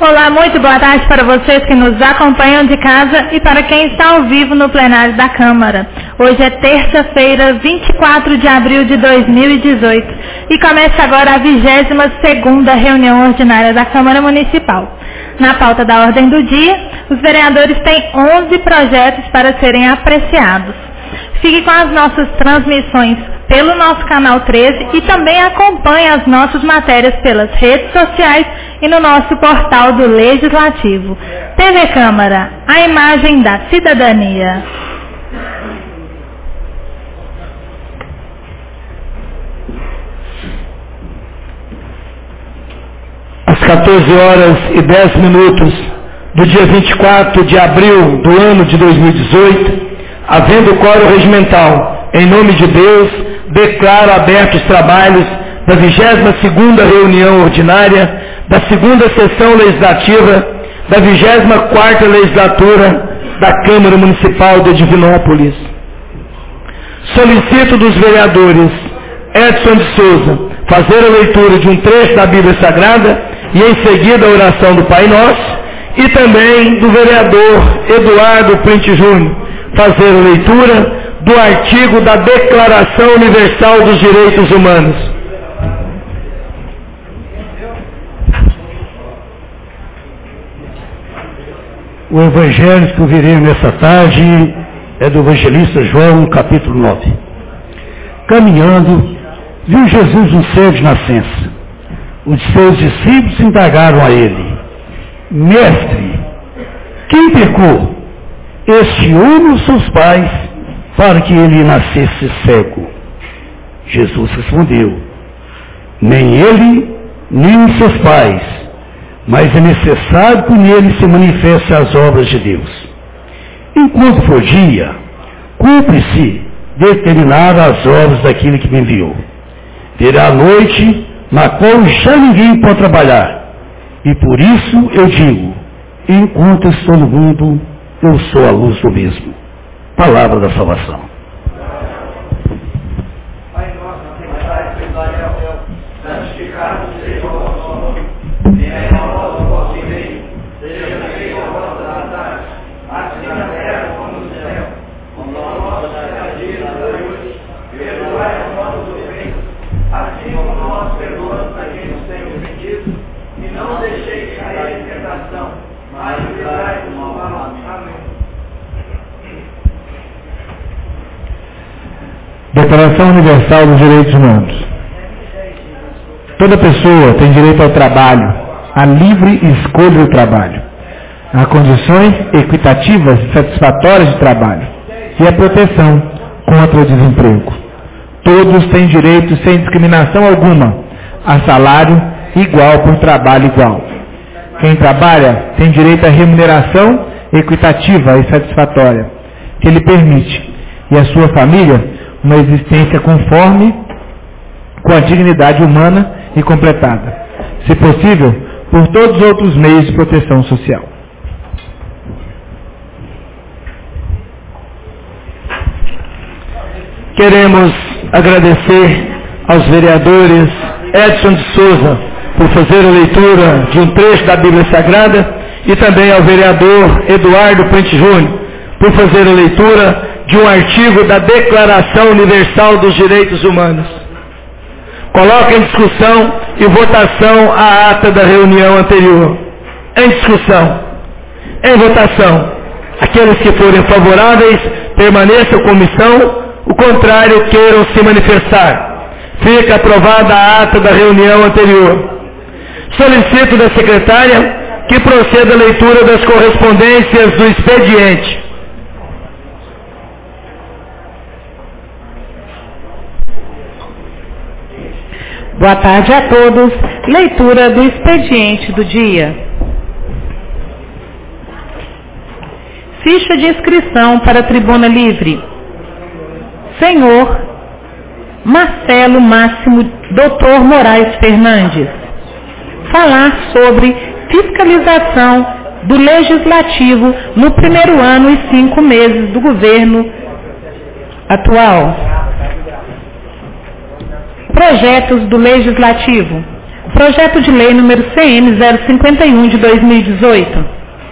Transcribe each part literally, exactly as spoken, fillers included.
Olá, muito boa tarde para vocês que nos acompanham de casa e para quem está ao vivo no plenário da Câmara. Hoje é terça-feira, vinte e quatro de abril de dois mil e dezoito e começa agora a vigésima segunda reunião ordinária da Câmara Municipal. Na pauta da ordem do dia, os vereadores têm onze projetos para serem apreciados. Fique com as nossas transmissões pelo nosso canal treze e também acompanhe as nossas matérias pelas redes sociais e no nosso portal do Legislativo. T V Câmara, a imagem da cidadania. Às quatorze horas e dez minutos do dia vinte e quatro de abril do ano de dois mil e dezoito, havendo quórum regimental, em nome de Deus, declaro abertos os trabalhos da vigésima segunda reunião ordinária da segunda sessão legislativa da vigésima quarta legislatura da Câmara Municipal de Divinópolis. Solicito dos vereadores Edson de Souza fazer a leitura de um trecho da Bíblia Sagrada e em seguida a oração do Pai Nosso, e também do vereador Eduardo Printe Júnior fazer a leitura do artigo da Declaração Universal dos Direitos Humanos. O evangelho que eu virei nessa tarde é do evangelista João, capítulo nove. Caminhando, viu Jesus um ser de nascença. Os seus discípulos indagaram a ele: Mestre, quem pecou, este homem ou seus pais, para que ele nascesse cego? Jesus respondeu: nem ele, nem os seus pais, mas é necessário que nele se manifestem as obras de Deus. Enquanto for dia, cumpre-se determinar as obras daquele que me enviou. Terá a noite, na qual já ninguém pode trabalhar. E por isso eu digo, enquanto estou no mundo, eu sou a luz do mesmo. Palavra da salvação. Pai nosso que estás no céu, santificado seja o vosso nome. Venha a nós o vosso reino. Seja feita a vossa vontade, assim na terra como no céu. O nosso cada dia hoje, perdoai as nossas ofensas, assim como nós perdoamos a quem nos tem ofendido, e não deixeis cair em tentação, mas livrai do mal. Amém. Declaração Universal dos Direitos Humanos. Toda pessoa tem direito ao trabalho, à livre escolha do trabalho, a condições equitativas e satisfatórias de trabalho e a proteção contra o desemprego. Todos têm direito, sem discriminação alguma, a salário igual por trabalho igual. Quem trabalha tem direito à remuneração equitativa e satisfatória, que lhe permite, e a sua família, uma existência conforme com a dignidade humana e completada, se possível, por todos os outros meios de proteção social. Queremos agradecer aos vereadores Edson de Souza por fazer a leitura de um trecho da Bíblia Sagrada e também ao vereador Eduardo Printe Júnior por fazer a leitura de um artigo da Declaração Universal dos Direitos Humanos. Coloca em discussão e votação a ata da reunião anterior. Em discussão. Em votação. Aqueles que forem favoráveis, permaneçam com comissão, o contrário, queiram se manifestar. Fica aprovada a ata da reunião anterior. Solicito da secretária que proceda a leitura das correspondências do expediente. Boa tarde a todos. Leitura do expediente do dia. Ficha de inscrição para a tribuna livre. Senhor Marcelo Máximo doutor Moraes Fernandes. Falar sobre fiscalização do Legislativo no primeiro ano e cinco meses do governo atual. Projetos do Legislativo. Projeto de Lei número C M zero cinquenta e um de dois mil e dezoito.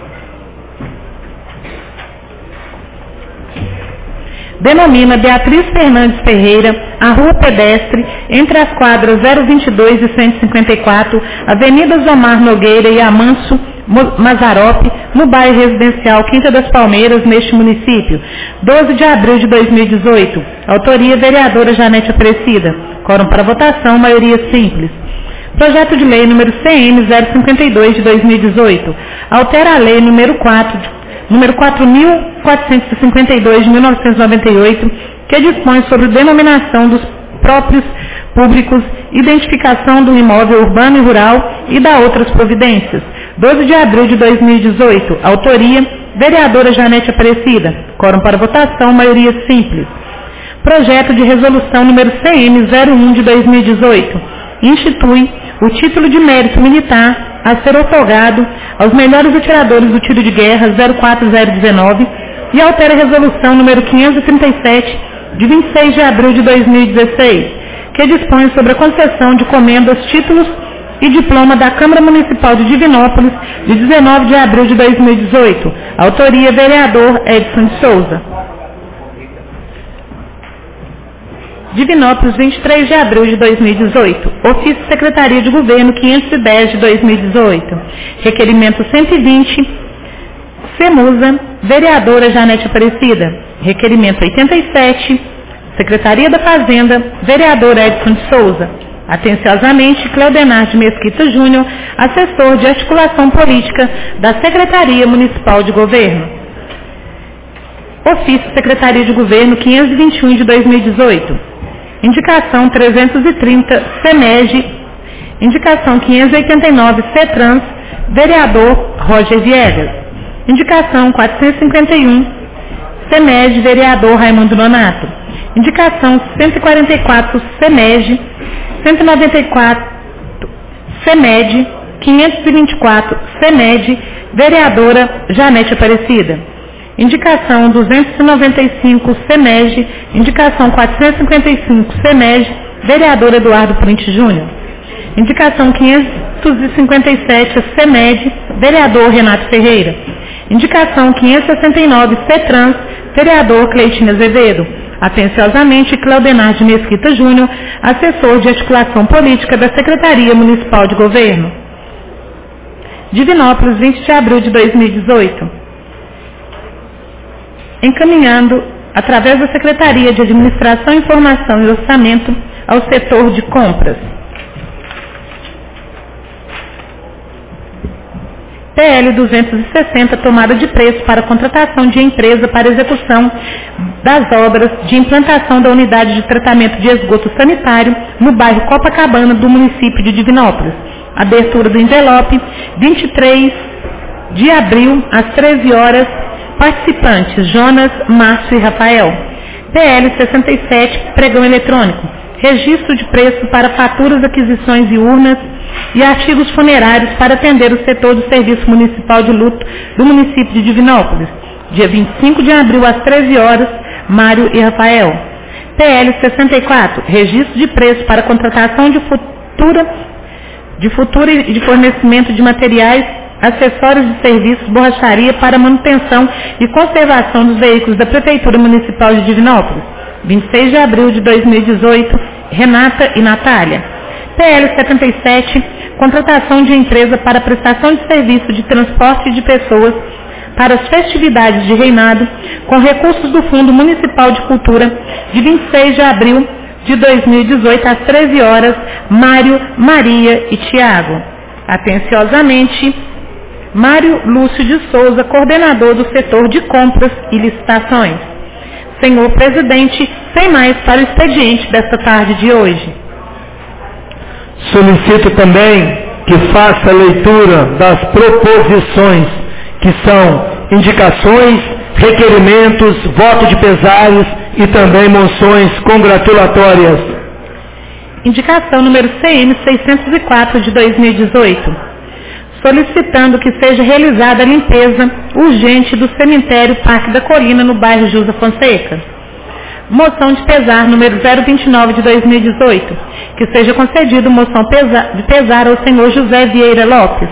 Denomina Beatriz Fernandes Ferreira a rua pedestre entre as quadras zero vinte e dois e cento e cinquenta e quatro, Avenida Zomar Nogueira e Amanso Mazarope, no bairro residencial Quinta das Palmeiras, neste município, doze de abril de dois mil e dezoito. Autoria vereadora Janete Aparecida. Quórum para votação, maioria simples. Projeto de Lei número C M zero cinquenta e dois de dois mil e dezoito. Altera a Lei número quatro de número quatro mil quatrocentos e cinquenta e dois de mil novecentos e noventa e oito, que dispõe sobre denominação dos próprios públicos, identificação do imóvel urbano e rural e da outras providências. doze de abril de dois mil e dezoito. Autoria, vereadora Janete Aparecida. Quórum para votação, maioria simples. Projeto de resolução número C M zero um de dois mil e dezoito. Institui o título de mérito militar a ser otorgado aos melhores atiradores do tiro de guerra zero quatro zero dezenove e altera a resolução número quinhentos e trinta e sete de vinte e seis de abril de dois mil e dezesseis, que dispõe sobre a concessão de comendas, títulos e diploma da Câmara Municipal de Divinópolis de dezenove de abril de dois mil e dezoito. Autoria vereador Edson de Souza. Divinópolis, vinte e três de abril de dois mil e dezoito. Ofício Secretaria de Governo quinhentos e dez de dois mil e dezoito. Requerimento cento e vinte, Semusa, vereadora Janete Aparecida. Requerimento oitenta e sete, Secretaria da Fazenda, vereador Edson de Souza. Atenciosamente, Cleudenar de Mesquita Júnior, assessor de articulação política da Secretaria Municipal de Governo. Ofício Secretaria de Governo quinhentos e vinte e um de dois mil e dezoito. Indicação trezentos e trinta, SEMEG. Indicação quinhentos e oitenta e nove, CETRANS, vereador Roger Viegas. Indicação quatrocentos e cinquenta e um, SEMEG, vereador Raimundo Nonato. Indicação cento e quarenta e quatro, SEMEG. cento e noventa e quatro, SEMED. quinhentos e vinte e quatro, SEMED, vereadora Janete Aparecida. Indicação duzentos e noventa e cinco, SEMEG. Indicação quatrocentos e cinquenta e cinco, SEMEG, vereador Eduardo Printe Júnior. Indicação quinhentos e cinquenta e sete, SEMED, vereador Renato Ferreira. Indicação quinhentos e sessenta e nove, CETRANS, vereador Cleitinho Azevedo. Atenciosamente, Cleudenar de Mesquita Júnior, assessor de articulação política da Secretaria Municipal de Governo. Divinópolis, vinte de abril de dois mil e dezoito. Encaminhando, através da Secretaria de Administração, Informação e Orçamento, ao setor de compras. P L duzentos e sessenta, tomada de preço para contratação de empresa para execução das obras de implantação da unidade de tratamento de esgoto sanitário no bairro Copacabana do município de Divinópolis. Abertura do envelope, vinte e três de abril, às treze horas. Participantes, Jonas, Márcio e Rafael. P L sessenta e sete, pregão eletrônico. Registro de preço para faturas, aquisições e urnas e artigos funerários para atender o setor do Serviço Municipal de Luto do município de Divinópolis. Dia vinte e cinco de abril, às treze horas, Mário e Rafael. P L sessenta e quatro, registro de preço para contratação de futura, de futura e de fornecimento de materiais, acessórios de serviços, borracharia para manutenção e conservação dos veículos da Prefeitura Municipal de Divinópolis. vinte e seis de abril de dois mil e dezoito, Renata e Natália. P L setenta e sete, contratação de empresa para prestação de serviço de transporte de pessoas para as festividades de reinado, com recursos do Fundo Municipal de Cultura, de vinte e seis de abril de dois mil e dezoito, às treze horas, Mário, Maria e Tiago. Atenciosamente, Mário Lúcio de Souza, coordenador do setor de compras e licitações. Senhor presidente, sem mais para o expediente desta tarde de hoje. Solicito também que faça a leitura das proposições, que são indicações, requerimentos, voto de pesares e também moções congratulatórias. Indicação número C M seiscentos e quatro de dois mil e dezoito. Solicitando que seja realizada a limpeza urgente do cemitério Parque da Colina, no bairro Jusa Fonseca. Moção de pesar número zero vinte e nove de dois mil e dezoito, que seja concedido moção de pesar ao senhor José Vieira Lopes.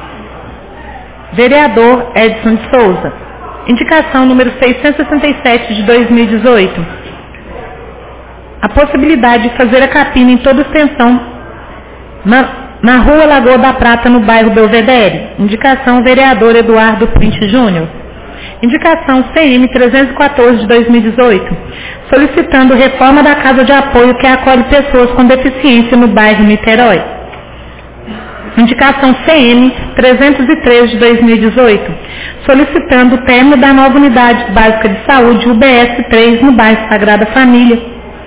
Vereador Edson de Souza. Indicação número seiscentos e sessenta e sete de dois mil e dezoito. A possibilidade de fazer a capina em toda extensão na, na rua Lagoa da Prata, no bairro Belvedere. Indicação vereador Eduardo Printe Júnior. Indicação C M trezentos e quatorze de dois mil e dezoito, solicitando reforma da casa de apoio que acolhe pessoas com deficiência no bairro Niterói. Indicação C M trezentos e treze de dois mil e dezoito, solicitando o término da nova unidade básica de saúde U B S três no bairro Sagrada Família.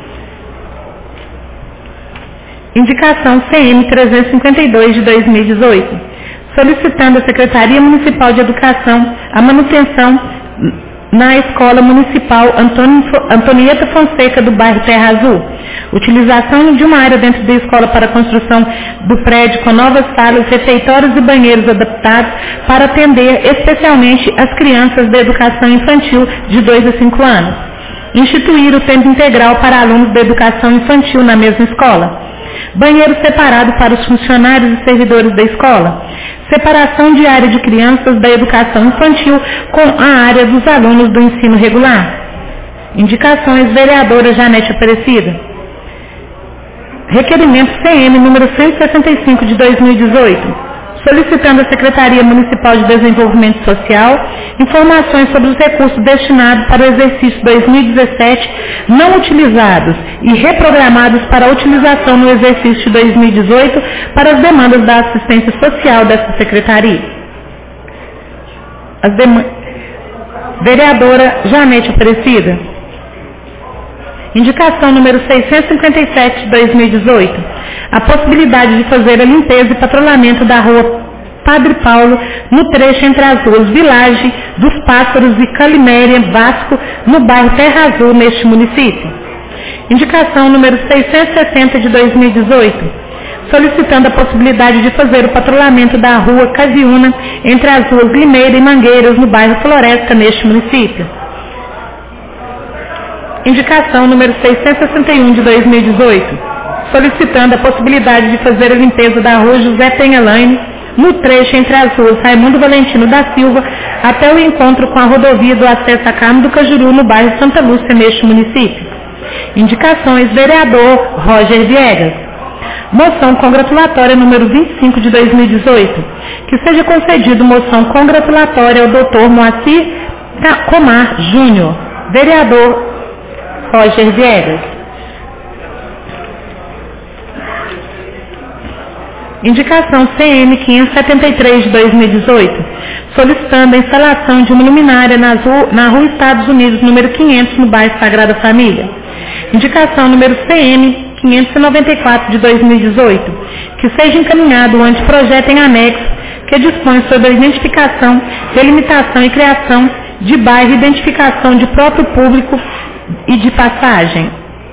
Indicação C M trezentos e cinquenta e dois de dois mil e dezoito, solicitando à Secretaria Municipal de Educação a manutenção na Escola Municipal Antonieta Fonseca do bairro Terra Azul, utilização de uma área dentro da escola para a construção do prédio com novas salas, refeitórios e banheiros adaptados para atender especialmente as crianças da educação infantil de dois a cinco anos. Instituir o tempo integral para alunos da educação infantil na mesma escola. Banheiro separado para os funcionários e servidores da escola. Separação de área de crianças da educação infantil com a área dos alunos do ensino regular. Indicações vereadora Janete Aparecida. Requerimento C M número cento e sessenta e cinco de dois mil e dezoito, solicitando à Secretaria Municipal de Desenvolvimento Social informações sobre os recursos destinados para o exercício dois mil e dezessete não utilizados e reprogramados para a utilização no exercício dois mil e dezoito para as demandas da assistência social dessa Secretaria. As dem... Vereadora Janete Aparecida. Indicação número seiscentos e cinquenta e sete de dois mil e dezoito, a possibilidade de fazer a limpeza e patrulhamento da rua Padre Paulo, no trecho entre as ruas Village dos Pássaros e Caliméria Vasco, no bairro Terra Azul, neste município. Indicação número seiscentos e sessenta de dois mil e dezoito, solicitando a possibilidade de fazer o patrulhamento da rua Casiúna, entre as ruas Limeira e Mangueiras, no bairro Floresta, neste município. Indicação número seiscentos e sessenta e um de dois mil e dezoito, solicitando a possibilidade de fazer a limpeza da rua José Penhalane, no trecho entre as ruas Raimundo Valentino da Silva, até o encontro com a rodovia do acesso a Carmo do Cajuru, no bairro Santa Lúcia, neste município. Indicações vereador Roger Viegas. Moção congratulatória número vinte e cinco de dois mil e dezoito, que seja concedido moção congratulatória ao doutor Moacir Comar Júnior. Vereador Roger Viegas. Indicação C M quinhentos e setenta e três de dois mil e dezoito, solicitando a instalação de uma luminária nas ru- na Rua Estados Unidos, número quinhentos, no bairro Sagrada Família. Indicação número C M quinhentos e noventa e quatro de dois mil e dezoito, que seja encaminhado o anteprojeto em anexo que dispõe sobre a identificação, delimitação e criação de bairro e identificação de próprio público e de passagem.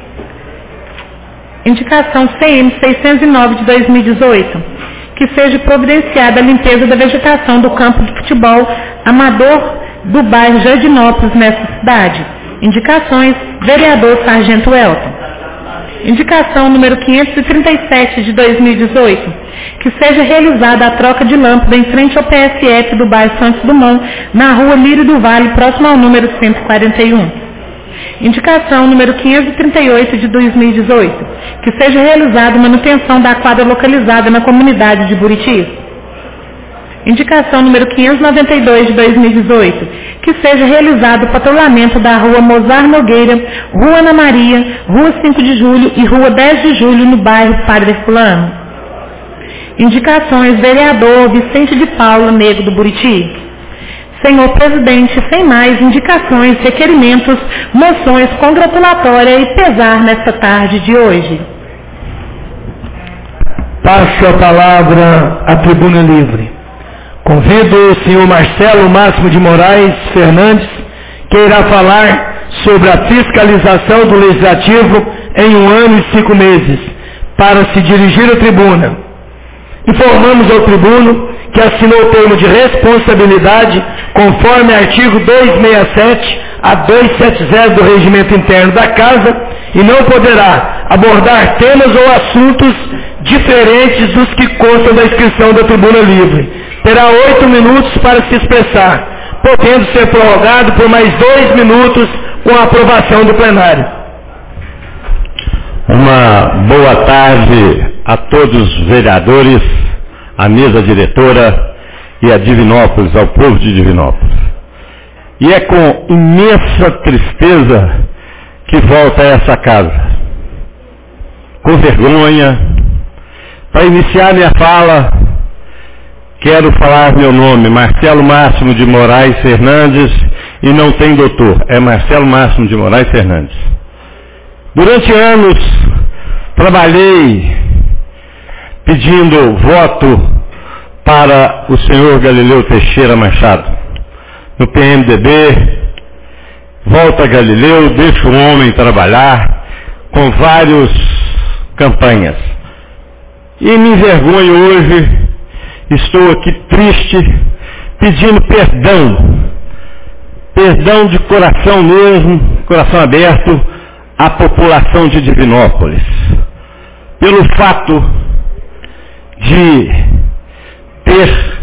Indicação C M seiscentos e nove de dois mil e dezoito, que seja providenciada a limpeza da vegetação do campo de futebol amador do bairro Jardinópolis, nessa cidade. Indicações, vereador Sargento Elton. Indicação número quinhentos e trinta e sete de dois mil e dezoito, que seja realizada a troca de lâmpada em frente ao P S F do bairro Santos Dumont, na rua Lírio do Vale, próximo ao número cento e quarenta e um. Indicação número quinhentos e trinta e oito de dois mil e dezoito, que seja realizada manutenção da quadra localizada na comunidade de Buriti. Indicação número quinhentos e noventa e dois de dois mil e dezoito, que seja realizado o patrulhamento da rua Mozar Nogueira, Rua Ana Maria, Rua cinco de julho e Rua dez de julho, no bairro Padre Herculano. Indicações, vereador Vicente de Paula Negro do Buriti. Senhor presidente, sem mais indicações, requerimentos, moções congratulatórias e pesar nesta tarde de hoje. Passo a palavra à tribuna livre. Convido o senhor Marcelo Máximo de Moraes Fernandes, que irá falar sobre a fiscalização do Legislativo em um ano e cinco meses, para se dirigir à tribuna. Informamos ao tribuno que assinou o termo de responsabilidade conforme artigo duzentos e sessenta e sete a duzentos e setenta do Regimento Interno da Casa e não poderá abordar temas ou assuntos diferentes dos que constam da inscrição da tribuna livre. Terá oito minutos para se expressar, podendo ser prorrogado por mais dois minutos com a aprovação do plenário. Uma boa tarde a todos os vereadores, à mesa diretora e a Divinópolis, ao povo de Divinópolis. E é com imensa tristeza que volto a essa casa, com vergonha. Para iniciar minha fala, quero falar meu nome, Marcelo Máximo de Moraes Fernandes, e não tem doutor, é Marcelo Máximo de Moraes Fernandes. Durante anos, trabalhei pedindo voto para o senhor Galileu Teixeira Machado, no P M D B, Volta Galileu, deixa o homem trabalhar, com várias campanhas. E me envergonho hoje, estou aqui triste, pedindo perdão, perdão de coração mesmo, coração aberto, à população de Divinópolis, pelo fato de ter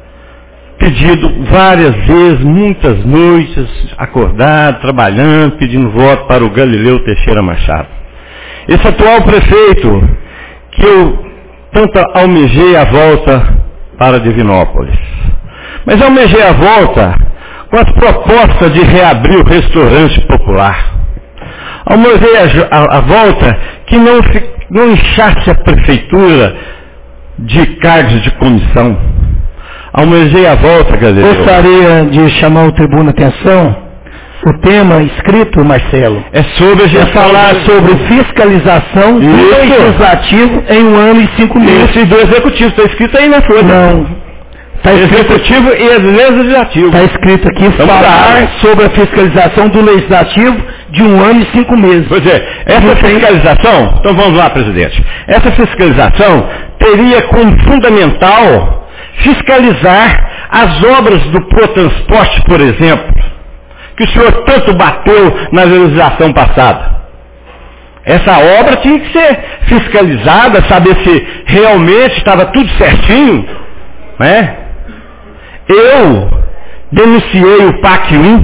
pedido várias vezes, muitas noites, acordado, trabalhando, pedindo voto para o Galileu Teixeira Machado. Esse atual prefeito, que eu tanto almejei a volta para Divinópolis, mas almejei a volta com as propostas de reabrir o restaurante popular. Almejei a, a, a volta que não, não inchasse a prefeitura de cargos de comissão. Almejei a volta, Galileu. Gostaria de chamar o tribuno a atenção. O tema escrito, Marcelo, é sobre a é falar sobre fiscalização do legislativo em um ano e cinco meses. Isso, e do executivo, está escrito aí na folha. Não. Está escrito, executivo e legislativo. Está escrito aqui Vamos falar lá. sobre a fiscalização do legislativo de um ano e cinco meses. Pois é, essa fiscalização, então vamos lá, presidente. Essa fiscalização teria como fundamental fiscalizar as obras do Protransporte, por exemplo, que o senhor tanto bateu na legislação passada. Essa obra tinha que ser fiscalizada, saber se realmente estava tudo certinho, né? Eu denunciei o P A C um,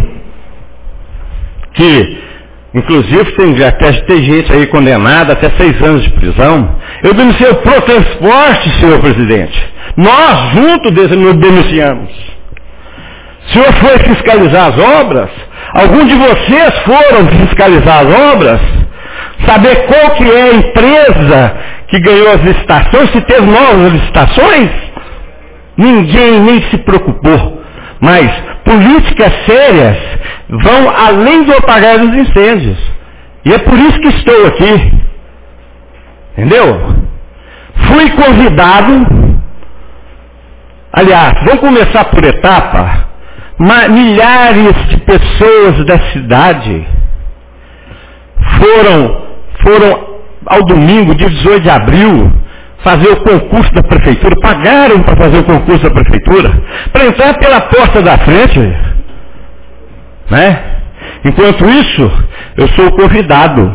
que inclusive tem, até, tem gente aí condenada até seis anos de prisão. Eu denunciei o Protransporte, senhor presidente. Nós juntos denunciamos. O senhor foi fiscalizar as obras? Algum de vocês foram fiscalizar as obras? Saber qual que é a empresa que ganhou as licitações, se teve novas licitações? Ninguém nem se preocupou. Mas políticas sérias vão além do apagar dos incêndios. E é por isso que estou aqui. Entendeu? Fui convidado, aliás, vamos começar por etapa. Milhares de pessoas da cidade foram, foram ao domingo, dia dezoito de abril, fazer o concurso da prefeitura, pagaram para fazer o concurso da prefeitura, para entrar pela porta da frente, né? Enquanto isso, eu sou convidado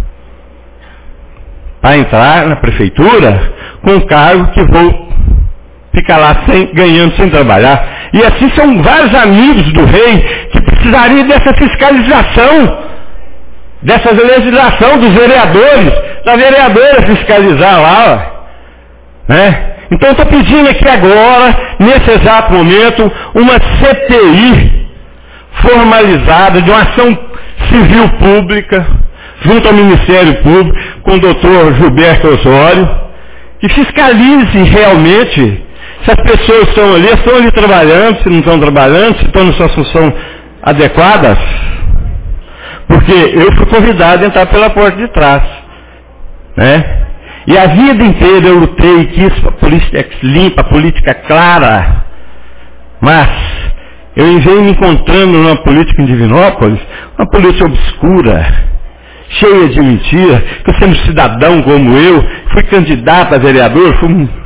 para entrar na prefeitura com um cargo que vou ficar lá sem, ganhando sem trabalhar. E assim são vários amigos do rei que precisariam dessa fiscalização, dessa legislação dos vereadores, da vereadora fiscalizar lá, né? Então eu estou pedindo aqui agora, nesse exato momento, uma C P I formalizada de uma ação civil pública, junto ao Ministério Público, com o doutor Gilberto Osório, que fiscalize realmente se as pessoas estão ali, estão ali trabalhando, se não estão trabalhando, se estão na sua função adequadas. Porque eu fui convidado a entrar pela porta de trás, né? E a vida inteira eu lutei e quis a política limpa, a política clara. Mas eu venho me encontrando numa política em Divinópolis, uma política obscura, cheia de mentira, que eu sendo cidadão como eu, fui candidato a vereador, fui um,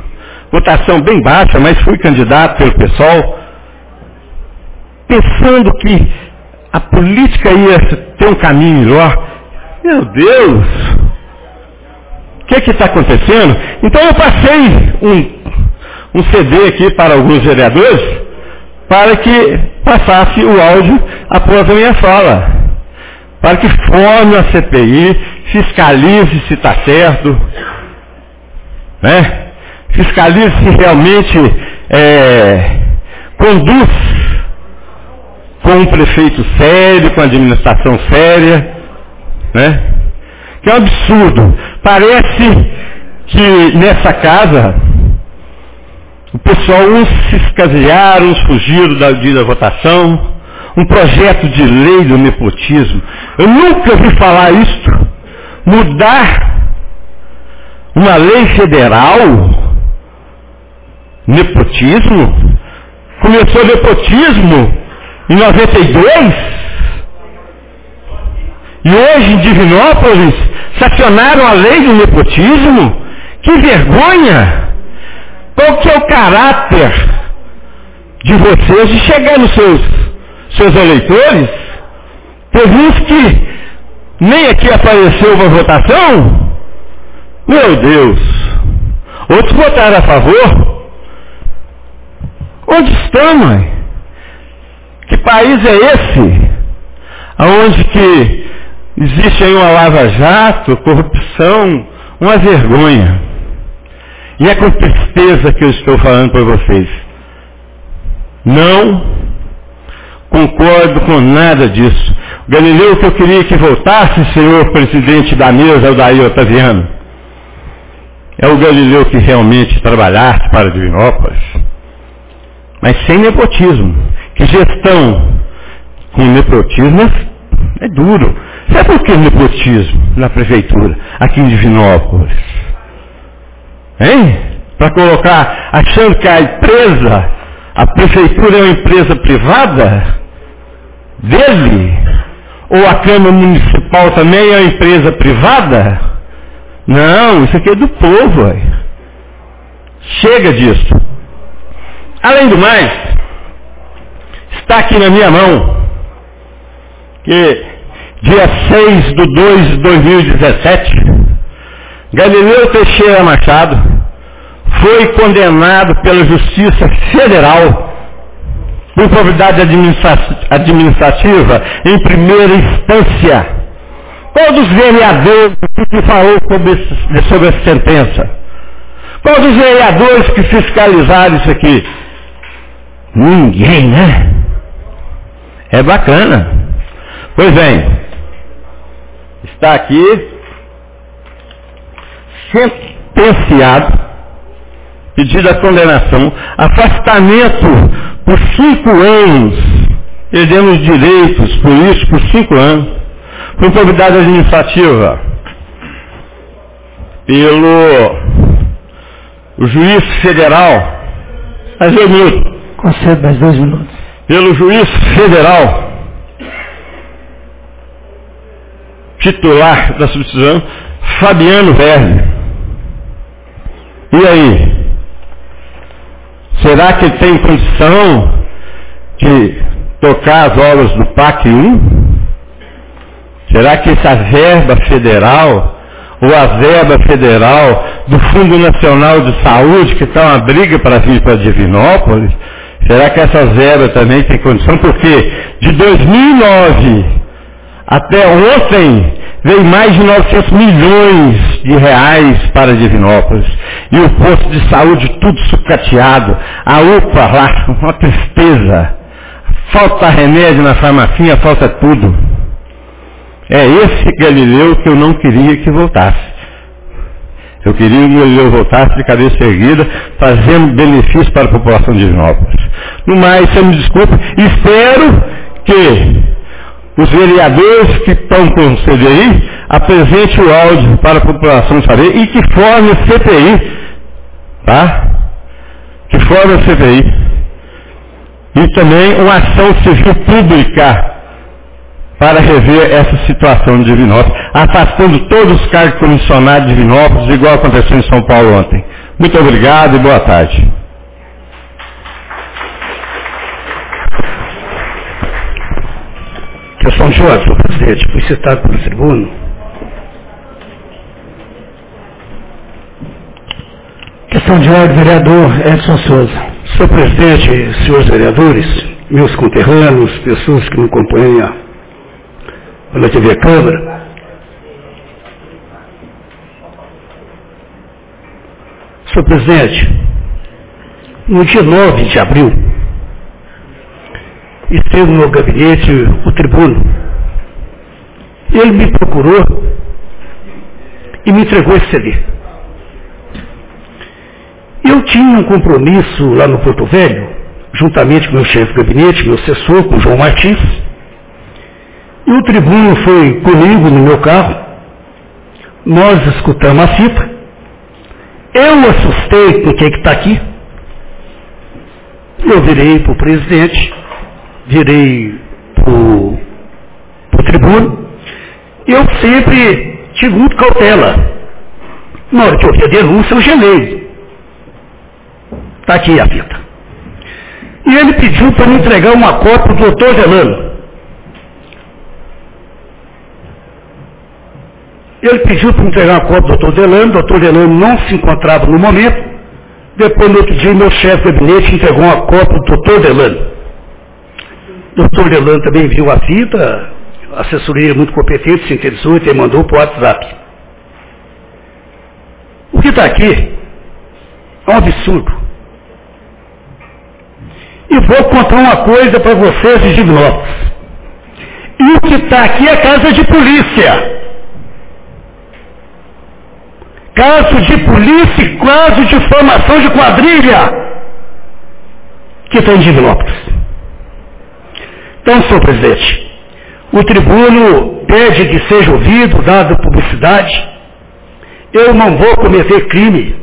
votação bem baixa, mas fui candidato pelo PSOL, pensando que a política ia ter um caminho melhor. Meu Deus! O que está acontecendo? Então eu passei um, um C D aqui para alguns vereadores, para que passasse o áudio após a minha fala. Para que forme a C P I, fiscalize se está certo, né? Fiscalize se realmente é, conduz com um prefeito sério, com a administração séria, né? Que é um absurdo. Parece que nessa casa o pessoal, uns se escasearam, uns fugiram da dia da votação, um projeto de lei do nepotismo. Eu nunca vi falar isso. Mudar uma lei federal, nepotismo. Começou o nepotismo em noventa e dois. E hoje em Divinópolis sancionaram a lei do nepotismo. Que vergonha! Qual que é o caráter de vocês de chegar nos seus, seus eleitores? Teve uns que nem aqui apareceu uma votação? Meu Deus! Outros votaram a favor? Onde estão, mãe? Que país é esse? Onde que existe aí uma lava-jato, corrupção, uma vergonha. E é com tristeza que eu estou falando para vocês. Não concordo com nada disso. O Galileu que eu queria que voltasse, senhor presidente da mesa, o Daí Otaviano, é o Galileu que realmente trabalhasse para Divinópolis, mas sem nepotismo. Que gestão com nepotismo é duro. Sabe por que nepotismo na prefeitura, aqui em Divinópolis? Hein? Para colocar, achando que a empresa, a prefeitura é uma empresa privada dele? Ou a Câmara Municipal também é uma empresa privada? Não, isso aqui é do povo. Véio. Chega disso. Além do mais, está aqui na minha mão que dia seis de dois de dois mil e dezessete, Galileu Teixeira Machado foi condenado pela Justiça Federal por improbidade administrativa em primeira instância. Qual dos vereadores que falou sobre, sobre essa sentença? Qual dos vereadores que fiscalizaram isso aqui? Ninguém, né? É bacana. Pois bem, está aqui sentenciado, pedido a condenação, afastamento por cinco anos, perdendo os direitos políticos por cinco anos, por improbidade administrativa, pelo o juiz federal, mais dois minutos. Concede mais dois minutos. Pelo juiz federal, titular da substituição, Fabiano Verne. E aí? Será que ele tem condição de tocar as obras do P A C um? Será que essa verba federal, ou a verba federal do Fundo Nacional de Saúde, que está uma briga para vir para Divinópolis, será que essa verba também tem condição? Porque de dois mil e nove até ontem veio mais de novecentos milhões de reais para Divinópolis. E o posto de saúde tudo sucateado. A U P A lá, uma tristeza. Falta remédio na farmacinha, falta tudo. É esse Galileu que eu não queria que voltasse. Eu queria que o Galileu voltasse de cabeça erguida, fazendo benefício para a população de Divinópolis. No mais, você me desculpe, espero que os vereadores que estão com o C D I apresentem o áudio para a população saber e que forme a C P I, tá? Que forme a C P I. E também uma ação civil pública para rever essa situação de Divinópolis, afastando todos os cargos comissionados de Divinópolis, igual aconteceu em São Paulo ontem. Muito obrigado e boa tarde. Questão de ordem, senhor presidente. Fui citado pelo tribuno. Questão de ordem, vereador Edson Souza. Senhor presidente, senhores vereadores, meus conterrâneos, pessoas que me acompanham pela T V Câmara. Senhor presidente, no dia nove de abril, esteve no meu gabinete o tribuno. Ele me procurou e me entregou esse C D. Eu tinha um compromisso lá no Porto Velho, juntamente com meu chefe de gabinete, meu assessor, com o João Martins, e o tribuno foi comigo no meu carro, nós escutamos a fita, eu assustei com quem que está aqui, eu virei para o presidente, virei para o tribuno, e eu sempre tive muito cautela. Na hora que eu vi a denúncia, eu gelei. Está aqui a fita. E ele pediu para me entregar uma cópia do doutor Delano. Ele pediu para me entregar uma cópia do doutor Delano, o doutor Delano não se encontrava no momento. Depois, no outro dia, meu chefe de gabinete entregou uma cópia do doutor Delano. O doutor Delano também viu a fita, a assessoria muito competente, sintetizou e mandou para o WhatsApp. O que está aqui é um absurdo. E vou contar uma coisa para vocês de Divinópolis. E o que está aqui é casa de polícia. Caso de polícia e caso de formação de quadrilha que está em Divinópolis. Então, senhor presidente, o tribuno pede que seja ouvido, dada publicidade. Eu não vou cometer crime.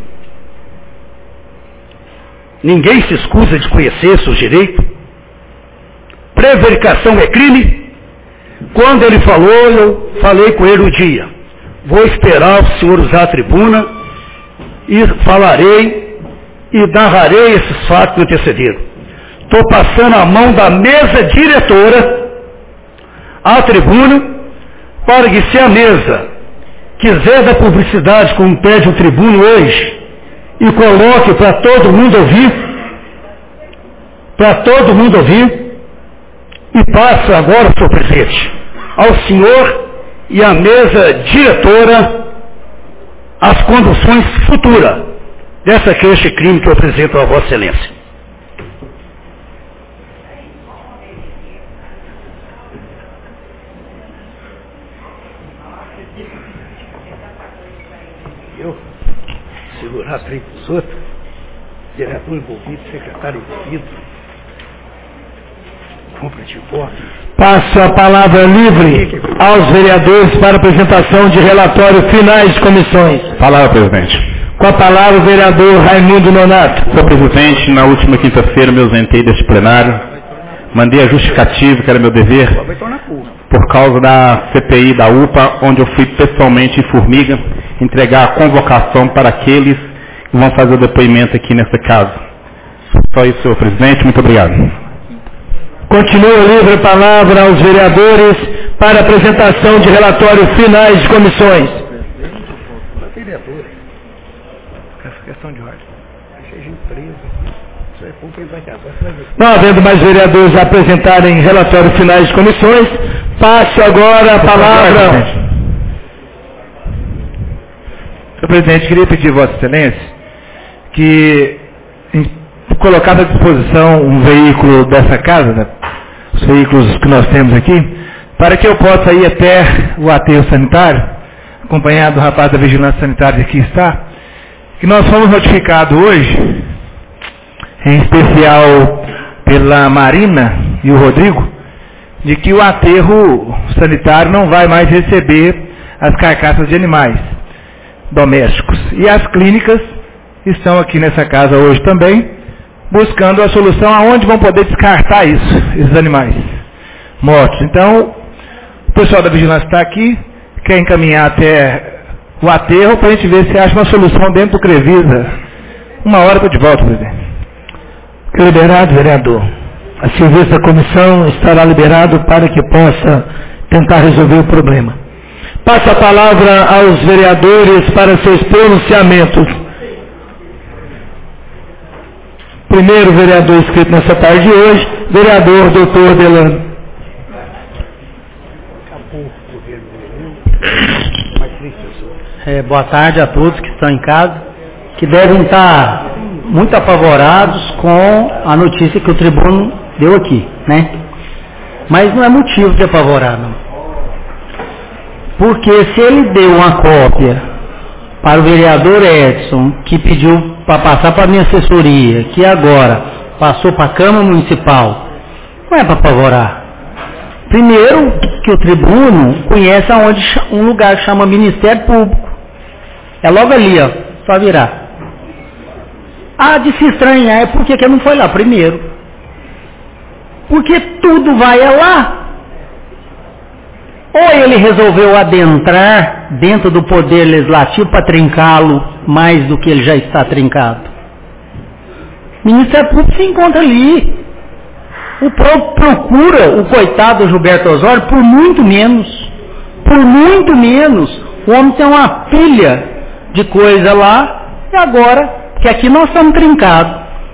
Ninguém se escusa de conhecer seus direitos. Prevaricação é crime. Quando ele falou, eu falei com ele um dia. Vou esperar o senhor usar a tribuna e falarei e narrarei esses fatos que antecederam. Estou passando a mão da mesa diretora à tribuna para que, se a mesa quiser dar publicidade como pede o tribuno hoje, e coloque para todo mundo ouvir, para todo mundo ouvir, e passo agora, senhor presidente, ao senhor e à mesa diretora as conduções futuras dessa queixa de crime que eu apresento a Vossa Excelência. Eu? Segurar trem dos outros, diretor envolvido, secretário envolvido, compra de voto. Passo a palavra livre aos vereadores para apresentação de relatório finais de comissões. Palavra, presidente. Com a palavra o vereador Raimundo Nonato. Senhor presidente, na última quinta-feira me ausentei deste plenário, mandei a justificativa, que era meu dever, por causa da C P I da U P A, onde eu fui pessoalmente em Formiga entregar a convocação para aqueles que vão fazer o depoimento aqui nessa casa. Só isso, senhor presidente. Muito obrigado. Continua livre a palavra aos vereadores para apresentação de relatório finais de comissões. Questão de ordem. Seja empresa. Não havendo mais vereadores a apresentarem relatório finais de comissões, passo agora a palavra. Senhor presidente, queria pedir a Vossa Excelência que colocasse à disposição um veículo dessa casa, né, os veículos que nós temos aqui, para que eu possa ir até o aterro sanitário, acompanhado do rapaz da Vigilância Sanitária que aqui está, que nós fomos notificados hoje, em especial pela Marina e o Rodrigo, de que o aterro sanitário não vai mais receber as carcaças de animais domésticos. E as clínicas estão aqui nessa casa hoje também, buscando a solução aonde vão poder descartar isso, esses animais mortos. Então, o pessoal da Vigilância está aqui, quer encaminhar até o aterro para a gente ver se acha uma solução dentro do Crevisa Uma hora estou de volta, presidente. Fica liberado, vereador. A serviço da comissão estará liberado para que possa tentar resolver o problema. Passo a palavra aos vereadores para seus pronunciamentos. Primeiro vereador inscrito nessa tarde de hoje, vereador doutor Delano. É, boa tarde a todos que estão em casa, que devem estar muito apavorados com a notícia que o tribuno deu aqui, né? Mas não é motivo de apavorar, não. Porque se ele deu uma cópia para o vereador Edson, que pediu para passar para a minha assessoria, que agora passou para a Câmara Municipal, não é para apavorar. Primeiro, que o tribuno conhece aonde um lugar que chama Ministério Público. É logo ali, ó, só virar. Ah, de se estranhar é porque que não foi lá primeiro. Porque tudo vai é lá. Ou ele resolveu adentrar dentro do poder legislativo para trincá-lo mais do que ele já está trincado. O Ministério Público se encontra ali. O próprio procura o coitado Gilberto Osório por muito menos. Por muito menos. O homem tem uma pilha de coisa lá, e agora, que aqui nós estamos trincados.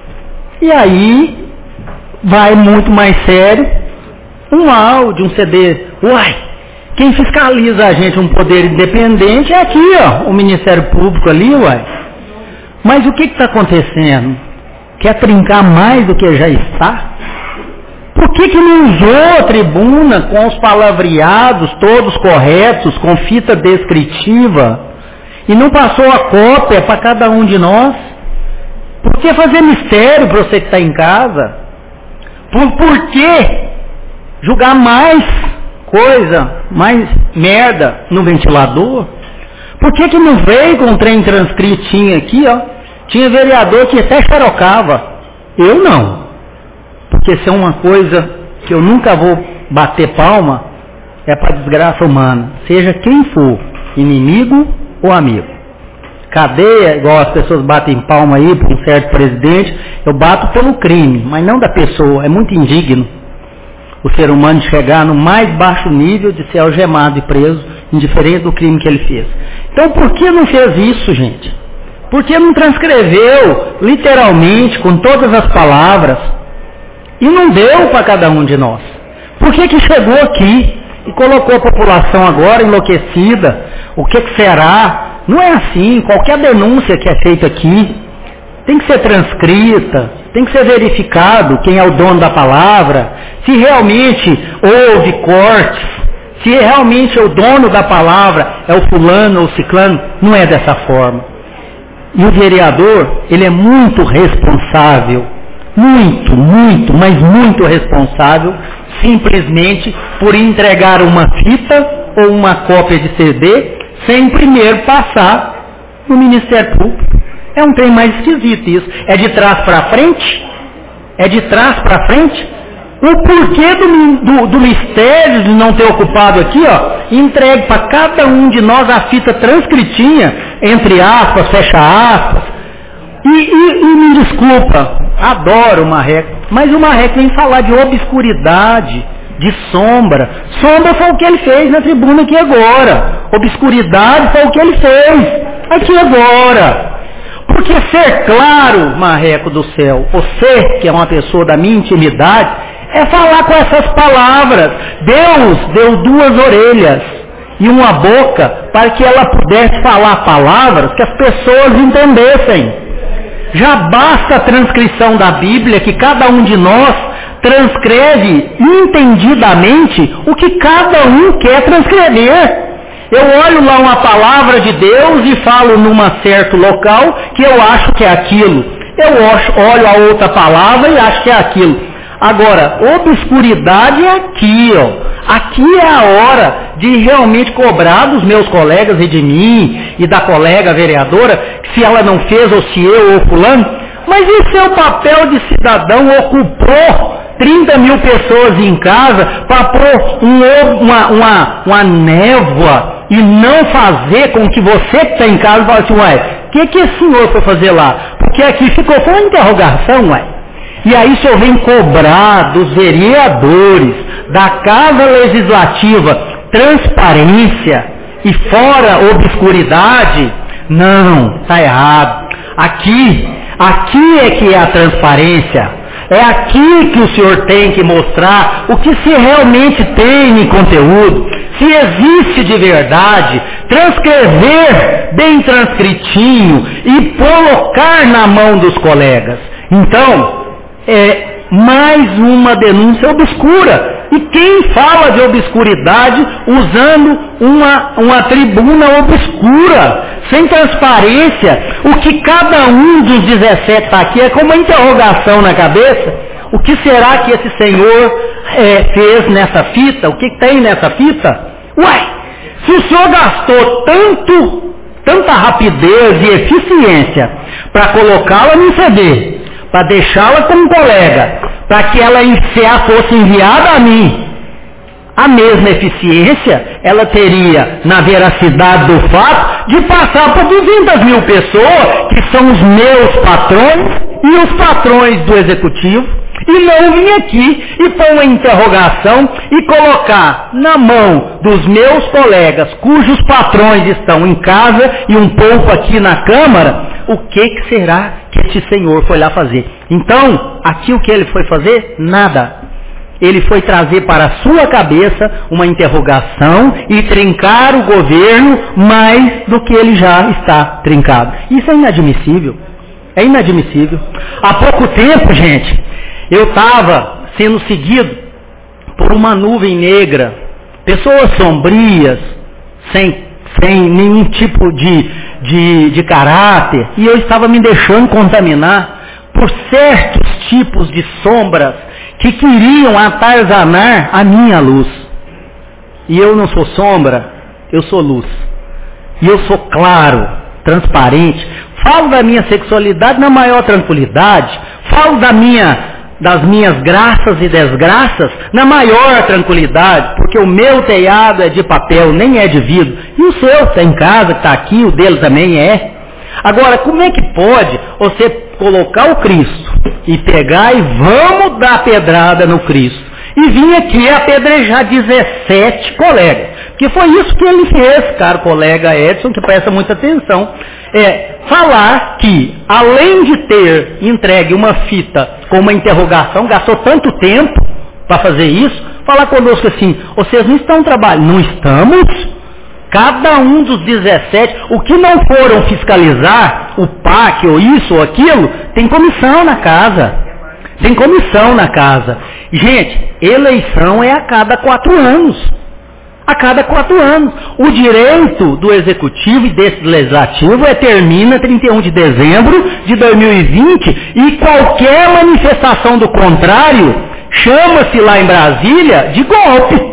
E aí, vai muito mais sério, um áudio, um C D. Uai, quem fiscaliza a gente, um poder independente, é aqui, ó, o Ministério Público ali, uai. Mas o que está acontecendo? Quer trincar mais do que já está? Por que que não usou a tribuna com os palavreados todos corretos, com fita descritiva, e não passou a cópia para cada um de nós? Por que fazer mistério para você que está em casa? Por, por que jogar mais coisa, mais merda no ventilador? Por que que não veio com um trem transcritinho aqui, ó? Tinha vereador que até xerocava. Eu não. Porque se é uma coisa que eu nunca vou bater palma, é para desgraça humana. Seja quem for, inimigo ou amigo. Cadeia, igual as pessoas batem palma aí para um certo presidente, eu bato pelo crime, mas não da pessoa. É muito indigno o ser humano chegar no mais baixo nível de ser algemado e preso, indiferente do crime que ele fez. Então por que não fez isso, gente? Por que não transcreveu literalmente, com todas as palavras, e não deu para cada um de nós? Por que que chegou aqui e colocou a população agora enlouquecida? O que que será? Não é assim. Qualquer denúncia que é feita aqui tem que ser transcrita, tem que ser verificado quem é o dono da palavra, se realmente houve cortes, se realmente o dono da palavra é o fulano ou o ciclano. Não é dessa forma. E o vereador, ele é muito responsável, muito, muito, mas muito responsável, simplesmente por entregar uma fita ou uma cópia de C D sem primeiro passar no Ministério Público. É um trem mais esquisito isso. É de trás para frente? É de trás para frente? O porquê do, do, do mistério de não ter ocupado aqui, ó, entregue para cada um de nós a fita transcritinha, entre aspas, fecha aspas. E, e, e me desculpa, adoro o Marreco, mas o Marreco vem falar de obscuridade, de sombra. Sombra foi o que ele fez na tribuna aqui agora. Obscuridade foi o que ele fez aqui agora. Porque ser claro, Marreco do céu, você que é uma pessoa da minha intimidade, é falar com essas palavras. Deus deu duas orelhas e uma boca para que ela pudesse falar palavras que as pessoas entendessem. Já basta a transcrição da Bíblia, que cada um de nós transcreve entendidamente o que cada um quer transcrever. Eu olho lá uma palavra de Deus e falo num certo local que eu acho que é aquilo. Eu olho a outra palavra e acho que é aquilo. Agora, obscuridade é aqui, ó. Aqui é a hora de realmente cobrar dos meus colegas e de mim e da colega vereadora, se ela não fez ou se eu ou fulano, mas e seu papel de cidadão ocupou trinta mil pessoas em casa para pôr um, uma, uma, uma névoa e não fazer com que você que está em casa fale assim, ué, que que esse senhor foi fazer lá? Porque aqui ficou com uma interrogação, ué. E aí o senhor vem cobrar dos vereadores, da Casa Legislativa, transparência e fora obscuridade? Não, está errado. Aqui, aqui é que é a transparência. É aqui que o senhor tem que mostrar o que se realmente tem em conteúdo, se existe de verdade, transcrever bem transcritinho e colocar na mão dos colegas. Então, é mais uma denúncia obscura. E quem fala de obscuridade usando uma, uma tribuna obscura, sem transparência, o que cada um dos dezessete está aqui é com uma interrogação na cabeça. O que será que esse senhor é, fez nessa fita? O que tem nessa fita? Ué, se o senhor gastou tanto, tanta rapidez e eficiência para colocá-la no C D, para deixá-la como colega, para que ela fosse enviada a mim, a mesma eficiência ela teria na veracidade do fato de passar por duzentas mil pessoas, que são os meus patrões e os patrões do executivo, e não vir aqui e pôr uma interrogação e colocar na mão dos meus colegas, cujos patrões estão em casa e um pouco aqui na Câmara, o que, que será que este senhor foi lá fazer. Então, aqui o que ele foi fazer? Nada. Ele foi trazer para a sua cabeça uma interrogação e trincar o governo mais do que ele já está trincado. Isso é inadmissível. É inadmissível. Há pouco tempo, gente, eu estava sendo seguido por uma nuvem negra, pessoas sombrias, sem, sem nenhum tipo de, de, de caráter, e eu estava me deixando contaminar por certos tipos de sombras que queriam atarzanar a minha luz. E eu não sou sombra, eu sou luz. E eu sou claro, transparente. Falo da minha sexualidade na maior tranquilidade. Falo da minha, das minhas graças e desgraças na maior tranquilidade. Porque o meu telhado é de papel, nem é de vidro. E o seu que está em casa, que está aqui, o dele também é. Agora, como é que pode você colocar o Cristo e pegar e vamos dar pedrada no Cristo e vir aqui apedrejar dezessete colegas? Porque foi isso que ele fez, caro colega Edson, que presta muita atenção. É falar que, além de ter entregue uma fita com uma interrogação, gastou tanto tempo para fazer isso, falar conosco assim, vocês não estão trabalhando, não estamos? Cada um dos dezessete, o que não foram fiscalizar, o P A C ou isso ou aquilo, tem comissão na casa. Tem comissão na casa. Gente, eleição é a cada quatro anos. A cada quatro anos. O direito do Executivo e desse Legislativo é, termina trinta e um de dezembro de dois mil e vinte e qualquer manifestação do contrário chama-se lá em Brasília de golpe.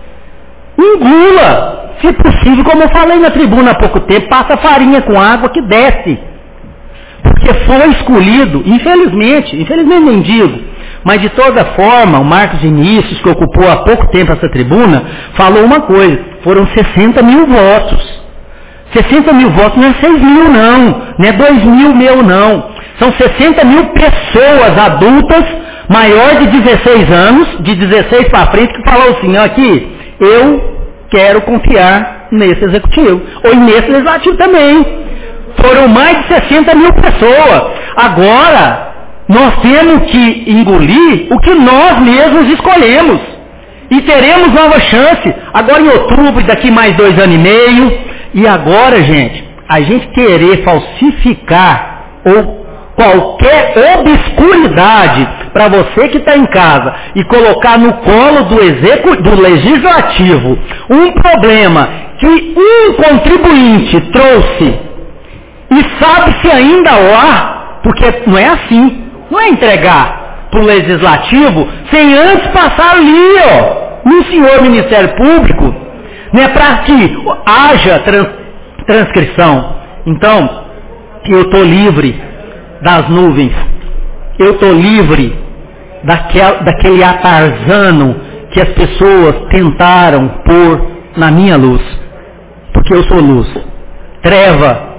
Engula. Se possível, como eu falei na tribuna há pouco tempo, passa farinha com água que desce. Porque foi escolhido, infelizmente, infelizmente nem digo, mas de toda forma, o Marcos Vinícius, que ocupou há pouco tempo essa tribuna, falou uma coisa, foram sessenta mil votos. sessenta mil votos não é seis mil não, não é dois mil meu não. São sessenta mil pessoas adultas, maior de dezesseis anos, de dezesseis para frente, que falou assim, ó, aqui, eu quero confiar nesse executivo, ou nesse legislativo também. Foram mais de sessenta mil pessoas. Agora, nós temos que engolir o que nós mesmos escolhemos. E teremos nova chance. Agora em outubro, daqui mais dois anos e meio. E agora, gente, a gente querer falsificar ou qualquer obscuridade para você que está em casa e colocar no colo do, execu- do legislativo um problema que um contribuinte trouxe e sabe-se ainda lá, porque não é assim, não é entregar para o legislativo sem antes passar ali, ó, no senhor Ministério Público, né, para que haja trans- transcrição. Então, eu estou livre das nuvens, eu estou livre daquele, daquele atarzano que as pessoas tentaram pôr na minha luz, porque eu sou luz. Treva,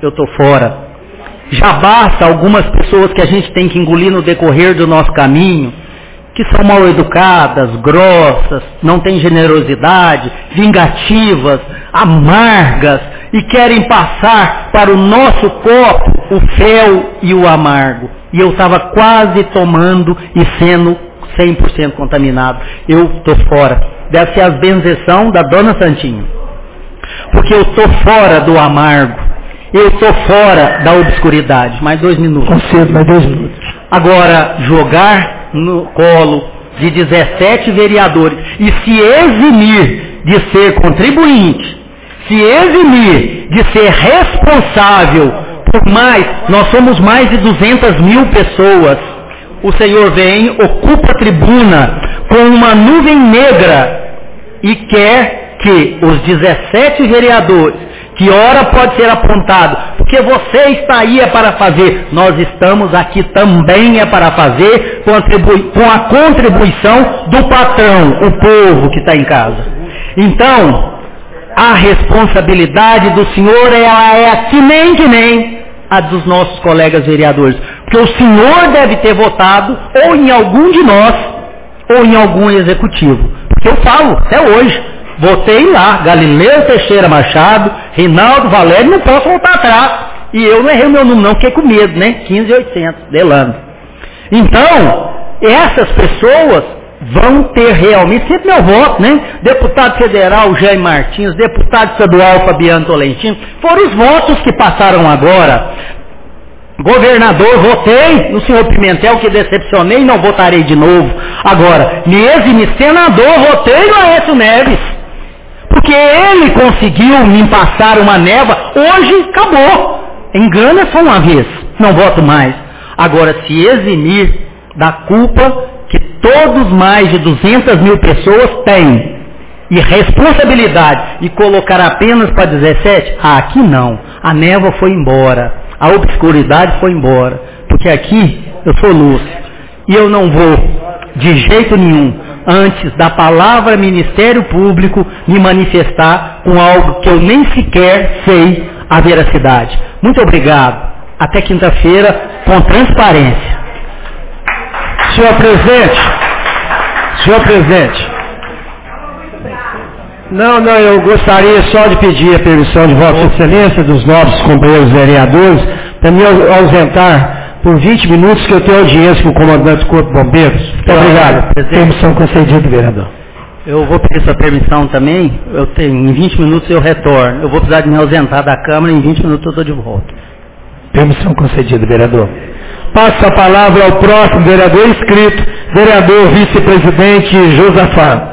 eu estou fora. Já basta algumas pessoas que a gente tem que engolir no decorrer do nosso caminho, que são mal educadas, grossas, não têm generosidade, vingativas, amargas, e querem passar para o nosso copo o fel e o amargo. E eu estava quase tomando e sendo cem por cento contaminado. Eu estou fora. Deve ser a benzeção da Dona Santinho. Porque eu estou fora do amargo. Eu estou fora da obscuridade. Mais dois minutos. Concedo, mais dois minutos. Agora, jogar no colo de dezessete vereadores e se eximir de ser contribuinte, se eximir de ser responsável por mais, nós somos mais de duzentas mil pessoas. O Senhor vem, ocupa a tribuna com uma nuvem negra e quer que os dezessete vereadores, que ora pode ser apontado, porque você está aí é para fazer, nós estamos aqui também é para fazer com a, com a contribuição do patrão, o povo que está em casa. Então, a responsabilidade do Senhor ela é que nem que nem a dos nossos colegas vereadores, porque o Senhor deve ter votado ou em algum de nós ou em algum executivo, porque eu falo até hoje, votei lá, Galileu Teixeira Machado, Reinaldo Valério, não posso voltar atrás, e eu não errei o meu número não, fiquei com medo, né, quinze mil e oitocentos, Delano. Então, essas pessoas vão ter realmente, sempre meu voto, né? Deputado federal Jair Martins, deputado estadual Fabiano Tolentino, foram os votos que passaram agora. Governador, votei no senhor Pimentel, que decepcionei, não votarei de novo. Agora, mesmo senador, votei no Aécio Neves. Porque ele conseguiu me passar uma neva, hoje acabou. Engana só uma vez, não voto mais. Agora, se eximir da culpa que todos mais de duzentas mil pessoas têm, e responsabilidade, e colocar apenas para dezessete, ah, aqui não, a névoa foi embora, a obscuridade foi embora, porque aqui eu sou luz, e eu não vou, de jeito nenhum, antes da palavra Ministério Público, me manifestar com algo que eu nem sequer sei a veracidade. Muito obrigado, até quinta-feira, com transparência. Senhor presidente, senhor presidente, não, não, eu gostaria só de pedir a permissão de Vossa Excelência, dos nossos companheiros vereadores, para me ausentar por vinte minutos, que eu tenho audiência com o comandante do Corpo de Bombeiros. Muito obrigado. Permissão concedida, vereador. Eu vou pedir sua permissão também, eu tenho, em vinte minutos eu retorno. Eu vou precisar de me ausentar da Câmara, em vinte minutos eu estou de volta. Permissão concedida, vereador. Passo a palavra ao próximo vereador inscrito, vereador vice-presidente Josafá.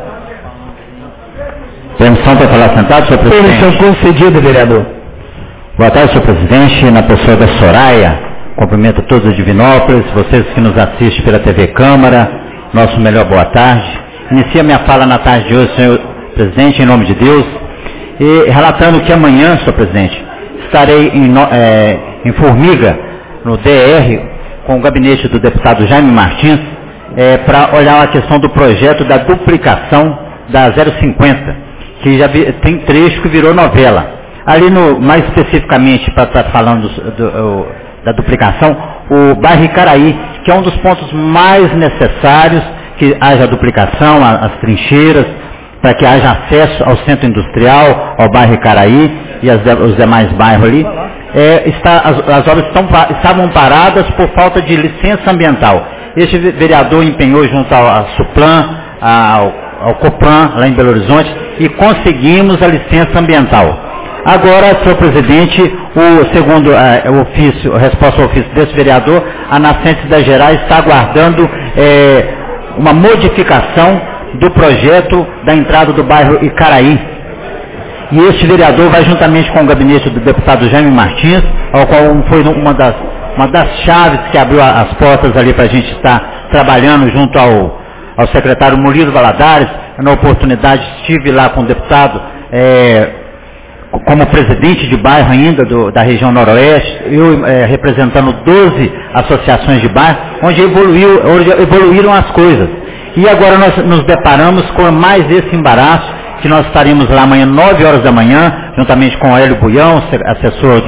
Permissão para falar sentado, senhor presidente? Permissão concedida, vereador. Boa tarde, senhor presidente. Na pessoa da Soraya, cumprimento todos os Divinópolis, vocês que nos assistem pela T V Câmara, nosso melhor boa tarde. Inicia minha fala na tarde de hoje, senhor presidente, em nome de Deus, e relatando que amanhã, senhor presidente, estarei em, é, em Formiga, no D R, com o gabinete do deputado Jaime Martins, é, para olhar a questão do projeto da duplicação da zero cinquenta, que já vi, tem trecho que virou novela. Ali, no, mais especificamente, para estar falando do, do, da duplicação, o bairro Icaraí, que é um dos pontos mais necessários, que haja duplicação, as trincheiras, para que haja acesso ao centro industrial, ao bairro Icaraí e as, os demais bairros ali. É, está, as, as obras estão, estavam paradas por falta de licença ambiental. Este vereador empenhou junto ao, ao Suplan, ao, ao Copan, lá em Belo Horizonte, e conseguimos a licença ambiental. Agora, senhor presidente, o segundo é, o ofício, a resposta ao ofício desse vereador, a Nascentes das Gerais está aguardando é, uma modificação do projeto da entrada do bairro Icaraí. E este vereador vai juntamente com o gabinete do deputado Jaime Martins, ao qual foi uma das, uma das chaves que abriu as portas ali para a gente estar trabalhando junto ao, ao secretário Murilo Valadares. Na oportunidade estive lá com o deputado, é, como presidente de bairro ainda do, da região noroeste, eu é, representando doze associações de bairro, onde, evoluiu, onde evoluíram as coisas. E agora nós nos deparamos com mais esse embaraço, que nós estaremos lá amanhã, nove horas da manhã, juntamente com o Hélio Buião, assessor do,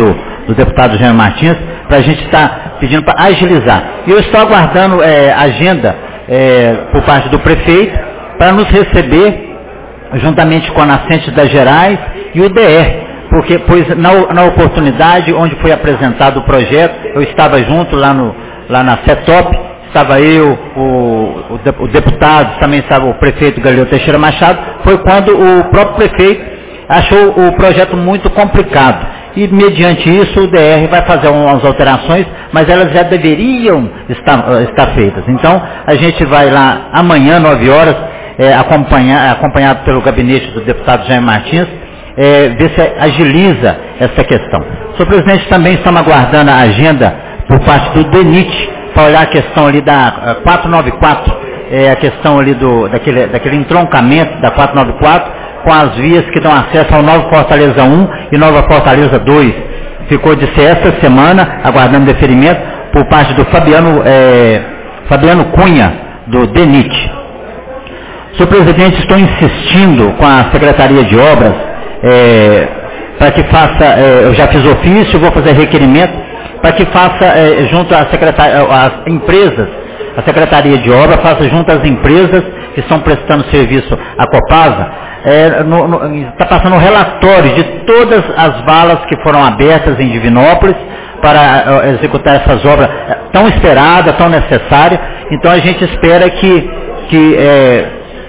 do deputado Jaime Martins, para a gente estar tá pedindo para agilizar. E eu estou aguardando é, agenda é, por parte do prefeito para nos receber, juntamente com a Nascente das Gerais e o D R, porque pois, na, na oportunidade onde foi apresentado o projeto, eu estava junto lá, no, lá na CETOP, estava eu, o, o deputado, também estava o prefeito Galileu Teixeira Machado, foi quando o próprio prefeito achou o projeto muito complicado. E, mediante isso, o D R vai fazer umas alterações, mas elas já deveriam estar, estar feitas. Então, a gente vai lá amanhã, nove horas, é, acompanhar, acompanhado pelo gabinete do deputado Jaime Martins, é, ver se agiliza essa questão. Senhor presidente, também estamos aguardando a agenda por parte do DENIT, para olhar a questão ali da quatrocentos e noventa e quatro, é, a questão ali do, daquele, daquele entroncamento da quatrocentos e noventa e quatro, com as vias que dão acesso ao Nova Fortaleza um e Nova Fortaleza dois. Ficou de ser esta semana, aguardando deferimento, por parte do Fabiano, é, Fabiano Cunha, do DENIT. Senhor presidente, estou insistindo com a Secretaria de Obras, é, para que faça, é, eu já fiz ofício, vou fazer requerimento, para que faça, é, junto às empresas, a Secretaria de Obras faça junto às empresas que estão prestando serviço à Copasa, está passando um relatório de todas as valas que foram abertas em Divinópolis para uh, executar essas obras tão esperadas, tão necessárias. Então a gente espera que, que é,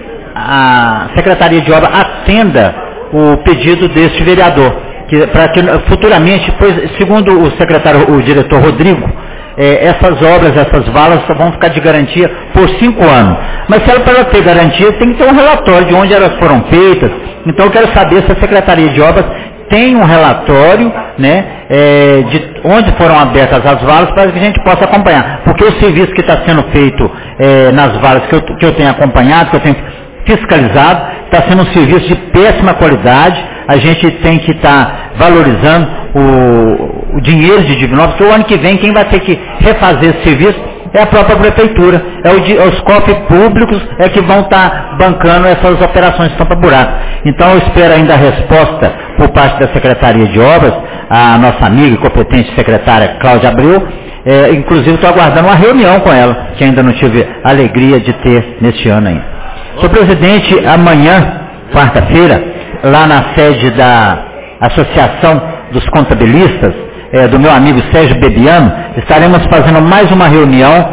a Secretaria de Obras atenda o pedido deste vereador, para que futuramente, pois, segundo o secretário, o diretor Rodrigo, É, essas obras, essas valas vão ficar de garantia por cinco anos. Mas se ela, para ela ter garantia, tem que ter um relatório de onde elas foram feitas. Então eu quero saber se a Secretaria de Obras tem um relatório, né, é, de onde foram abertas as valas, para que a gente possa acompanhar. Porque o serviço que está sendo feito é, nas valas que eu, que eu tenho acompanhado, que eu tenho fiscalizado, está sendo um serviço de péssima qualidade. A gente tem que estar tá valorizando o, o dinheiro de Divinópolis, porque o ano que vem quem vai ter que refazer esse serviço é a própria prefeitura, é o, os cofres públicos é que vão estar tá bancando essas operações de tampa-buraco. Então eu espero ainda a resposta por parte da Secretaria de Obras, a nossa amiga e competente secretária Cláudia Abreu, é, inclusive estou aguardando uma reunião com ela, que ainda não tive a alegria de ter neste ano ainda. Senhor presidente, amanhã, quarta-feira, lá na sede da Associação dos Contabilistas, é, do meu amigo Sérgio Bebiano, estaremos fazendo mais uma reunião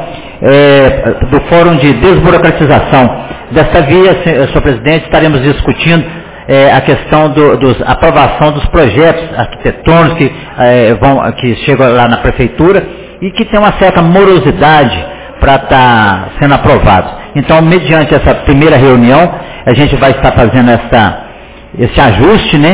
é, do Fórum de Desburocratização. Desta via, senhor presidente, estaremos discutindo é, a questão da do, aprovação dos projetos arquitetônicos que, é, vão, que chegam lá na prefeitura e que tem uma certa morosidade para estar tá sendo aprovados. Então, mediante essa primeira reunião, a gente vai estar fazendo essa, esse ajuste, né?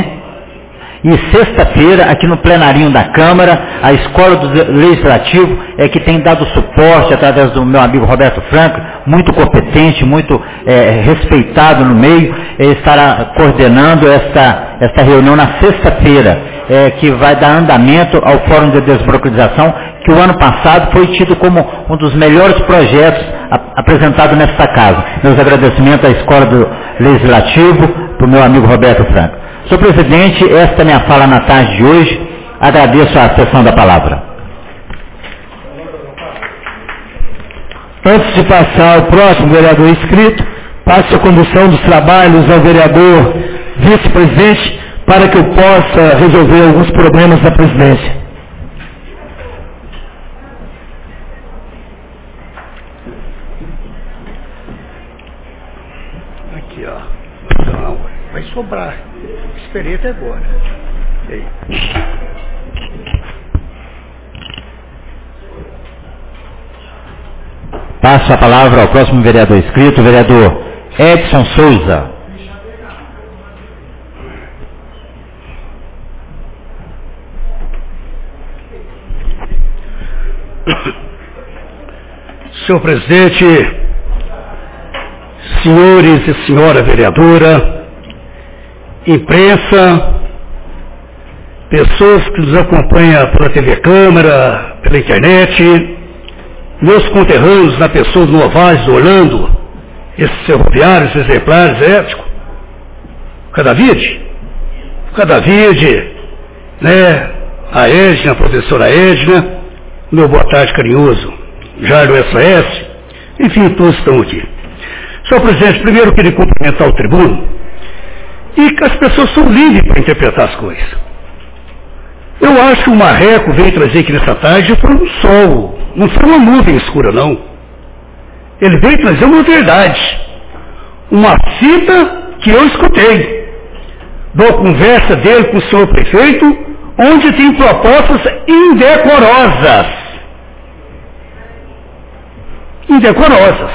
E sexta-feira, aqui no plenarinho da Câmara, a Escola do Legislativo é que tem dado suporte através do meu amigo Roberto Franco, muito competente, muito é, respeitado no meio, estará coordenando esta, esta reunião na sexta-feira, é, que vai dar andamento ao Fórum de Desburocratização, que o ano passado foi tido como um dos melhores projetos apresentado nesta casa. Meus agradecimentos à Escola do Legislativo, para o meu amigo Roberto Franco. Senhor presidente, esta é a minha fala na tarde de hoje. Agradeço a sessão da palavra. Antes de passar ao próximo vereador inscrito, passo a condução dos trabalhos ao vereador vice-presidente para que eu possa resolver alguns problemas da presidência. Aqui, ó. Não, vai sobrar. Esperei até agora. E aí? Passo a palavra ao próximo vereador inscrito, o vereador Edson Souza. Senhor presidente, senhores e senhora vereadora, imprensa, pessoas que nos acompanham pela T V Câmara, pela internet, meus conterrâneos na pessoa do Novaes, do Orlando, esses ferroviários exemplares éticos, Cadavide, Cadavide, né, a Edna, a professora Edna, meu boa tarde carinhoso, Jair do S A S, enfim, todos estão aqui. Senhor presidente, primeiro eu queria cumprimentar o tribuno, e que as pessoas são livres para interpretar as coisas. Eu acho que o marreco veio trazer aqui nessa tarde foi um sol, não foi uma nuvem escura, não. Ele veio trazer uma verdade, uma fita que eu escutei, da conversa dele com o senhor prefeito, onde tem propostas indecorosas. Indecorosas.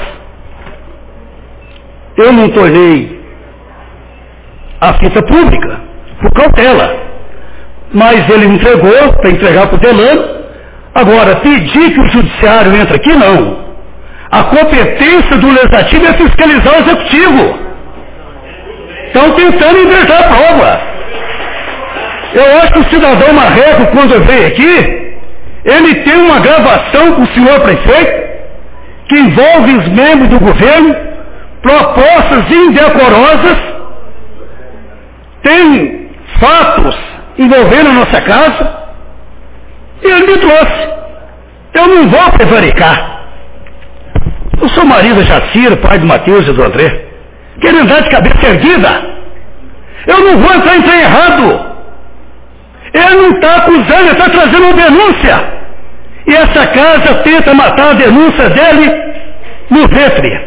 Eu não tornei a fita pública, por cautela, mas ele entregou para entregar para o Delano. Agora, pedir que o judiciário entre aqui, não. A competência do legislativo é fiscalizar o executivo. Estão tentando inventar a prova. Eu acho que o cidadão marreco, quando veio aqui, ele tem uma gravação com o senhor prefeito, que envolve os membros do governo, propostas indecorosas, tem fatos envolvendo a nossa casa, e ele me trouxe. Eu não vou prevaricar. Eu sou marido da Jacira, pai do Matheus e do André, querendo andar de cabeça erguida. Eu não vou entrar em trem errado. Ele não está acusando, ele está trazendo uma denúncia. E essa casa tenta matar a denúncia dele no ventre.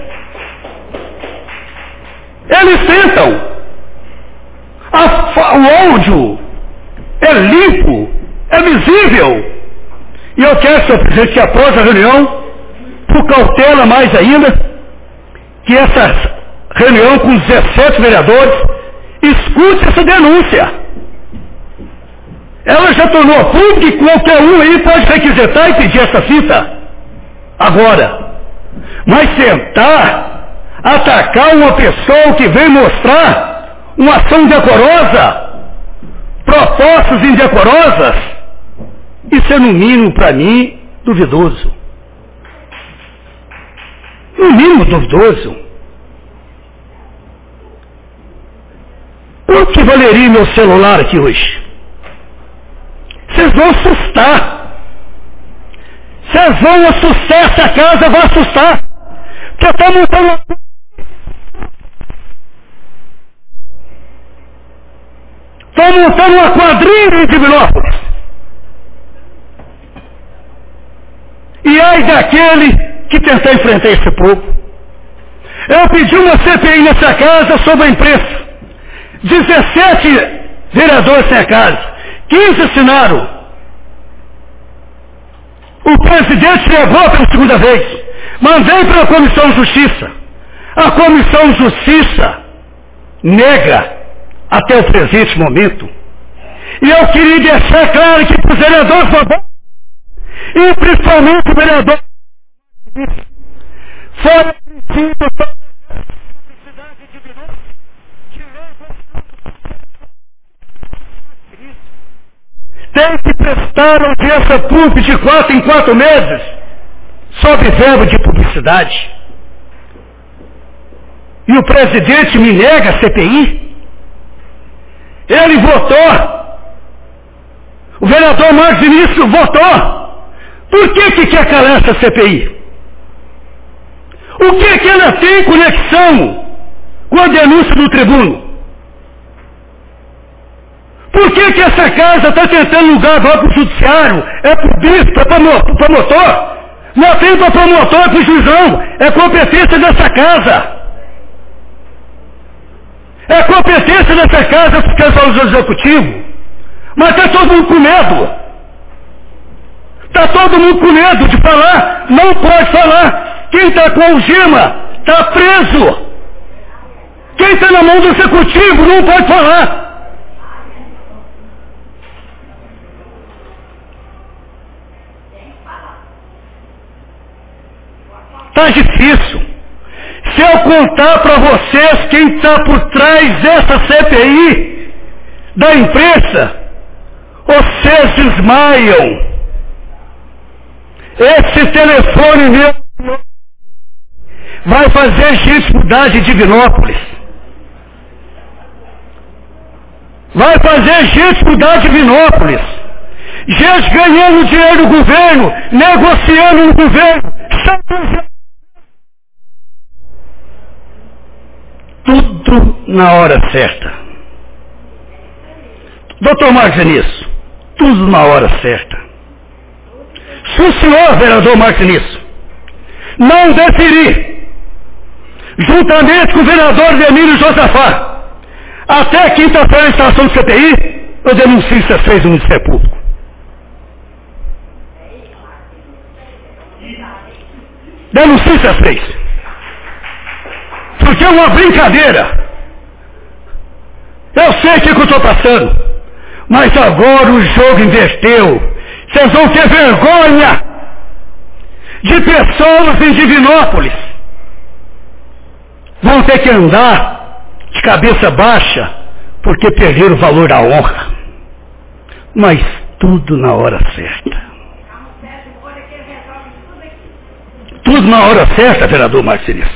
Eles tentam. A, o áudio é limpo, é visível. E eu quero, senhor presidente, que após a reunião, por cautela mais ainda, que essa reunião com dezessete vereadores escute essa denúncia. Ela já tornou pública e qualquer um aí pode requisitar e pedir essa fita. Agora, mas tentar atacar uma pessoa que vem mostrar uma ação indecorosa, propostas indecorosas, isso é no mínimo para mim duvidoso. No mínimo duvidoso. Quanto que valeria meu celular aqui hoje? Vocês vão assustar. Vocês vão assustar essa casa, vai assustar. Porque está montando. Estão montando uma quadrilha em Divinópolis. E ai daquele que tentar enfrentar esse povo. Eu pedi uma C P I nessa casa sobre a imprensa. dezessete vereadores sem a casa. quinze assinaram. O presidente levou pela segunda vez. Mandei para a Comissão de Justiça. A Comissão de Justiça nega até o presente momento. E eu queria deixar claro que para os vereadores e principalmente o vereador fora princípio tem que prestar audiência pública de quatro em quatro meses sob verba de publicidade. E o presidente me nega a C P I. Ele votou. O vereador Marcos Vinícius votou. Por que que quer calar essa C P I? O que que ela tem conexão com a denúncia do tribuno? Por que que essa casa está tentando lugar agora para o judiciário? É para o bispo, é para o promotor? Não tem para promotor, é para o juizão. É competência dessa casa. É competência dessa casa fiscalizar o executivo. Mas está todo mundo com medo. Está todo mundo com medo de falar. Não pode falar. Quem está com algema está preso. Quem está na mão do executivo não pode falar. Está difícil. Se eu contar para vocês quem está por trás dessa C P I da imprensa, vocês desmaiam. Esse telefone meu vai fazer gente mudar de Divinópolis. Vai fazer gente mudar de Divinópolis. gente ganhando dinheiro do governo, negociando no governo, tudo na hora certa. Doutor Marcos Nisso, tudo na hora certa. Se o senhor, vereador Marcos Nisso, não deferir, juntamente com o vereador Emílio Josafá, até quinta-feira a instalação do C T I, eu denuncio essas três no Ministério Público. Denuncio essas três. Porque é uma brincadeira. Eu sei o que eu estou passando, mas agora o jogo inverteu. Vocês vão ter vergonha de pessoas em Divinópolis. Vão ter que andar de cabeça baixa porque perderam o valor da honra. Mas tudo na hora certa. Tudo na hora certa, vereador Marcos.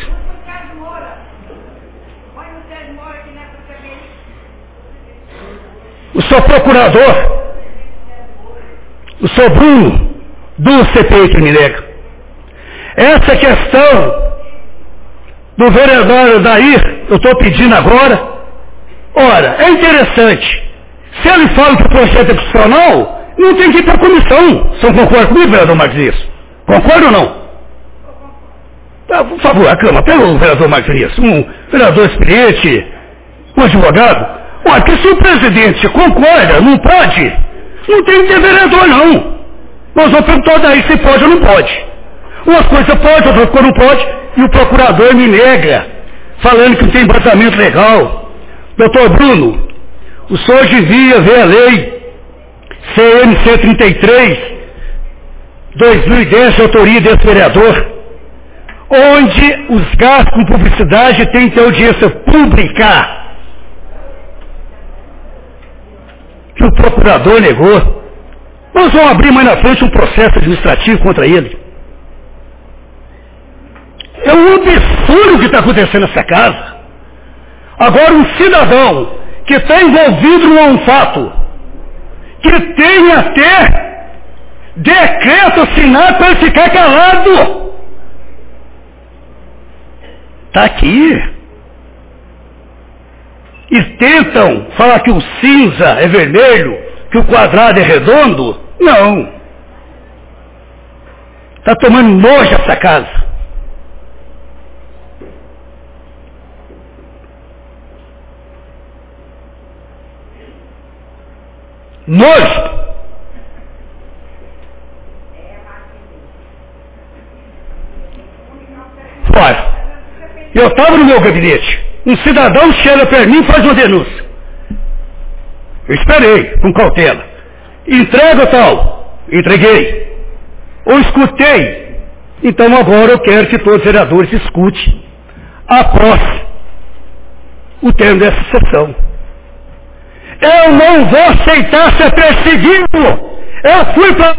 O seu procurador, o seu Bruno, do C P I que me nega. Essa questão do vereador Dair, eu estou pedindo agora. Ora, é interessante. Se ele fala que o projeto é constitucional, não tem que ir para a comissão. Você concorda comigo, vereador Marcos? Concorda ou não? Ah, por favor, a Câmara, pega o vereador Marcos, um vereador experiente, um advogado. Olha, que se o presidente concorda, não pode, não tem que ter vereador, não. Nós vamos perguntar daí se pode ou não pode. Uma coisa pode, outra coisa não pode, e o procurador me nega, falando que não tem embasamento legal. Doutor Bruno, o senhor devia ver a lei C M C trinta e três, dois mil e dez, de autoria desse vereador, onde os gastos com publicidade têm que ter audiência pública. Que o procurador negou. Nós vamos abrir mais na frente um processo administrativo contra ele. É um absurdo o que está acontecendo nessa casa. Agora, um cidadão que está envolvido num fato, que tem até decreto assinado para ele ficar calado. Está aqui. E tentam falar que o cinza é vermelho, que o quadrado é redondo. Não. Está tomando nojo essa casa. Nojo. Olha, eu estava no meu gabinete. Um cidadão chega para mim e faz uma denúncia. Eu esperei, com cautela. Entrega tal. Entreguei. Ou escutei. Então agora eu quero que todos os vereadores escutem após o termo dessa sessão. Eu não vou aceitar ser perseguido. Eu fui para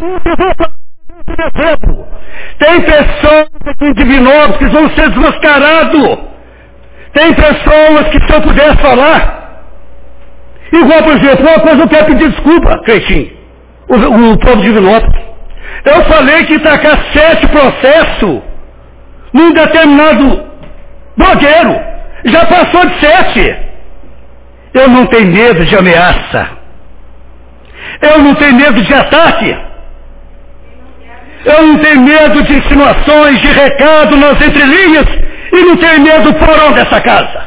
o Tem pessoas aqui em Divinópolis que vão ser desmascarados. Tem pessoas que, se eu pudesse falar, igual, por exemplo, uma coisa eu quero pedir desculpa, Cleitinho, o, o povo de Divinópolis. Eu falei que tacar sete processos num determinado blogueiro. Já passou de sete. Eu não tenho medo de ameaça. Eu não tenho medo de ataque. Eu não tenho medo de insinuações, de recado nas entrelinhas. E não tenho medo do porão dessa casa.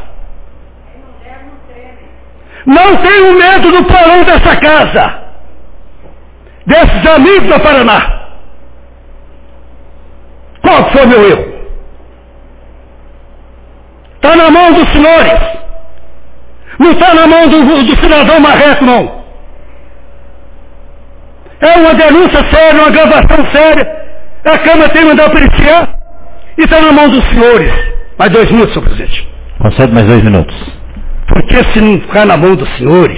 Não tenho medo do porão dessa casa. Desses amigos do Paraná. Qual foi meu erro? Está na mão dos senhores. Não está na mão do, do cidadão marreco, não. É uma denúncia séria, uma gravação séria. A Câmara tem que mandar periciar. E está na mão dos senhores. Mais dois minutos, senhor presidente. Concede mais dois minutos. Porque se não ficar na mão dos senhores,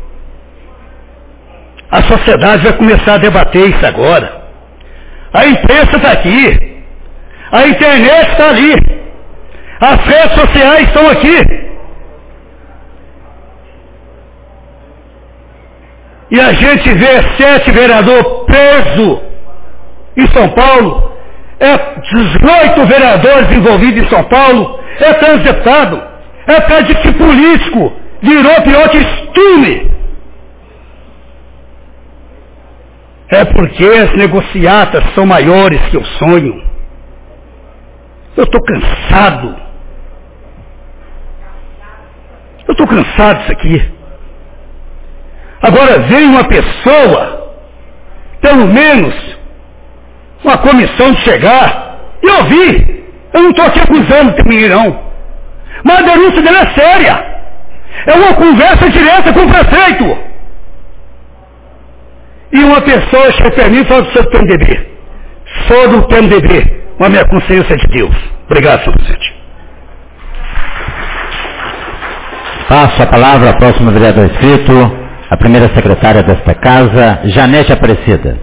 a sociedade vai começar a debater isso agora. A imprensa está aqui. A internet está ali. As redes sociais estão aqui. e a gente vê sete vereadores presos em São Paulo, é dezoito vereadores envolvidos em São Paulo, é transitado, é prédio político, virou pior que estume. É porque as negociatas são maiores que o sonho. Eu estou cansado. Eu estou cansado disso aqui. Agora vem uma pessoa, pelo menos, uma comissão de chegar e ouvir. Eu não estou aqui acusando ninguém, não. Mas a denúncia dele é séria. É uma conversa direta com o prefeito. E uma pessoa chega para mim e fala sobre o P M D B. Sou do P M D B, mas minha consciência é de Deus. Obrigado, senhor presidente. Passo a palavra ao próximo vereador inscrito, a primeira secretária desta casa, Janete Aparecida.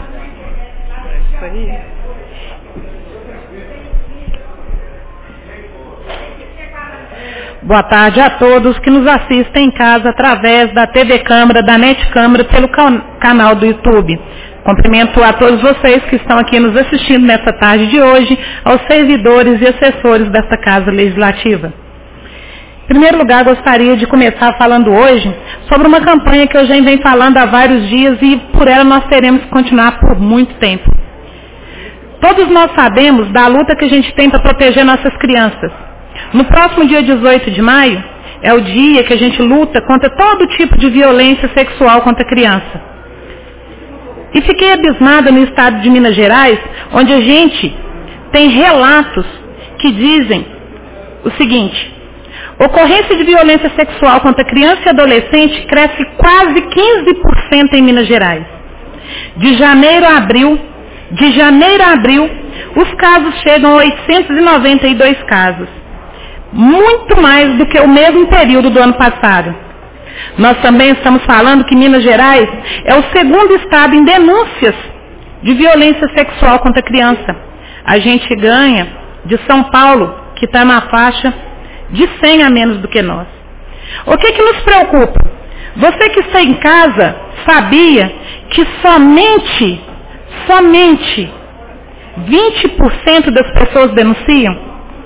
Boa tarde a todos que nos assistem em casa através da T V Câmara, da Net Câmara, pelo can- canal do YouTube. Cumprimento a todos vocês que estão aqui nos assistindo nessa tarde de hoje, aos servidores e assessores desta Casa Legislativa. Em primeiro lugar, gostaria de começar falando hoje sobre uma campanha que eu já venho falando há vários dias e por ela nós teremos que continuar por muito tempo. Todos nós sabemos da luta que a gente tem para proteger nossas crianças. No próximo dia dezoito de maio, é o dia que a gente luta contra todo tipo de violência sexual contra a criança. E fiquei abismada no estado de Minas Gerais, onde a gente tem relatos que dizem o seguinte: ocorrência de violência sexual contra criança e adolescente cresce quase quinze por cento em Minas Gerais. De janeiro a abril, de janeiro a abril, os casos chegam a oitocentos e noventa e dois casos. Muito mais do que o mesmo período do ano passado. Nós também estamos falando que Minas Gerais é o segundo estado em denúncias de violência sexual contra a criança. A gente ganha de São Paulo, que está na faixa de cem a menos do que nós. O que que nos preocupa? Você que está em casa sabia que somente, somente vinte por cento das pessoas denunciam?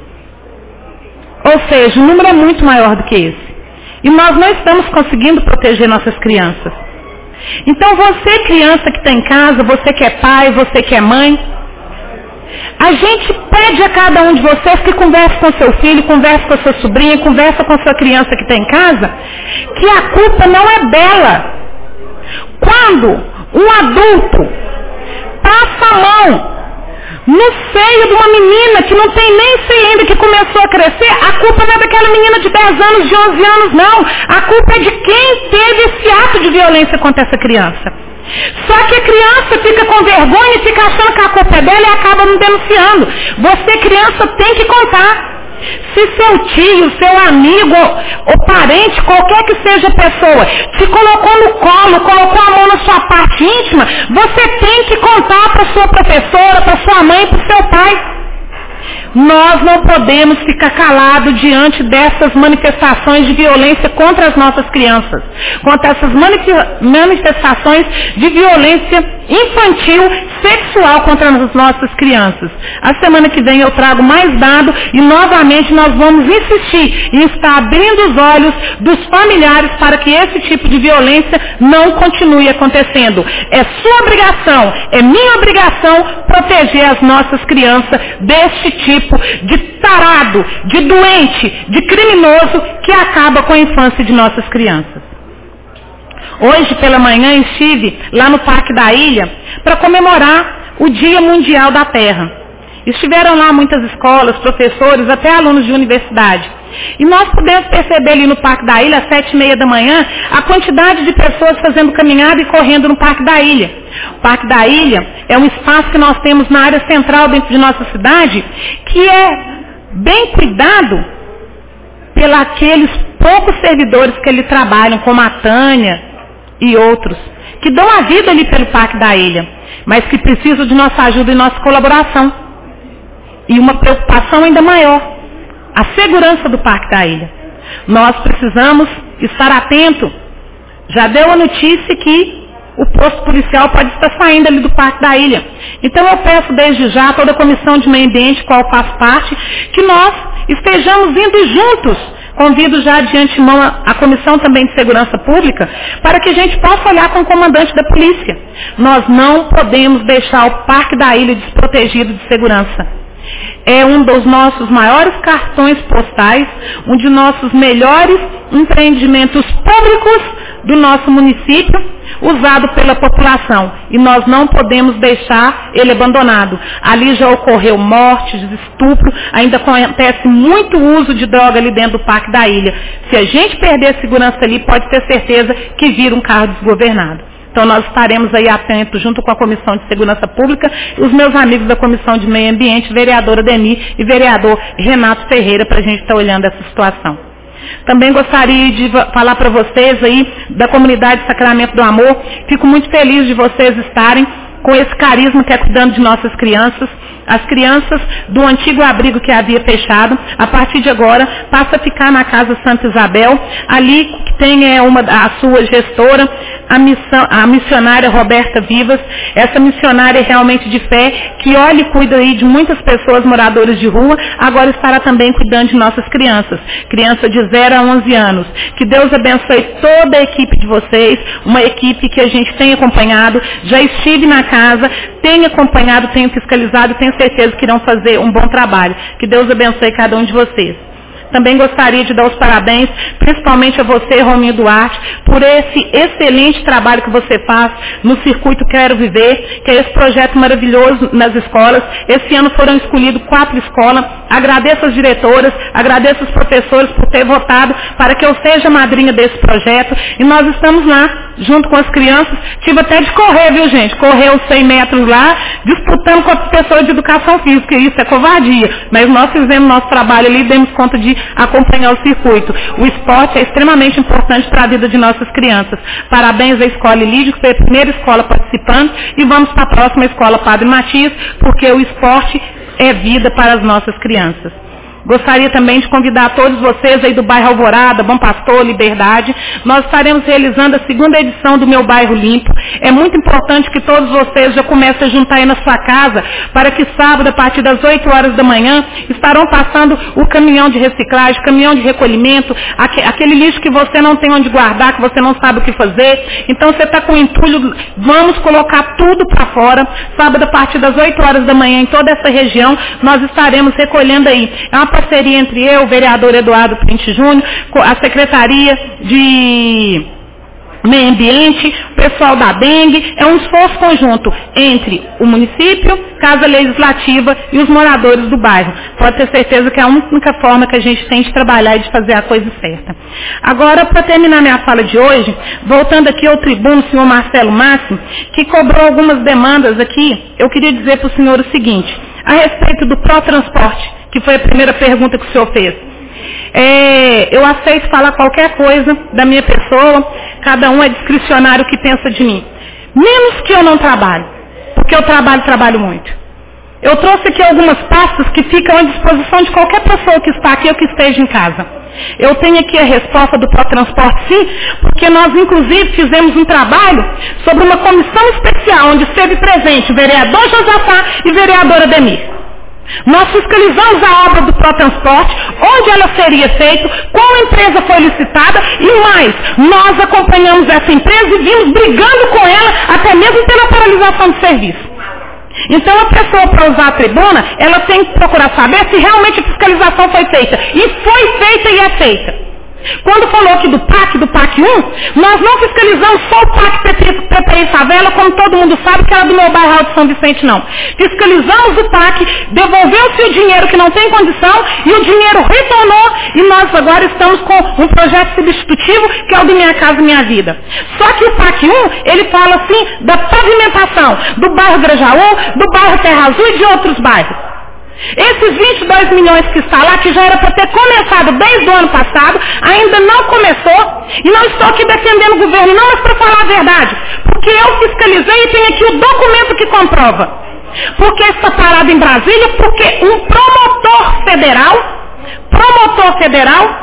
Ou seja, o número é muito maior do que esse. E nós não estamos conseguindo proteger nossas crianças. Então você, criança que está em casa, você que é pai, você que é mãe, a gente pede a cada um de vocês que converse com seu filho, converse com a sua sobrinha, converse com a sua criança que está em casa, que a culpa não é dela. Quando um adulto passa a mão no seio de uma menina que não tem nem seio ainda, que começou a crescer, a culpa não é daquela menina de dez anos, de onze anos, não. A culpa é de quem teve esse ato de violência contra essa criança. Só que a criança fica com vergonha e fica achando que a culpa é dela e acaba não denunciando. Você, criança, tem que contar. Se seu tio, seu amigo ou parente, qualquer que seja a pessoa, te colocou no colo, colocou a mão na sua parte íntima, você tem que contar para sua professora, para sua mãe, para o seu pai. Nós não podemos ficar calados diante dessas manifestações de violência contra as nossas crianças, contra essas manifestações de violência infantil, sexual contra as nossas crianças. A semana que vem eu trago mais dados e novamente nós vamos insistir em estar abrindo os olhos dos familiares para que esse tipo de violência não continue acontecendo. É sua obrigação, é minha obrigação proteger as nossas crianças deste tipo de tarado, de doente, de criminoso que acaba com a infância de nossas crianças. Hoje pela manhã estive lá no Parque da Ilha para comemorar o Dia Mundial da Terra. Estiveram lá muitas escolas, professores, até alunos de universidade. E nós pudemos perceber ali no Parque da Ilha, às sete e meia da manhã, a quantidade de pessoas fazendo caminhada e correndo no Parque da Ilha. O Parque da Ilha é um espaço que nós temos na área central dentro de nossa cidade, que é bem cuidado pelos aqueles poucos servidores que ali trabalham, como a Tânia e outros, que dão a vida ali pelo Parque da Ilha, mas que precisam de nossa ajuda e nossa colaboração. E uma preocupação ainda maior, a segurança do Parque da Ilha. Nós precisamos estar atentos, já deu a notícia que o posto policial pode estar saindo ali do Parque da Ilha. Então eu peço desde já a toda a Comissão de Meio Ambiente, qual faço parte, que nós estejamos indo juntos. Convido já de antemão a, a Comissão também de Segurança Pública, para que a gente possa olhar com o comandante da polícia. Nós não podemos deixar o Parque da Ilha desprotegido de segurança. É um dos nossos maiores cartões postais, um de nossos melhores empreendimentos públicos do nosso município, usado pela população. E nós não podemos deixar ele abandonado. Ali já ocorreu mortes, estupro, ainda acontece muito uso de droga ali dentro do Parque da Ilha. Se a gente perder a segurança ali, pode ter certeza que vira um carro desgovernado. Então nós estaremos aí atentos junto com a Comissão de Segurança Pública e os meus amigos da Comissão de Meio Ambiente, vereadora Deni e vereador Renato Ferreira, para a gente estar olhando essa situação. Também gostaria de falar para vocês aí da comunidade Sacramento do Amor. Fico muito feliz de vocês estarem com esse carisma que é cuidando de nossas crianças. As crianças do antigo abrigo que havia fechado, a partir de agora, passa a ficar na Casa Santa Isabel. Ali que tem é, uma, a sua gestora, a, missão, a missionária Roberta Vivas. Essa missionária é realmente de fé, que olha e cuida aí de muitas pessoas moradoras de rua, agora estará também cuidando de nossas crianças. Criança de zero a onze anos. Que Deus abençoe toda a equipe de vocês, uma equipe que a gente tem acompanhado. Já estive na casa, tenho acompanhado, tenho fiscalizado, tenho certeza que irão fazer um bom trabalho. Que Deus abençoe cada um de vocês. Também gostaria de dar os parabéns, principalmente a você, Rominho Duarte, por esse excelente trabalho que você faz no Circuito Quero Viver, que é esse projeto maravilhoso nas escolas. Esse ano foram escolhidas quatro escolas. Agradeço as diretoras, agradeço os professores por ter votado para que eu seja madrinha desse projeto. E nós estamos lá, junto com as crianças. Tive até de correr, viu, gente? Correr os cem metros lá, disputando com as pessoas de educação física. Isso é covardia. Mas nós fizemos nosso trabalho ali e demos conta de acompanhar o circuito. O esporte é extremamente importante para a vida de nossas crianças. Parabéns à Escola Ilídio, que foi a primeira escola participante, e vamos para a próxima escola Padre Matias, porque o esporte é vida para as nossas crianças. Gostaria também de convidar todos vocês aí do bairro Alvorada, Bom Pastor, Liberdade. Nós estaremos realizando a segunda edição do Meu Bairro Limpo. É muito importante que todos vocês já comecem a juntar aí na sua casa, para que sábado, a partir das oito horas da manhã, estarão passando o caminhão de reciclagem, caminhão de recolhimento, aquele lixo que você não tem onde guardar, que você não sabe o que fazer. Então você está com entulho, vamos colocar tudo para fora. Sábado, a partir das oito horas da manhã, em toda essa região, nós estaremos recolhendo aí. É uma parceria entre eu, o vereador Eduardo Printe Júnior, a Secretaria de Meio Ambiente, o pessoal da Dengue. É um esforço conjunto entre o município, Casa Legislativa e os moradores do bairro. Pode ter certeza que é a única forma que a gente tem de trabalhar e de fazer a coisa certa. Agora, para terminar minha fala de hoje, voltando aqui ao tribuno, o senhor Marcelo Máximo, que cobrou algumas demandas aqui, eu queria dizer para o senhor o seguinte, a respeito do pró-transporte, que foi a primeira pergunta que o senhor fez. É, eu aceito falar qualquer coisa da minha pessoa, cada um é discricionário o que pensa de mim. Menos que eu não trabalho, porque eu trabalho, trabalho muito. Eu trouxe aqui algumas pastas que ficam à disposição de qualquer pessoa que está aqui ou que esteja em casa. Eu tenho aqui a resposta do pró-transporte, sim, porque nós inclusive fizemos um trabalho sobre uma comissão especial, onde esteve presente o vereador Josafá e a vereadora Demir. Nós fiscalizamos a obra do pró-transporte, onde ela seria feita, qual empresa foi licitada e mais, nós acompanhamos essa empresa e vimos brigando com ela, até mesmo pela paralisação do serviço. Então a pessoa, para usar a tribuna, ela tem que procurar saber se realmente a fiscalização foi feita. E foi feita e é feita. Quando falou aqui do P A C, do P A C um, nós não fiscalizamos só o P A C P P I Favela, como todo mundo sabe que era do meu bairro de São Vicente, não. Fiscalizamos o P A C, devolveu-se o dinheiro que não tem condição e o dinheiro retornou e nós agora estamos com um projeto substitutivo que é o do Minha Casa Minha Vida. Só que o P A C um, ele fala assim da pavimentação do bairro Grajaú, do bairro Terra Azul e de outros bairros. Esses vinte e dois milhões que está lá, que já era para ter começado desde o ano passado, ainda não começou, e não estou aqui defendendo o governo, não, mas para falar a verdade, porque eu fiscalizei e tenho aqui o documento que comprova. Porque está parado em Brasília, porque um promotor federal, promotor federal,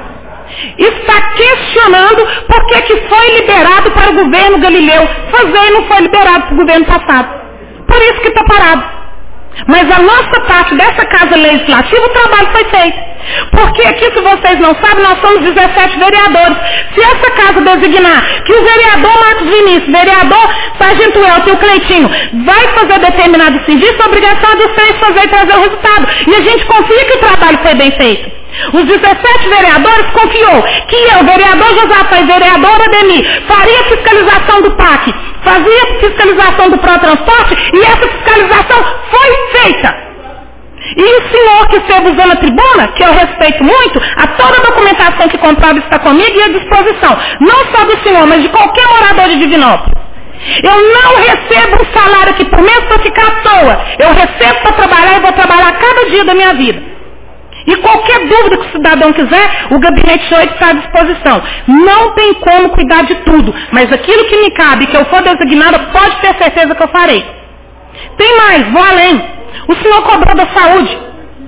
está questionando por que que foi liberado para o governo Galileu fazer e não foi liberado para o governo passado. Por isso que está parado. Mas a nossa parte dessa casa legislativa, o trabalho foi feito. Porque aqui, se vocês não sabem, nós somos dezessete vereadores. Se essa casa designar que o vereador Marcos Vinícius, vereador Sargento Elton e o Cleitinho vai fazer determinado serviço, a obrigação é dos três fazer e trazer o resultado. E a gente confia que o trabalho foi bem feito. Os dezessete vereadores confiou que eu, vereador Josafá e vereador Ademir, faria fiscalização do P A C, fazia fiscalização do Protransporte e essa fiscalização foi feita. E o senhor que esteve usando a tribuna, que eu respeito muito, a toda a documentação que comprova está comigo e à disposição, não só do senhor, mas de qualquer morador de Divinópolis. Eu não recebo um salário aqui por mês para ficar à toa. Eu recebo para trabalhar e vou trabalhar cada dia da minha vida. E qualquer dúvida que o cidadão quiser, o gabinete oito está à disposição. Não tem como cuidar de tudo, mas aquilo que me cabe, que eu for designada, pode ter certeza que eu farei. Tem mais, vou além. O senhor cobrou da saúde.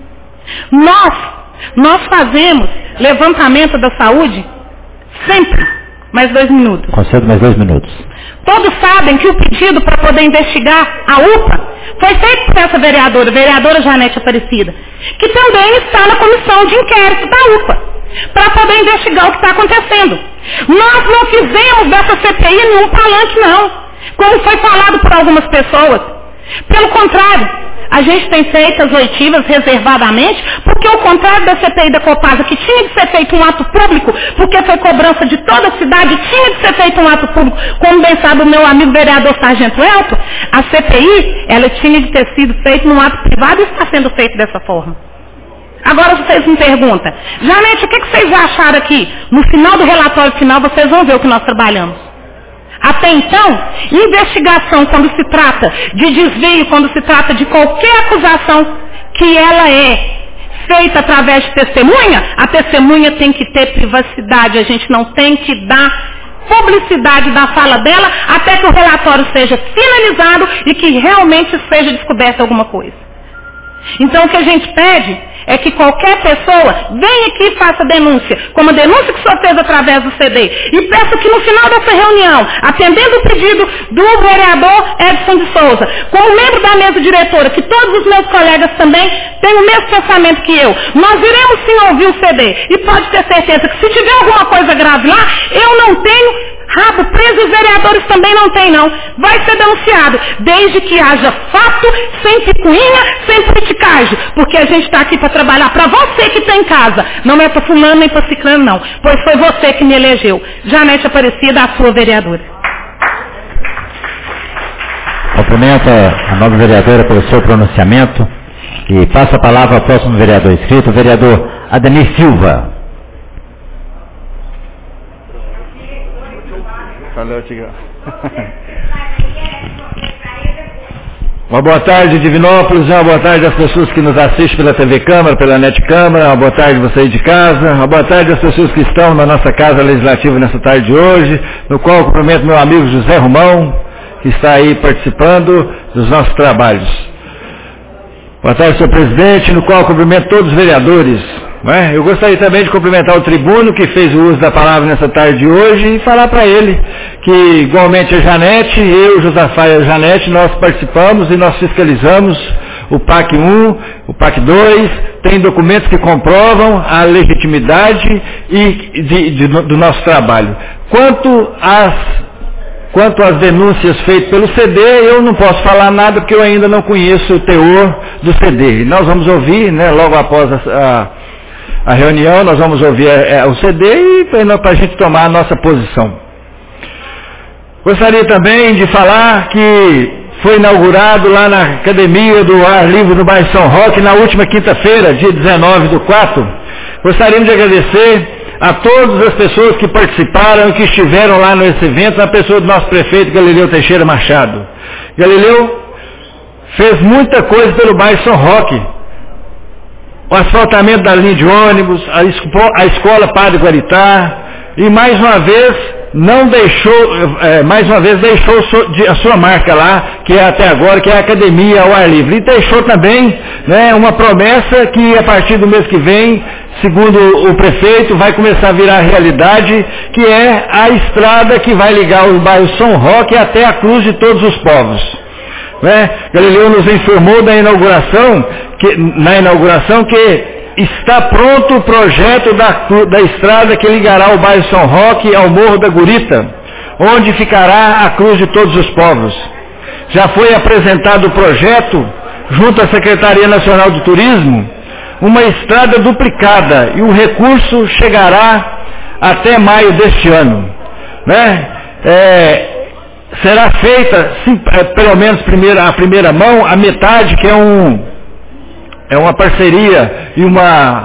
Nós, nós fazemos levantamento da saúde sempre. Mais dois minutos. Concedo mais dois minutos. Todos sabem que o pedido para poder investigar a U P A foi feito por essa vereadora, a vereadora Janete Aparecida, que também está na comissão de inquérito da U P A, para poder investigar o que está acontecendo. Nós não fizemos dessa C P I nenhum palanque, não, como foi falado por algumas pessoas. Pelo contrário, a gente tem feito as oitivas reservadamente, porque ao contrário da C P I da Copasa, que tinha de ser feito um ato público, porque foi cobrança de toda a cidade, tinha de ser feito um ato público, como bem sabe o meu amigo vereador Sargento Elton, a C P I, ela tinha de ter sido feita num ato privado e está sendo feito dessa forma. Agora vocês me perguntam, Janete, o que, que vocês acharam aqui? No final do relatório final, vocês vão ver o que nós trabalhamos. Até então, investigação quando se trata de desvio, quando se trata de qualquer acusação que ela é feita através de testemunha, a testemunha tem que ter privacidade, a gente não tem que dar publicidade da fala dela até que o relatório seja finalizado e que realmente seja descoberta alguma coisa. Então o que a gente pede é que qualquer pessoa venha aqui e faça denúncia, como a denúncia que o senhor fez através do C D. E peço que no final dessa reunião, atendendo o pedido do vereador Edson de Souza, como membro da mesa diretora, que todos os meus colegas também têm o mesmo pensamento que eu, nós iremos sim ouvir o C D. E pode ter certeza que se tiver alguma coisa grave lá, eu não tenho rabo preso e os vereadores também não têm, não. Vai ser denunciado, desde que haja fato, sem picuinha, sem politicagem. Porque a gente está aqui para trabalhar para você que está em casa. Não é para fulano nem para ciclano, não. Pois foi você que me elegeu. Janete Aparecida, a sua vereadora. Cumprimento a nova vereadora pelo seu pronunciamento. E passa a palavra ao próximo vereador inscrito, o vereador Ademir Silva. Valeu, Tigrão. Uma boa tarde, Divinópolis, uma boa tarde às pessoas que nos assistem pela T V Câmara, pela Net Câmara, uma boa tarde vocês de casa, uma boa tarde às pessoas que estão na nossa Casa Legislativa nessa tarde de hoje, no qual eu cumprimento meu amigo José Romão, que está aí participando dos nossos trabalhos. Boa tarde, senhor presidente, no qual eu cumprimento todos os vereadores. É? Eu gostaria também de cumprimentar o tribuno que fez o uso da palavra nessa tarde de hoje e falar para ele que, igualmente a Janete, eu, Josafá e a Janete, nós participamos e nós fiscalizamos o P A C um, o P A C dois, tem documentos que comprovam a legitimidade e de, de, do nosso trabalho. Quanto às Quanto às denúncias feitas pelo C D, eu não posso falar nada porque eu ainda não conheço o teor do C D. Nós vamos ouvir, né, logo após a, a, a reunião, nós vamos ouvir a, a, o C D e para a gente tomar a nossa posição. Gostaria também de falar que foi inaugurado lá na Academia do Ar Livre do bairro São Roque, na última quinta-feira, dia dezenove do quatro. Gostaríamos de agradecer a todas as pessoas que participaram e que estiveram lá nesse evento, na pessoa do nosso prefeito Galileu Teixeira Machado. Galileu fez muita coisa pelo bairro São Roque. O asfaltamento da linha de ônibus, a, escola, a escola Padre Guaritá, e mais uma vez não deixou, é, mais uma vez, deixou a sua marca lá, que é até agora, que é a academia ao ar livre. E deixou também, né, uma promessa que a partir do mês que vem, segundo o prefeito, vai começar a virar realidade, que é a estrada que vai ligar o bairro São Roque até a Cruz de Todos os Povos. Né? Galileu nos informou da inauguração, que, na inauguração que está pronto o projeto da, da estrada que ligará o bairro São Roque ao Morro da Gurita, onde ficará a Cruz de Todos os Povos. Já foi apresentado o projeto, junto à Secretaria Nacional do Turismo, uma estrada duplicada, e o recurso chegará até maio deste ano. Né? É, será feita, sim, pelo menos primeira, a primeira mão, a metade, que é um... É uma parceria e uma,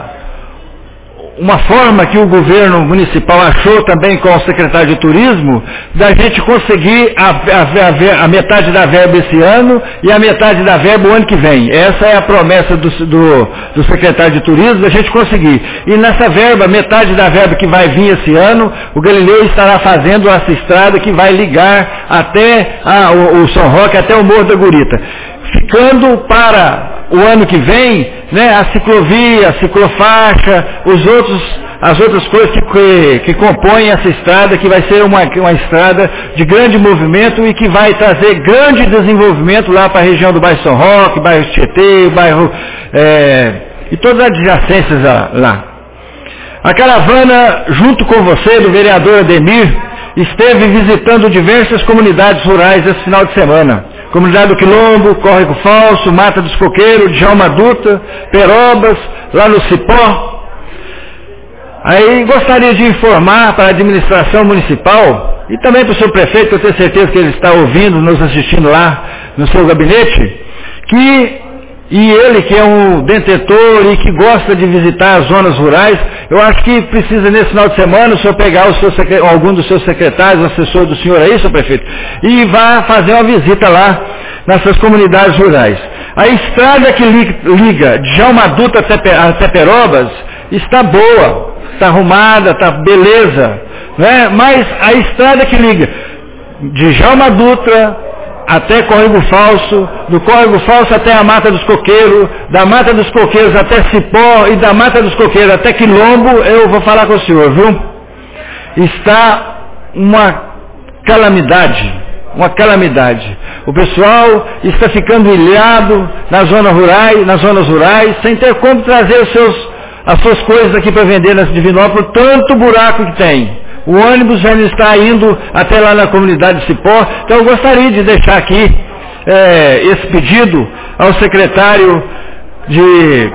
uma forma que o governo municipal achou também com o secretário de turismo, da gente conseguir a, a, a, a metade da verba esse ano e a metade da verba o ano que vem. Essa é a promessa do, do, do secretário de turismo, da gente conseguir. E nessa verba, metade da verba que vai vir esse ano, o Galileu estará fazendo essa estrada que vai ligar até a, o, o São Roque, até o Morro da Gurita. Ficando para o ano que vem, né, a ciclovia, a ciclofaixa, os outros, as outras coisas que, que, que compõem essa estrada, que vai ser uma, uma estrada de grande movimento e que vai trazer grande desenvolvimento lá para a região do bairro São Roque, bairro Tietê, bairro é, e todas as adjacências lá. A caravana, junto com você, do vereador Ademir, esteve visitando diversas comunidades rurais esse final de semana. Comunidade do Quilombo, Córrego Falso, Mata dos Coqueiros, Djalma Dutra, Perobas, lá no Cipó. Aí gostaria de informar para a administração municipal e também para o seu prefeito, eu tenho certeza que ele está ouvindo, nos assistindo lá no seu gabinete, que, e ele que é um detentor e que gosta de visitar as zonas rurais, eu acho que precisa nesse final de semana o senhor pegar o seu, algum dos seus secretários, assessor do senhor aí, seu prefeito, e vá fazer uma visita lá nessas comunidades rurais. A estrada que liga Djalma Dutra até Perobas está boa, está arrumada, está beleza, né? Mas a estrada que liga de Djalma Dutra até Córrego Falso, do Córrego Falso até a Mata dos Coqueiros, da Mata dos Coqueiros até Cipó e da Mata dos Coqueiros até Quilombo, eu vou falar com o senhor, viu? Está uma calamidade, uma calamidade. O pessoal está ficando ilhado nas zonas rurais, nas zonas rurais, sem ter como trazer os seus, as suas coisas aqui para vender nas Divinópolis, tanto buraco que tem. O ônibus já está indo até lá na comunidade de Cipó, então eu gostaria de deixar aqui é, esse pedido ao secretário de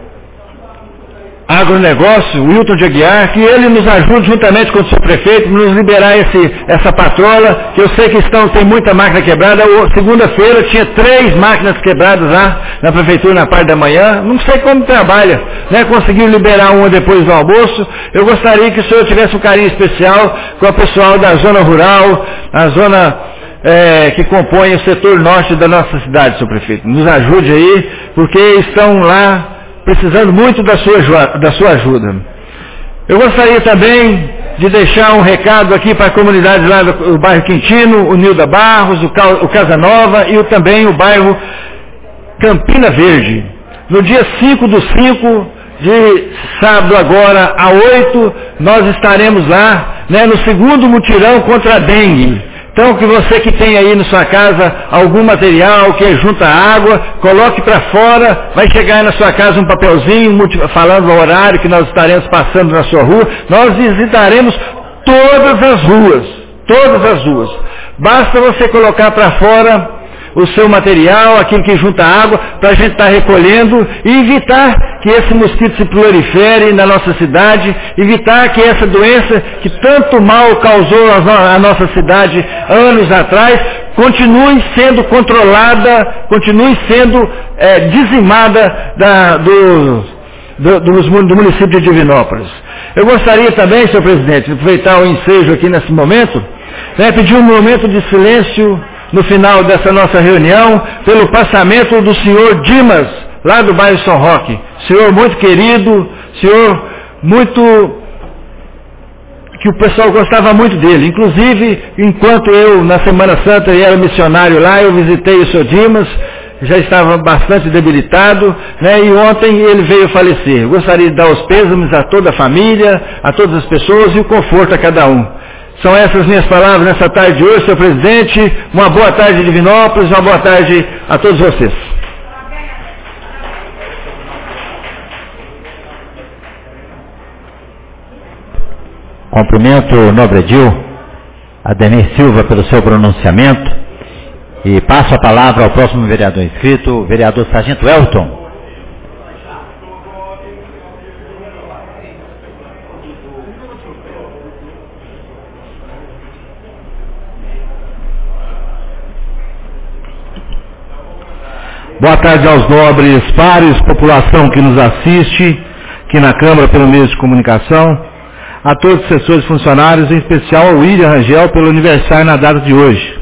agronegócio, Wilton de Aguiar, que ele nos ajude juntamente com o seu prefeito, nos liberar esse, essa patrola, que eu sei que estão, tem muita máquina quebrada. Segunda-feira tinha três máquinas quebradas lá na prefeitura na parte da manhã, não sei como trabalha, né? Conseguiu liberar uma depois do almoço. Eu gostaria que o senhor tivesse um carinho especial com o pessoal da zona rural, a zona é, que compõe o setor norte da nossa cidade, seu prefeito. Nos ajude aí, porque estão lá precisando muito da sua, da sua ajuda. Eu gostaria também de deixar um recado aqui para a comunidade lá do, do bairro Quintino, o Nilda Barros, o, o Casa Nova e o, também o bairro Campina Verde. No dia cinco do cinco, de sábado agora a oito, nós estaremos lá, né, no segundo mutirão contra a dengue. Então, que você que tem aí na sua casa algum material que junta água, coloque para fora, vai chegar aí na sua casa um papelzinho falando o horário que nós estaremos passando na sua rua. Nós visitaremos todas as ruas, todas as ruas. Basta você colocar para fora o seu material, aquilo que junta água, para a gente estar recolhendo e evitar que esse mosquito se prolifere na nossa cidade, evitar que essa doença que tanto mal causou a nossa cidade anos atrás, continue sendo controlada, continue sendo é, dizimada da, do, do, do, do município de Divinópolis. Eu gostaria também, senhor presidente, de aproveitar o ensejo aqui nesse momento, né, pedir um momento de silêncio no final dessa nossa reunião, pelo passamento do senhor Dimas, lá do bairro São Roque. Senhor muito querido, senhor muito que o pessoal gostava muito dele. Inclusive, enquanto eu, na Semana Santa, era missionário lá, eu visitei o senhor Dimas, já estava bastante debilitado, né, e ontem ele veio falecer. Eu gostaria de dar os pêsames a toda a família, a todas as pessoas e o conforto a cada um. São essas minhas palavras nessa tarde de hoje, senhor presidente. Uma boa tarde, Divinópolis, uma boa tarde a todos vocês. Cumprimento o nobre Edil, Ademir Silva, pelo seu pronunciamento, e passo a palavra ao próximo vereador inscrito, o vereador Sargento Elton. Boa tarde aos nobres pares, população que nos assiste, aqui na Câmara pelo meio de comunicação, a todos os assessores e funcionários, em especial ao William Rangel pelo aniversário na data de hoje.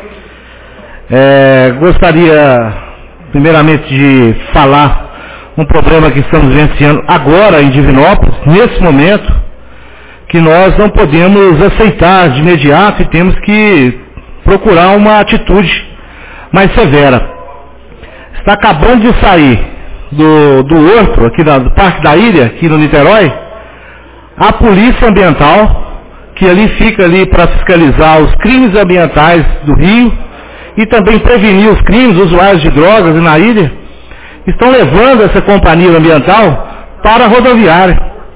É, gostaria primeiramente de falar um problema que estamos vivenciando agora em Divinópolis, nesse momento, que nós não podemos aceitar de imediato e temos que procurar uma atitude mais severa. Está acabando de sair do, do horto, aqui da, do Parque da Ilha, aqui no Niterói, a polícia ambiental, que ali fica ali para fiscalizar os crimes ambientais do Rio e também prevenir os crimes, usuários de drogas na ilha, estão levando essa companhia ambiental para a rodoviária.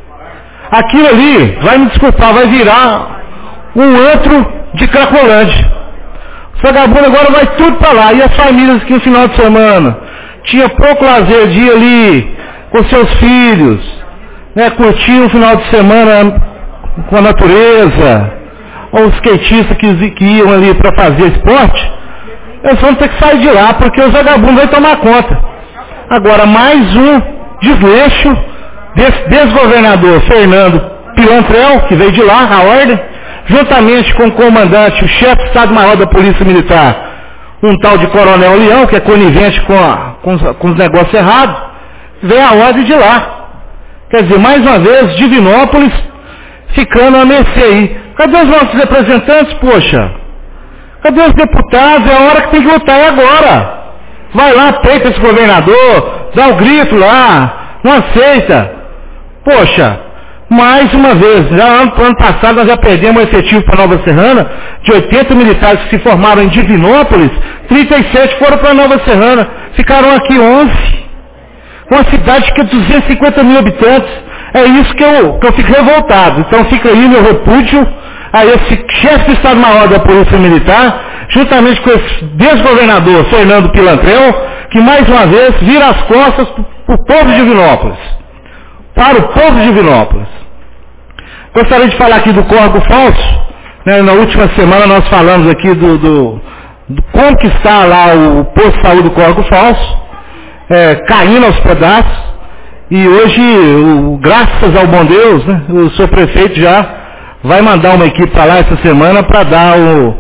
Aquilo ali, vai me desculpar, vai virar um antro de Cracolândia. O vagabundo agora vai tudo para lá. E as famílias que no final de semana tinha pouco lazer de ir ali com seus filhos, né, curtiam o final de semana com a natureza, ou os skatistas que, que iam ali para fazer esporte, eles vão ter que sair de lá, porque os vagabundos vão tomar conta. Agora, mais um desleixo desse desgovernador Fernando Pilantrel, que veio de lá, a ordem, juntamente com o comandante, o chefe de Estado-Maior da Polícia Militar, um tal de Coronel Leão, que é conivente com, a, com, os, com os negócios errados, veio a ordem de lá. Quer dizer, mais uma vez, Divinópolis ficando a mercê aí. Cadê os nossos representantes, poxa? Cadê os deputados? É a hora que tem que lutar, é agora. Vai lá, peita esse governador, dá o grito lá, não aceita. Poxa, mais uma vez, já ano, ano passado nós já perdemos o efetivo para Nova Serrana, de oitenta militares que se formaram em Divinópolis, trinta e sete foram para Nova Serrana, ficaram aqui onze. Uma cidade que é duzentos e cinquenta mil habitantes. É isso que eu, que eu fico revoltado. Então fica aí meu repúdio a esse chefe de Estado-Maior da Polícia Militar, juntamente com esse desgovernador Fernando Pilantrel, que mais uma vez vira as costas para o povo de Divinópolis. Para o povo de Divinópolis. Gostaria de falar aqui do Córrego Falso. Né, na última semana nós falamos aqui do, do, do como que está lá o posto de saúde do Córrego Falso. É, caindo aos pedaços, e hoje, o, graças ao bom Deus, né, o senhor prefeito já vai mandar uma equipe para lá essa semana para dar o,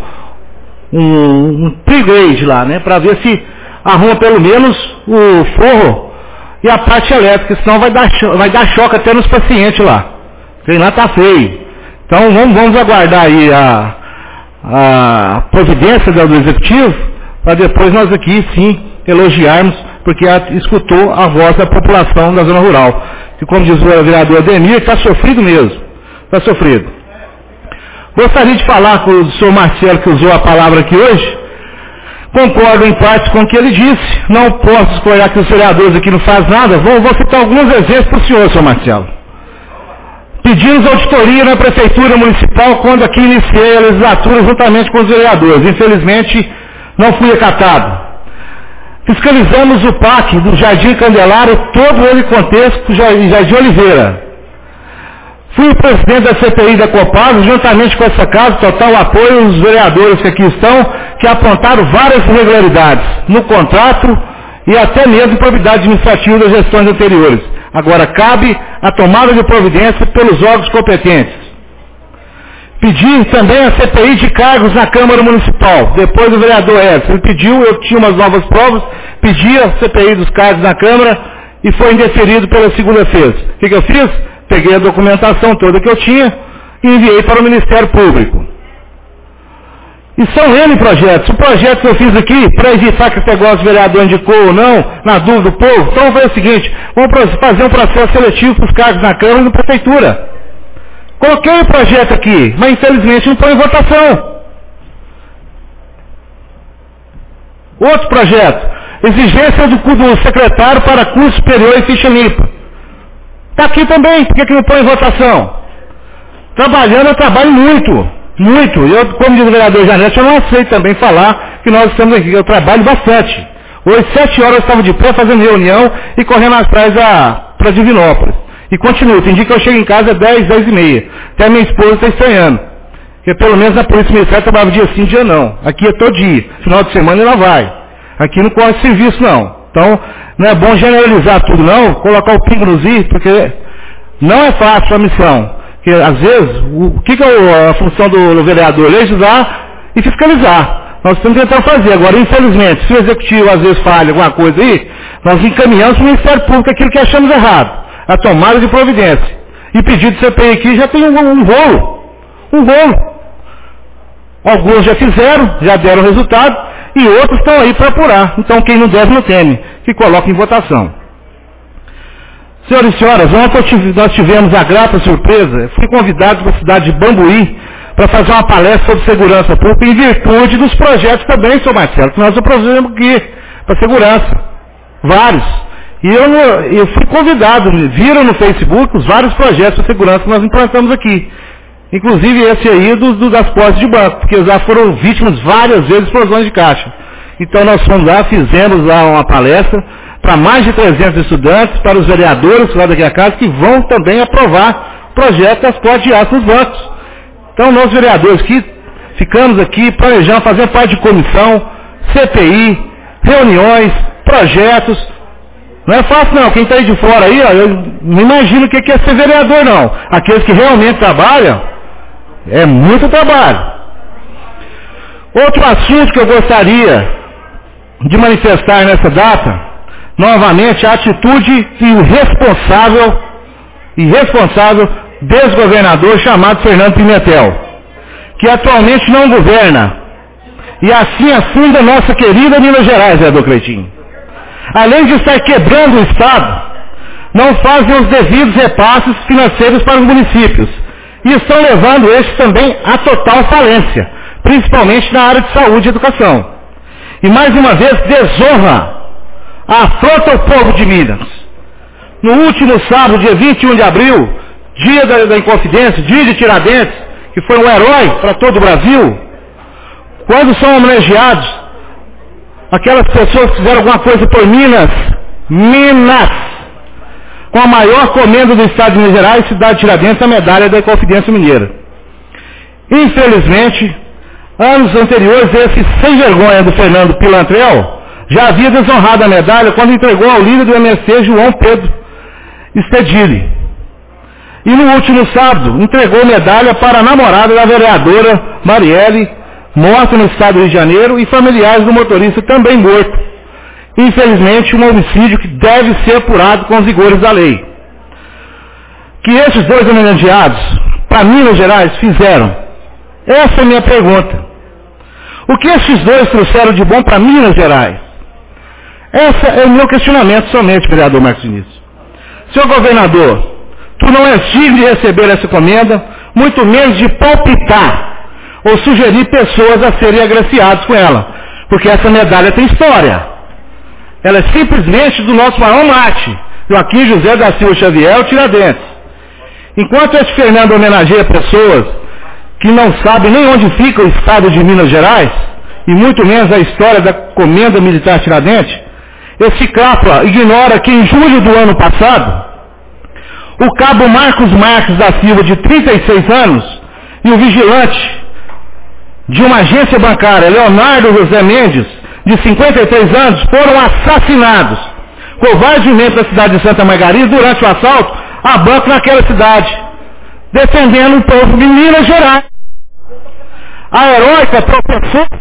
um, um pre-grade lá, né, para ver se arruma pelo menos o forro e a parte elétrica, senão vai dar, vai dar choque até nos pacientes lá. Quem lá tá feio. Então vamos, vamos aguardar aí a, a providência do executivo, para depois nós aqui sim elogiarmos, porque escutou a voz da população da zona rural. Que, como diz o vereador Ademir, está sofrido mesmo. Está sofrido. Gostaria de falar com o senhor Marcelo, que usou a palavra aqui hoje. Concordo em parte com o que ele disse. Não posso escolher que os vereadores aqui não fazem nada. Vou, vou citar alguns exemplos para o senhor, senhor Marcelo. Pedimos auditoria na Prefeitura Municipal quando aqui iniciei a legislatura juntamente com os vereadores. Infelizmente, não fui acatado. Fiscalizamos o P A C do Jardim Candelário, todo ele contexto do Jardim Oliveira. Fui o presidente da C P I da Copasa, juntamente com essa casa, total apoio aos vereadores que aqui estão, que apontaram várias irregularidades no contrato e até mesmo improbidade administrativa das gestões anteriores. Agora, cabe a tomada de providência pelos órgãos competentes. Pedi também a C P I de cargos na Câmara Municipal. Depois do vereador Edson, ele pediu, eu tinha umas novas provas, pedi a C P I dos cargos na Câmara e foi indeferido pela segunda-feira. O que, que eu fiz? Peguei a documentação toda que eu tinha, e enviei para o Ministério Público. E são N projetos. O projeto que eu fiz aqui, para evitar que esse negócio de vereador indicou ou não, na dúvida do povo, então foi o seguinte, vamos fazer um processo seletivo para os cargos na Câmara e na Prefeitura. Coloquei o projeto aqui, mas infelizmente não põe em votação. Outro projeto, exigência do, do secretário para curso superior e ficha limpa. Está aqui também, por que, que não põe em votação? Trabalhando, eu trabalho muito. Muito. Eu, como diz o vereador Janete, eu não aceito também falar que nós estamos aqui. Eu trabalho bastante. Hoje, sete horas, eu estava de pé fazendo reunião e correndo atrás para Divinópolis. E continuo. Tem dia que eu chego em casa às dez, dez e meia. Até a minha esposa está estranhando. Porque pelo menos na Polícia Militar eu trabalhava dia sim, dia não. Aqui é todo dia. Final de semana ela vai. Aqui não corre serviço, não. Então, não é bom generalizar tudo, não. Colocar o pingo nos i, porque não é fácil a missão. Porque, às vezes, o que, que é a função do, do vereador? Legislar e fiscalizar. Nós estamos tentando fazer. Agora, infelizmente, se o executivo às vezes falha alguma coisa aí, nós encaminhamos para o Ministério Público aquilo que achamos errado. A tomada de providência. E pedido de C P I aqui já tem um, um rolo. Um rolo. Alguns já fizeram, já deram resultado, e outros estão aí para apurar. Então, quem não deve, não teme. Que coloca em votação. Senhoras e senhoras, ontem nós tivemos a grata surpresa, fui convidado para a cidade de Bambuí para fazer uma palestra sobre segurança pública em virtude dos projetos também, senhor Marcelo, que nós apresentamos aqui para segurança. Vários. E eu, eu fui convidado, viram no Facebook os vários projetos de segurança que nós implantamos aqui. Inclusive esse aí do, do, das postes de banco, porque já foram vítimas várias vezes de explosões de caixa. Então nós fomos lá, fizemos lá uma palestra para mais de trezentos estudantes, para os vereadores lá daqui a casa, que vão também aprovar o projeto das portas de aço nos bancos. Então nós vereadores que ficamos aqui planejando fazer parte de comissão, C P I, reuniões, projetos. Não é fácil não, quem está aí de fora aí, ó, eu não imagino o que é ser vereador não. Aqueles que realmente trabalham, é muito trabalho. Outro assunto que eu gostaria de manifestar nessa data, novamente, a atitude irresponsável, irresponsável desgovernador chamado Fernando Pimentel, que atualmente não governa, e assim afunda nossa querida Minas Gerais, vereador Cleitinho. Além de estar quebrando o Estado, não fazem os devidos repasses financeiros para os municípios, e estão levando estes também à total falência, principalmente na área de saúde e educação. E mais uma vez desonra, afronta o povo de Minas. No último sábado, dia vinte e um de abril, dia da, da Inconfidência, dia de Tiradentes, que foi um herói para todo o Brasil, quando são homenageados aquelas pessoas que fizeram alguma coisa por Minas, Minas, com a maior comenda do estado de Minas Gerais, cidade de Tiradentes, a medalha da Inconfidência Mineira. Infelizmente, anos anteriores, esse sem vergonha do Fernando Pilantrel já havia desonrado a medalha quando entregou ao líder do M S C, João Pedro Stedili. E no último sábado, entregou a medalha para a namorada da vereadora Marielle, morta no estado do Rio de Janeiro, e familiares do motorista também morto. Infelizmente, um homicídio que deve ser apurado com os rigores da lei. Que esses dois homenageados, para Minas Gerais, fizeram? Essa é a minha pergunta. O que esses dois trouxeram de bom para Minas Gerais? Esse é o meu questionamento somente, vereador Marcos Vinícius. Senhor governador, tu não és digno de receber essa encomenda, muito menos de palpitar ou sugerir pessoas a serem agraciadas com ela, porque essa medalha tem história. Ela é simplesmente do nosso maior mate, Joaquim José da Silva Xavier, o Tiradentes. Enquanto esse Fernando homenageia pessoas que não sabem nem onde fica o estado de Minas Gerais, e muito menos a história da comenda militar Tiradentes, esse capa ignora que em julho do ano passado, o cabo Marcos Marques da Silva, de trinta e seis anos, e o vigilante de uma agência bancária, Leonardo José Mendes, de cinquenta e três anos, foram assassinados covardemente na cidade de Santa Margarida durante o assalto a banco naquela cidade, defendendo o povo de Minas Gerais. A heróica professora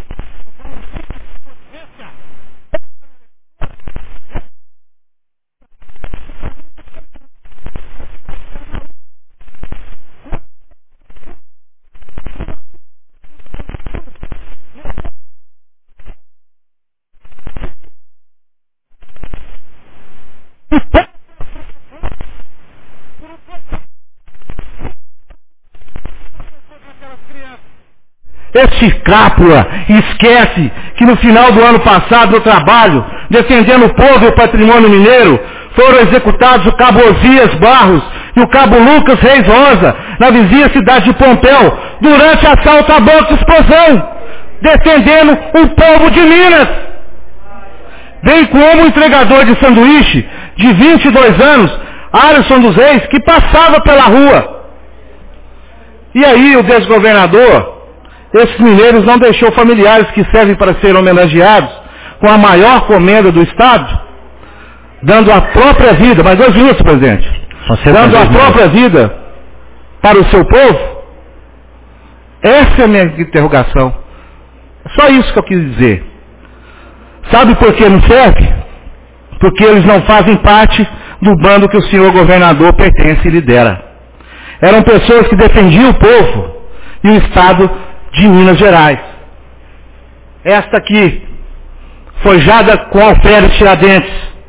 Este cápula esquece que no final do ano passado, no trabalho, defendendo o povo e o patrimônio mineiro, foram executados o cabo Osias Barros e o cabo Lucas Reis Rosa, na vizinha cidade de Pompéu, durante assalto a banco de explosão, defendendo o povo de Minas. Bem como o entregador de sanduíche, de vinte e dois anos, Alisson dos Reis, que passava pela rua. E aí o desgovernador, esses mineiros não deixou familiares que servem para serem homenageados com a maior comenda do Estado, dando a própria vida, mas dois minutos, presidente, dando a própria vida para o seu povo. Essa é a minha interrogação. Só isso que eu quis dizer. Sabe por que não serve? Porque eles não fazem parte do bando que o senhor governador pertence e lidera. Eram pessoas que defendiam o povo e o Estado de Minas Gerais. Esta aqui, forjada com alferes tiradentes.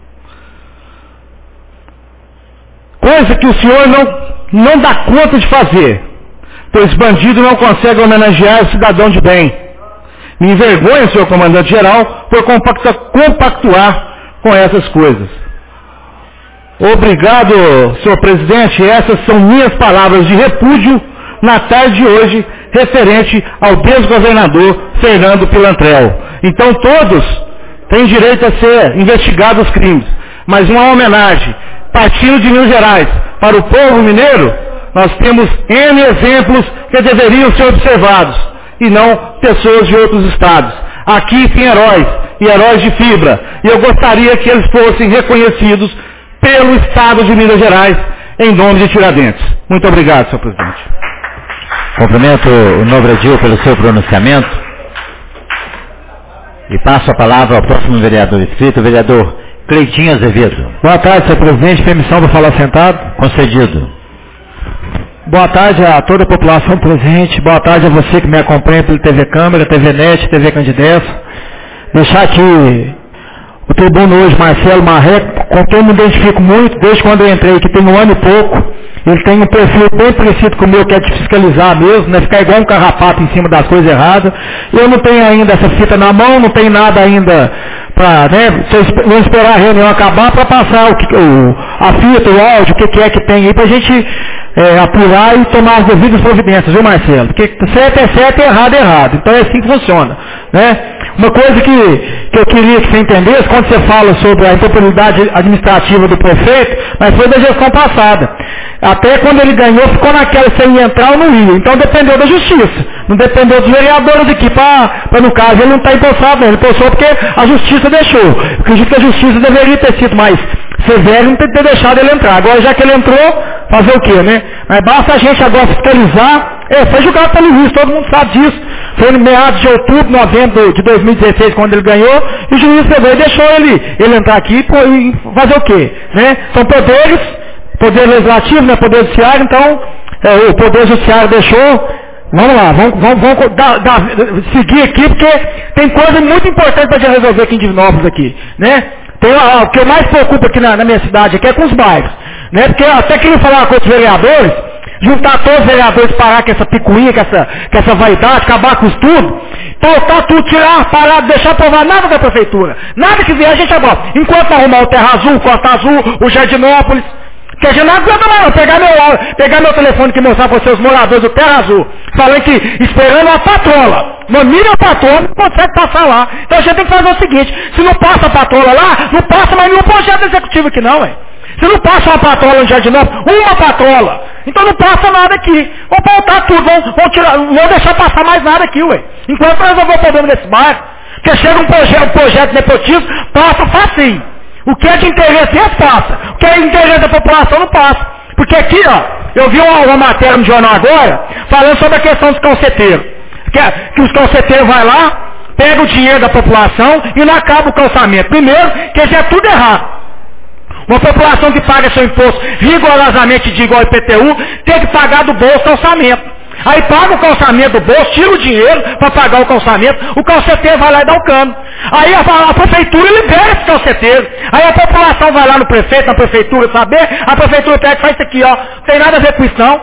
Coisa que o senhor não, não dá conta de fazer, pois bandido não consegue homenagear o cidadão de bem. Me envergonha, senhor comandante-geral, por compacta, compactuar com essas coisas. Obrigado, senhor presidente. Essas são minhas palavras de repúdio na tarde de hoje, referente ao desgovernador Fernando Pilantrel. Então todos têm direito a ser investigados os crimes, mas uma homenagem, partindo de Minas Gerais, para o povo mineiro, nós temos N exemplos que deveriam ser observados, e não pessoas de outros estados. Aqui tem heróis, e heróis de fibra, e eu gostaria que eles fossem reconhecidos pelo Estado de Minas Gerais, em nome de Tiradentes. Muito obrigado, senhor presidente. Cumprimento o nobre Edil pelo seu pronunciamento, e passo a palavra ao próximo vereador inscrito, o vereador Cleitinho Azevedo. Boa tarde, senhor presidente. Permissão para falar sentado? Concedido. Boa tarde a toda a população presente. Boa tarde a você que me acompanha pelo T V Câmara, T V Net, T V Candideço. Deixar aqui o tribuno hoje, Marcelo Marreco, com quem eu me identifico muito, desde quando eu entrei aqui, tem um ano e pouco. Ele tem um perfil bem parecido com o meu, que é de fiscalizar mesmo, né? Ficar igual um carrapato em cima das coisas erradas. Eu não tenho ainda essa fita na mão, não tenho nada ainda para, né? Vamos esperar a reunião acabar para passar o, que, o, a fita, o áudio, o que, que é que tem aí, para a gente é, apurar e tomar as devidas providências, viu, Marcelo? Porque certo é certo e errado é errado. Então é assim que funciona, né? Uma coisa que, que eu queria que você entendesse, quando você fala sobre a impropriedade administrativa do prefeito, mas foi da gestão passada. Até quando ele ganhou, ficou naquela se ele entrar ou não ia. Então dependeu da justiça. Não dependeu dos vereadores aqui, para no caso ele não está empossado, não. Ele empossou porque a justiça deixou. Eu acredito que a justiça deveria ter sido mais severa e não ter deixado ele entrar. Agora, já que ele entrou, fazer o quê, né? Mas basta a gente agora fiscalizar. É, foi julgado pelo juiz, todo mundo sabe disso. Foi no meados de outubro, novembro de dois mil e dezesseis, quando ele ganhou, e o juiz pegou e deixou ele, ele entrar aqui e fazer o quê? Né? São poderes, poder legislativo, né? Poder judiciário, então é, o poder judiciário deixou. Vamos lá, vamos, vamos, vamos dar, dar, seguir aqui, porque tem coisa muito importante para a gente resolver aqui em Divinópolis aqui, né? Tem, ó, o que eu mais preocupo aqui na, na minha cidade aqui é com os bairros, né? Porque eu até queria falar com os vereadores, juntar todos os vereadores, parar com essa picuinha, com essa, com essa vaidade, acabar com isso tudo, pautar tudo, tirar, parar, deixar aprovar nada da prefeitura, nada que vier a gente aprova. Enquanto arrumar o Terra Azul, o Costa Azul, o Jardinópolis, que a gente não aguenta mais, pegar meu, pegar meu telefone que mostrar para os seus moradores do Terra Azul, falando que esperando a patrola, uma mínima patrola, não consegue passar lá. Então a gente tem que fazer o seguinte, se não passa a patrola lá, não passa mais nenhum projeto executivo aqui não, velho. Se não passa uma patrola no Jardinópolis, uma patrola, então não passa nada aqui. Vão pautar tudo, vão, vão, tirar, não vão deixar passar mais nada aqui, ué. Enquanto resolver o problema desse bairro, porque chega um projeto, um projeto de nepotismo, passa facinho. O que é de interesse deles passa. O que é de interesse da população não passa. Porque aqui, ó, eu vi uma, uma matéria no jornal agora, falando sobre a questão dos calceteiros. Que, que os calceteiros vão lá, pegam o dinheiro da população e não acaba o calçamento. Primeiro, que isso é tudo errado. Uma população que paga seu imposto rigorosamente de igual I P T U, tem que pagar do bolso calçamento. Aí paga o calçamento do bolso, tira o dinheiro para pagar o calçamento, o calceteiro vai lá e dá o cano. Aí a, a prefeitura libera esse calceteiro. Aí a população vai lá no prefeito, na prefeitura saber, a prefeitura pega e faz isso aqui, ó. Não tem nada a ver com isso não.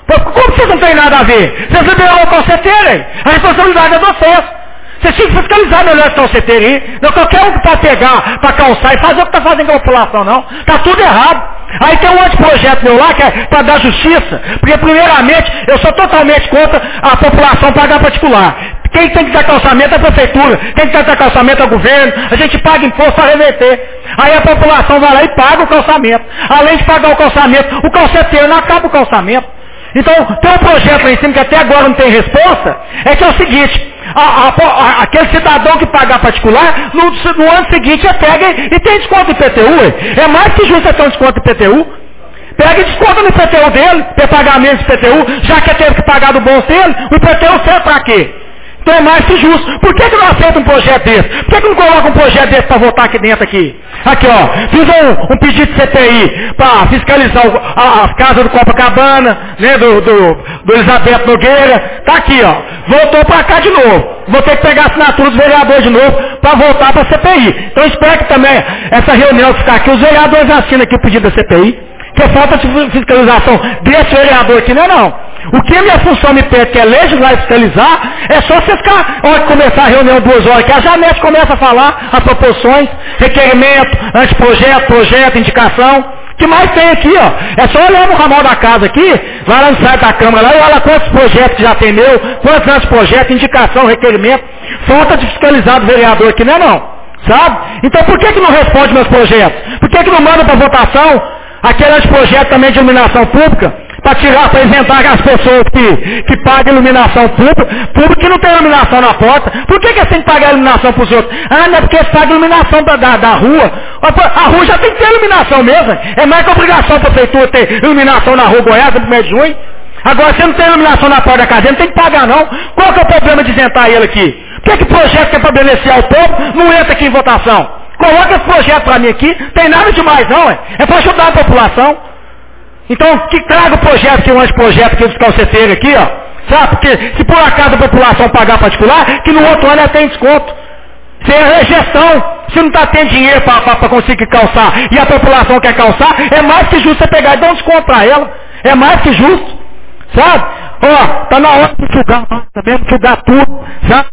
Como vocês não têm nada a ver? Vocês liberaram o calceteiro aí. A responsabilidade é de vocês. Vocês tinham que fiscalizar melhor esse calceteiro aí. Não qualquer um que pode pegar para calçar e fazer o que está fazendo com a população, não. Está tudo errado. Aí tem um anteprojeto meu lá que é para dar justiça. Porque, primeiramente, eu sou totalmente contra a população pagar particular. Quem tem que dar calçamento é a prefeitura. Quem tem que dar calçamento é o governo. A gente paga imposto para reverter. Aí a população vai lá e paga o calçamento. Além de pagar o calçamento, o calceteiro não acaba o calçamento. Então, tem um projeto lá em cima que até agora não tem resposta, é que é o seguinte, a, a, a, aquele cidadão que pagar particular, no, no ano seguinte ele pega e, e tem desconto em I P T U. É mais que justo ter um desconto em I P T U. Pega e desconta no I P T U dele, para pagar menos I P T U, já que ele teve que pagar do bolso dele, o I P T U serve para quê? Então é mais que justo. Por que, que não aceita um projeto desse? Por que, que não coloca um projeto desse para votar aqui dentro aqui? Aqui, ó, fiz um, um pedido de C P I para fiscalizar o, a, a casa do Copacabana, né, do, do, do Elizabeth Nogueira. Tá aqui, ó. Voltou para cá de novo. Vou ter que pegar a assinatura dos vereadores de novo para voltar para a C P I. Então espero que também essa reunião ficar aqui, os vereadores assinam aqui o pedido da C P I. Que falta de fiscalização desse vereador aqui, não é não. O que a minha função me pede, que é legislar e fiscalizar, é só você ficar, hora de começar a reunião duas horas, que a Janete começa a falar as proposições, requerimento, anteprojeto, projeto, indicação. O que mais tem aqui, ó? É só olhar no ramal da casa aqui, vai lá no site da Câmara, lá e olha quantos projetos que já tem meu, quantos anteprojetos, indicação, requerimento. Falta de fiscalizar do vereador aqui, não é não? Sabe? Então por que que não responde meus projetos? Por que que não manda para votação aquele anteprojeto também de iluminação pública? Para tirar, para isentar as pessoas que, que pagam iluminação pública, público que não tem iluminação na porta. Por que que eles têm que pagar iluminação para os outros? Ah, não é porque eles pagam iluminação da, da, da rua. A rua já tem que ter iluminação mesmo. É mais que obrigação a prefeitura ter iluminação na rua Goiás no primeiro de junho. Agora, se não tem iluminação na porta da casa, não tem que pagar não. Qual que é o problema de isentar ele aqui? Por que que projeto que é para beneficiar o povo não entra aqui em votação? Coloca esse projeto para mim aqui, tem nada demais não, é, é para ajudar a população. Então, que traga o projeto, que é um anteprojeto aqui dos calceteiros aqui, ó. Sabe? Porque se por acaso a população pagar particular, que no outro ano ela tem desconto. Se é gestão, se não está tendo dinheiro para conseguir calçar e a população quer calçar, é mais que justo você pegar e dar um desconto para ela. É mais que justo. Sabe? Ó, tá na hora de julgar também, de julgar tudo. Sabe?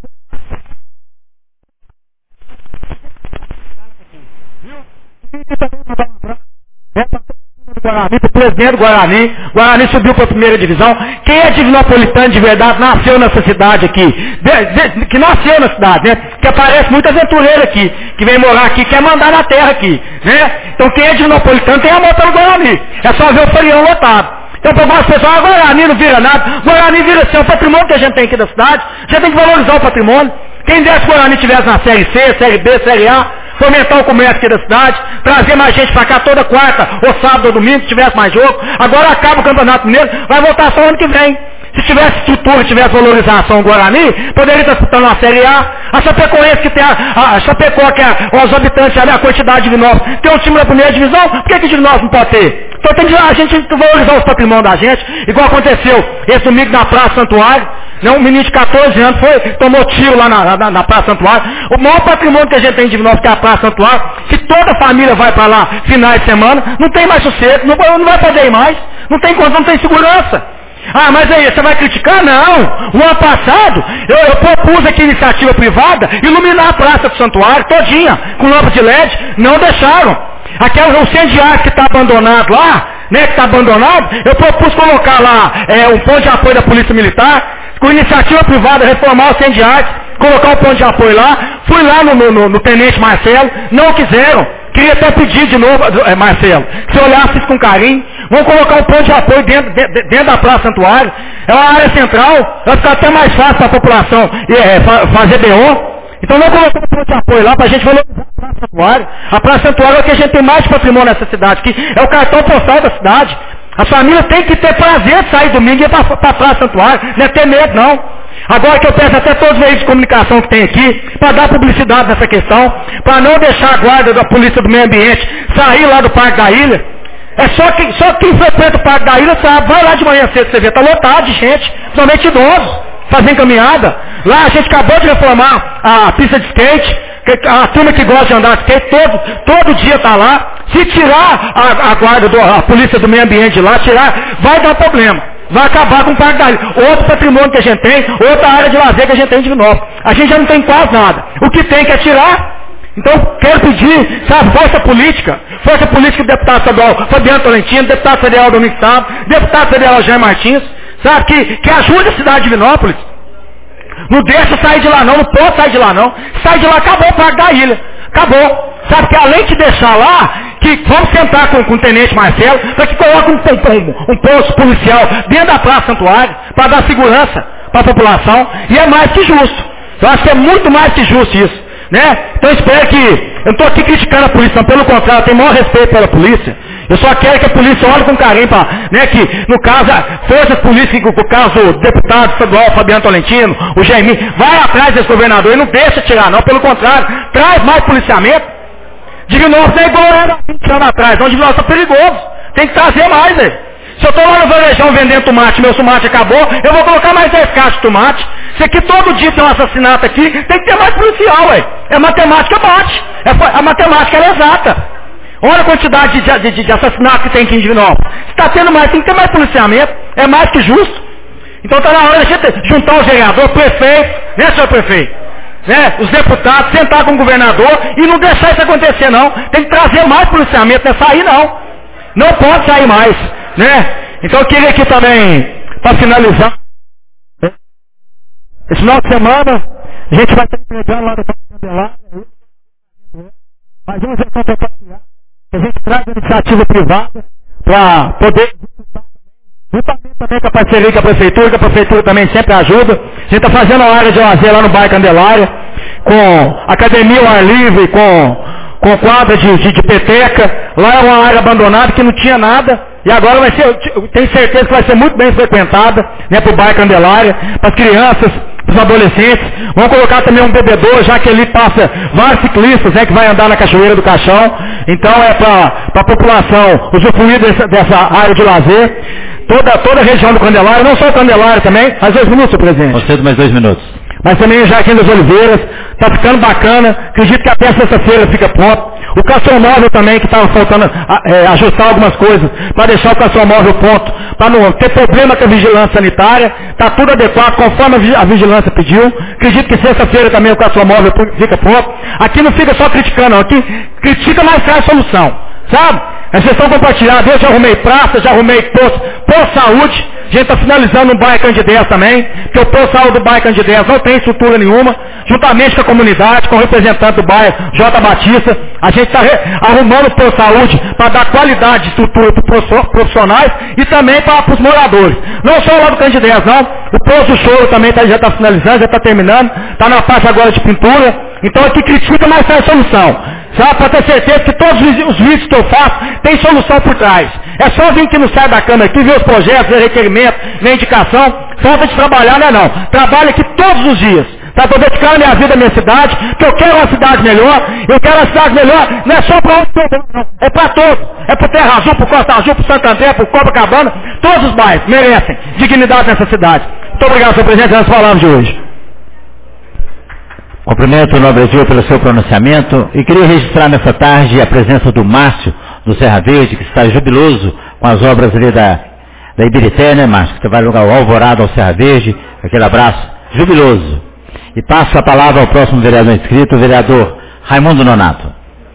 Guarani, para o presidente do Guarani. Guarani subiu para a primeira divisão. Quem é divinopolitano de verdade nasceu nessa cidade aqui. De, de, que nasceu na cidade, né? Que aparece muito aventureiro aqui, que vem morar aqui, quer mandar na terra aqui, né? Então quem é divinopolitano tem amor pelo Guarani. É só ver o folião lotado. Então para algumas pessoas, ah, Guarani não vira nada. Guarani vira assim, é o patrimônio que a gente tem aqui da cidade. A gente tem que valorizar o patrimônio. Quem desse que o Guarani estivesse na Série C, Série B, Série A, fomentar o comércio aqui da cidade, trazer mais gente para cá toda quarta, ou sábado ou domingo, se tivesse mais jogo. Agora acaba o Campeonato Mineiro, vai voltar só ano que vem. Se tivesse estrutura, tivesse valorização do Guarani, poderia estar disputando uma Série A. A Chapecoense, que tem a, a, a Chapecó, que é os habitantes ali, a quantidade de Divinópolis, tem um time na primeira divisão, por que que Divinópolis não pode ter? Então tem que, a gente tem que valorizar os patrimônios da gente, igual aconteceu esse domingo na Praça Santuário. Né, um menino de catorze anos foi, tomou tiro lá na, na, na Praça Santuário. O maior patrimônio que a gente tem em Divinópolis, que é a Praça Santuário, se toda a família vai para lá finais de semana, não tem mais sossego, não, não vai poder ir mais, não tem condição, não tem segurança. Ah, mas aí, você vai criticar? Não. O ano passado, eu, eu propus aqui iniciativa privada, iluminar a Praça do Santuário todinha, com lâmpada de L E D, não deixaram. Aquele, o centro de arte que está abandonado lá, né, que está abandonado, eu propus colocar lá é, um ponto de apoio da Polícia Militar, com iniciativa privada, reformar o centro de arte, colocar um ponto de apoio lá. Fui lá no, no, no Tenente Marcelo, não quiseram. Queria até pedir de novo, é, Marcelo, que você olhasse isso com carinho. Vamos colocar um ponto de apoio dentro, de, dentro da Praça Santuário. É uma área central, vai ficar até mais fácil para a população é, fazer B O. Então vamos colocar um ponto de apoio lá para a gente valorizar a Praça Santuário. A Praça Santuário é o que a gente tem mais de patrimônio nessa cidade, que é o cartão postal da cidade. A família tem que ter prazer de sair domingo e ir para a Praça Santuário, não é ter medo não. Agora que eu peço até todos os veículos de comunicação que tem aqui, para dar publicidade nessa questão, para não deixar a guarda da Polícia do Meio Ambiente sair lá do Parque da Ilha. É só, que, só quem frequenta o Parque da Ilha sabe, vai lá de manhã cedo, você vê, está lotado de gente, principalmente idosos, fazendo caminhada. Lá a gente acabou de reformar a pista de skate, a turma que gosta de andar de skate, todo, todo dia está lá. Se tirar a, a guarda, do, a Polícia do Meio Ambiente de lá, tirar, vai dar problema. Vai acabar com o Parque da Ilha. Outro patrimônio que a gente tem, outra área de lazer que a gente tem em Divinópolis. A gente já não tem quase nada. O que tem que é tirar. Então, quero pedir, sabe, força política. Força política do deputado estadual Fabiano Tolentino, deputado federal Domingos Sábado, deputado federal Jair Martins, sabe, que, que ajude a cidade de Divinópolis. Não deixa sair de lá não, não pode sair de lá não. Sai de lá, acabou o Parque da Ilha. Acabou. Sabe que além de deixar lá, que vamos sentar com, com o tenente Marcelo, para que coloque um, um, um posto policial dentro da Praça Santuário, para dar segurança para a população, e é mais que justo. Eu acho que é muito mais que justo isso. Né? Então eu espero que, eu não estou aqui criticando a polícia, não, pelo contrário, eu tenho o maior respeito pela polícia. Eu só quero que a polícia olhe com carinho para, né, que no caso, a força polícia, que o caso do deputado estadual Fabiano Tolentino, o Jaime, vai atrás desse governador e não deixa tirar não, pelo contrário, traz mais policiamento. Divinópolis é igual era vinte anos atrás, onde Divinópolis está perigoso, tem que trazer mais, velho. Se eu estou lá no varejão vendendo tomate, meu tomate acabou, eu vou colocar mais dez caixas de tomate. Se aqui todo dia tem um assassinato aqui, tem que ter mais policial, ué. É matemática bate. É, a matemática é exata. Olha a quantidade de, de, de, de assassinatos que tem aqui em Divinópolis. Se está tendo mais, tem que ter mais policiamento. É mais que justo. Então está na hora de a gente juntar o vereador, o prefeito, né, senhor prefeito? Né, os deputados, sentar com o governador e não deixar isso acontecer, não. Tem que trazer mais policiamento, não é sair, não. Não pode sair mais. Né? Então eu queria aqui também, para finalizar, esse final de semana, a gente vai estar entregando lá no Parque Candelária, mas vamos ver como que a gente traz a iniciativa privada para poder juntamente também com a parceria com a prefeitura, que a prefeitura também sempre ajuda. A gente está fazendo uma área de lazer lá no bairro Candelária, com academia ao ar livre, com, com quadra de, de, de peteca. Lá é uma área abandonada que não tinha nada. E agora vai ser, tenho certeza que vai ser muito bem frequentada, né, para o bairro Candelária, para as crianças, para os adolescentes. Vamos colocar também um bebedouro, já que ali passa vários ciclistas, né, que vai andar na Cachoeira do Caixão. Então é para a população usufruir dessa, dessa área de lazer. Toda, toda a região do Candelária, não só o Candelária também. Mais dois minutos, presidente. Você mais dois minutos. Mas também o Jardim das Oliveiras, está ficando bacana. Acredito que até sexta-feira fica pronto. O Castromóvel também, que estava faltando é, ajustar algumas coisas, para deixar o Castromóvel pronto, para não ter problema com a vigilância sanitária. Está tudo adequado, conforme a vigilância pediu. Acredito que sexta-feira também o Castromóvel fica pronto. Aqui não fica só criticando, não. Aqui critica, mas traz solução. Sabe? A gestão compartilhada, eu já arrumei praça, já arrumei posto, posto saúde. A gente está finalizando um bairro Candidez também, porque o posto saúde do bairro Candidez não tem estrutura nenhuma. Juntamente com a comunidade, com o representante do bairro, J. Batista, a gente está arrumando o posto saúde para dar qualidade de estrutura para os profissionais e também para os moradores. Não só lá do Candidez, não. O posto do Choro também tá, já está finalizando, já está terminando, está na parte agora de pintura. Então aqui critica, mas tem solução. Sabe, para ter certeza que todos os vídeos que eu faço tem solução por trás. É só vir que não sai da câmera aqui, ver os projetos, ver requerimentos, ver indicação. Falta de trabalhar, não é não. Trabalho aqui todos os dias. Para poder ficar na minha vida, na minha cidade, que eu quero uma cidade melhor, eu quero uma cidade melhor, não é só para onde eu não, é para todos. É para o Terra Azul, para o Costa Azul, para o Santo André, para o Copacabana, todos os bairros merecem dignidade nessa cidade. Muito obrigado, senhor presidente, nós falamos de hoje. Cumprimento o nobre Gil pelo seu pronunciamento e queria registrar nessa tarde a presença do Márcio, do Serra Verde, que está jubiloso com as obras ali da, da Ibirité, né, Márcio? Que vai lugar o Alvorada ao Serra Verde, aquele abraço, jubiloso. E passo a palavra ao próximo vereador inscrito, o vereador Raimundo Nonato.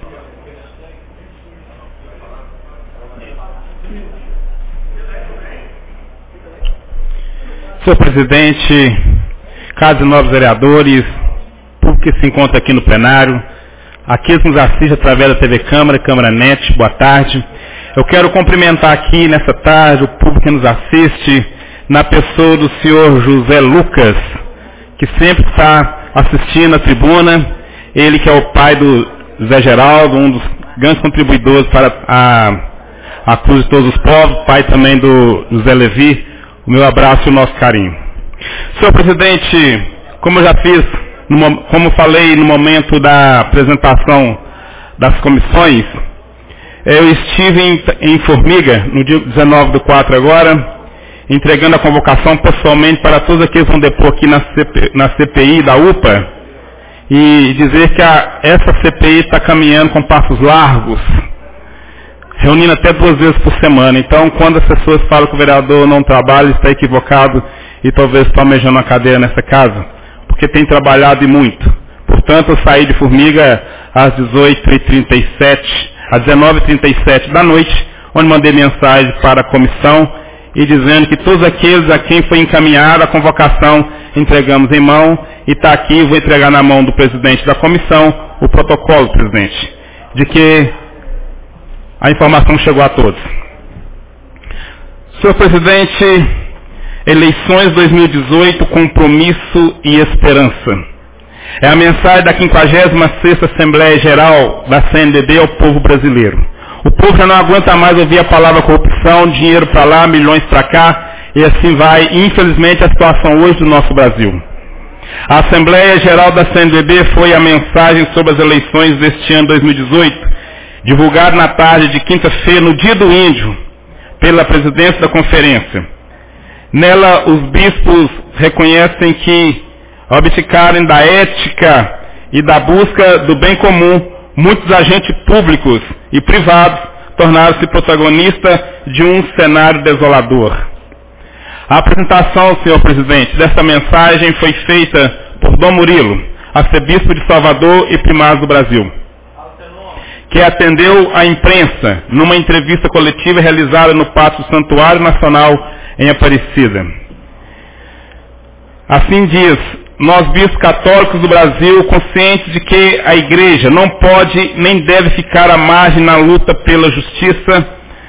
Senhor presidente, caros e novos vereadores, público que se encontra aqui no plenário, aqueles que nos assistem através da T V Câmara, Câmara Net, boa tarde. Eu quero cumprimentar aqui nessa tarde o público que nos assiste, na pessoa do senhor José Lucas, que sempre está assistindo a tribuna, ele que é o pai do Zé Geraldo, um dos grandes contribuidores para a, a Cruz de Todos os Povos, pai também do, do Zé Levi, o meu abraço e o nosso carinho. Senhor presidente, como eu já fiz, no, como falei no momento da apresentação das comissões, eu estive em, em Formiga, no dia dezenove do quatro agora, entregando a convocação pessoalmente para todos aqueles que vão depor aqui na, C P, na C P I da U P A e dizer que a, essa C P I está caminhando com passos largos. reunindo até duas vezes por semana. Então, quando as pessoas falam que o vereador não trabalha, está equivocado e talvez está almejando uma cadeira nessa casa, porque tem trabalhado e muito. Portanto, eu saí de Formiga às dezoito e trinta e sete, às dezenove e trinta e sete da noite, onde mandei mensagem para a comissão e dizendo que todos aqueles a quem foi encaminhada a convocação entregamos em mão, e está aqui, vou entregar na mão do presidente da comissão o protocolo, presidente, de que a informação chegou a todos. Senhor presidente, eleições dois mil e dezoito, compromisso e esperança. É a mensagem da quinquagésima sexta Assembleia Geral da C N B B ao povo brasileiro. O povo já não aguenta mais ouvir a palavra corrupção, dinheiro para lá, milhões para cá, e assim vai, infelizmente, a situação hoje do nosso Brasil. A Assembleia Geral da C N B B foi a mensagem sobre as eleições deste ano dois mil e dezoito, divulgada na tarde de quinta-feira, no Dia do Índio, pela presidência da conferência. Nela, os bispos reconhecem que, ao abdicarem da ética e da busca do bem comum, muitos agentes públicos e privados tornaram-se protagonistas de um cenário desolador. A apresentação, senhor presidente, dessa mensagem foi feita por Dom Murilo, arcebispo de Salvador e primário do Brasil, que atendeu a imprensa numa entrevista coletiva realizada no Pátio do Santuário Nacional em Aparecida. Assim diz: nós, bispos católicos do Brasil, conscientes de que a Igreja não pode nem deve ficar à margem na luta pela justiça,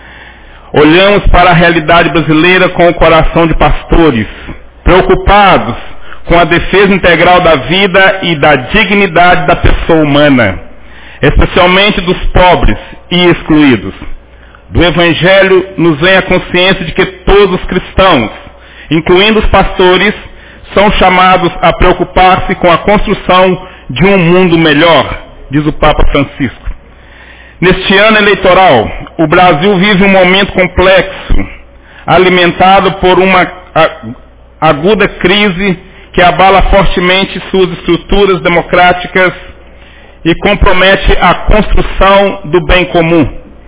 olhamos para a realidade brasileira com o coração de pastores, preocupados com a defesa integral da vida e da dignidade da pessoa humana, especialmente dos pobres e excluídos. Do Evangelho nos vem a consciência de que todos os cristãos, incluindo os pastores, são chamados a preocupar-se com a construção de um mundo melhor, diz o Papa Francisco. Neste ano eleitoral, o Brasil vive um momento complexo, alimentado por uma aguda crise que abala fortemente suas estruturas democráticas e compromete a construção do bem comum,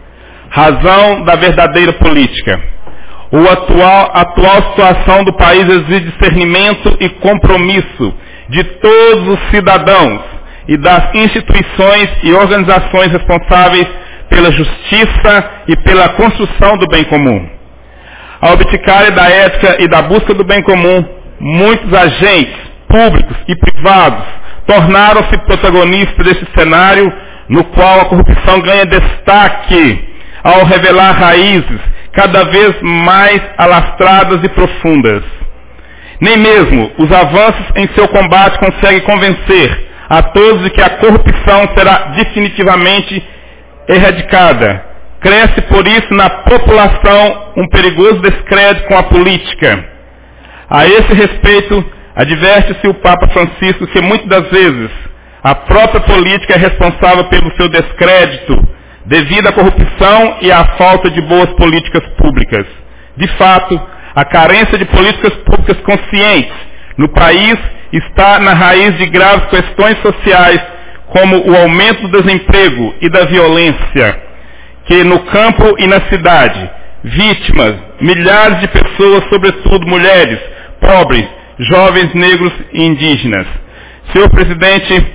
razão da verdadeira política. A atual, atual situação do país exige discernimento e compromisso de todos os cidadãos e das instituições e organizações responsáveis pela justiça e pela construção do bem comum. Ao abdicar da ética e da busca do bem comum, muitos agentes públicos e privados tornaram-se protagonistas desse cenário no qual a corrupção ganha destaque ao revelar raízes cada vez mais alastradas e profundas. Nem mesmo os avanços em seu combate conseguem convencer a todos de que a corrupção será definitivamente erradicada. Cresce, por isso, na população um perigoso descrédito com a política. A esse respeito, adverte-se o Papa Francisco que muitas das vezes a própria política é responsável pelo seu descrédito, devido à corrupção e à falta de boas políticas públicas. De fato, a carência de políticas públicas conscientes no país está na raiz de graves questões sociais, como o aumento do desemprego e da violência, que no campo e na cidade, vítimas, milhares de pessoas, sobretudo mulheres, pobres, jovens, negros e indígenas. Senhor presidente,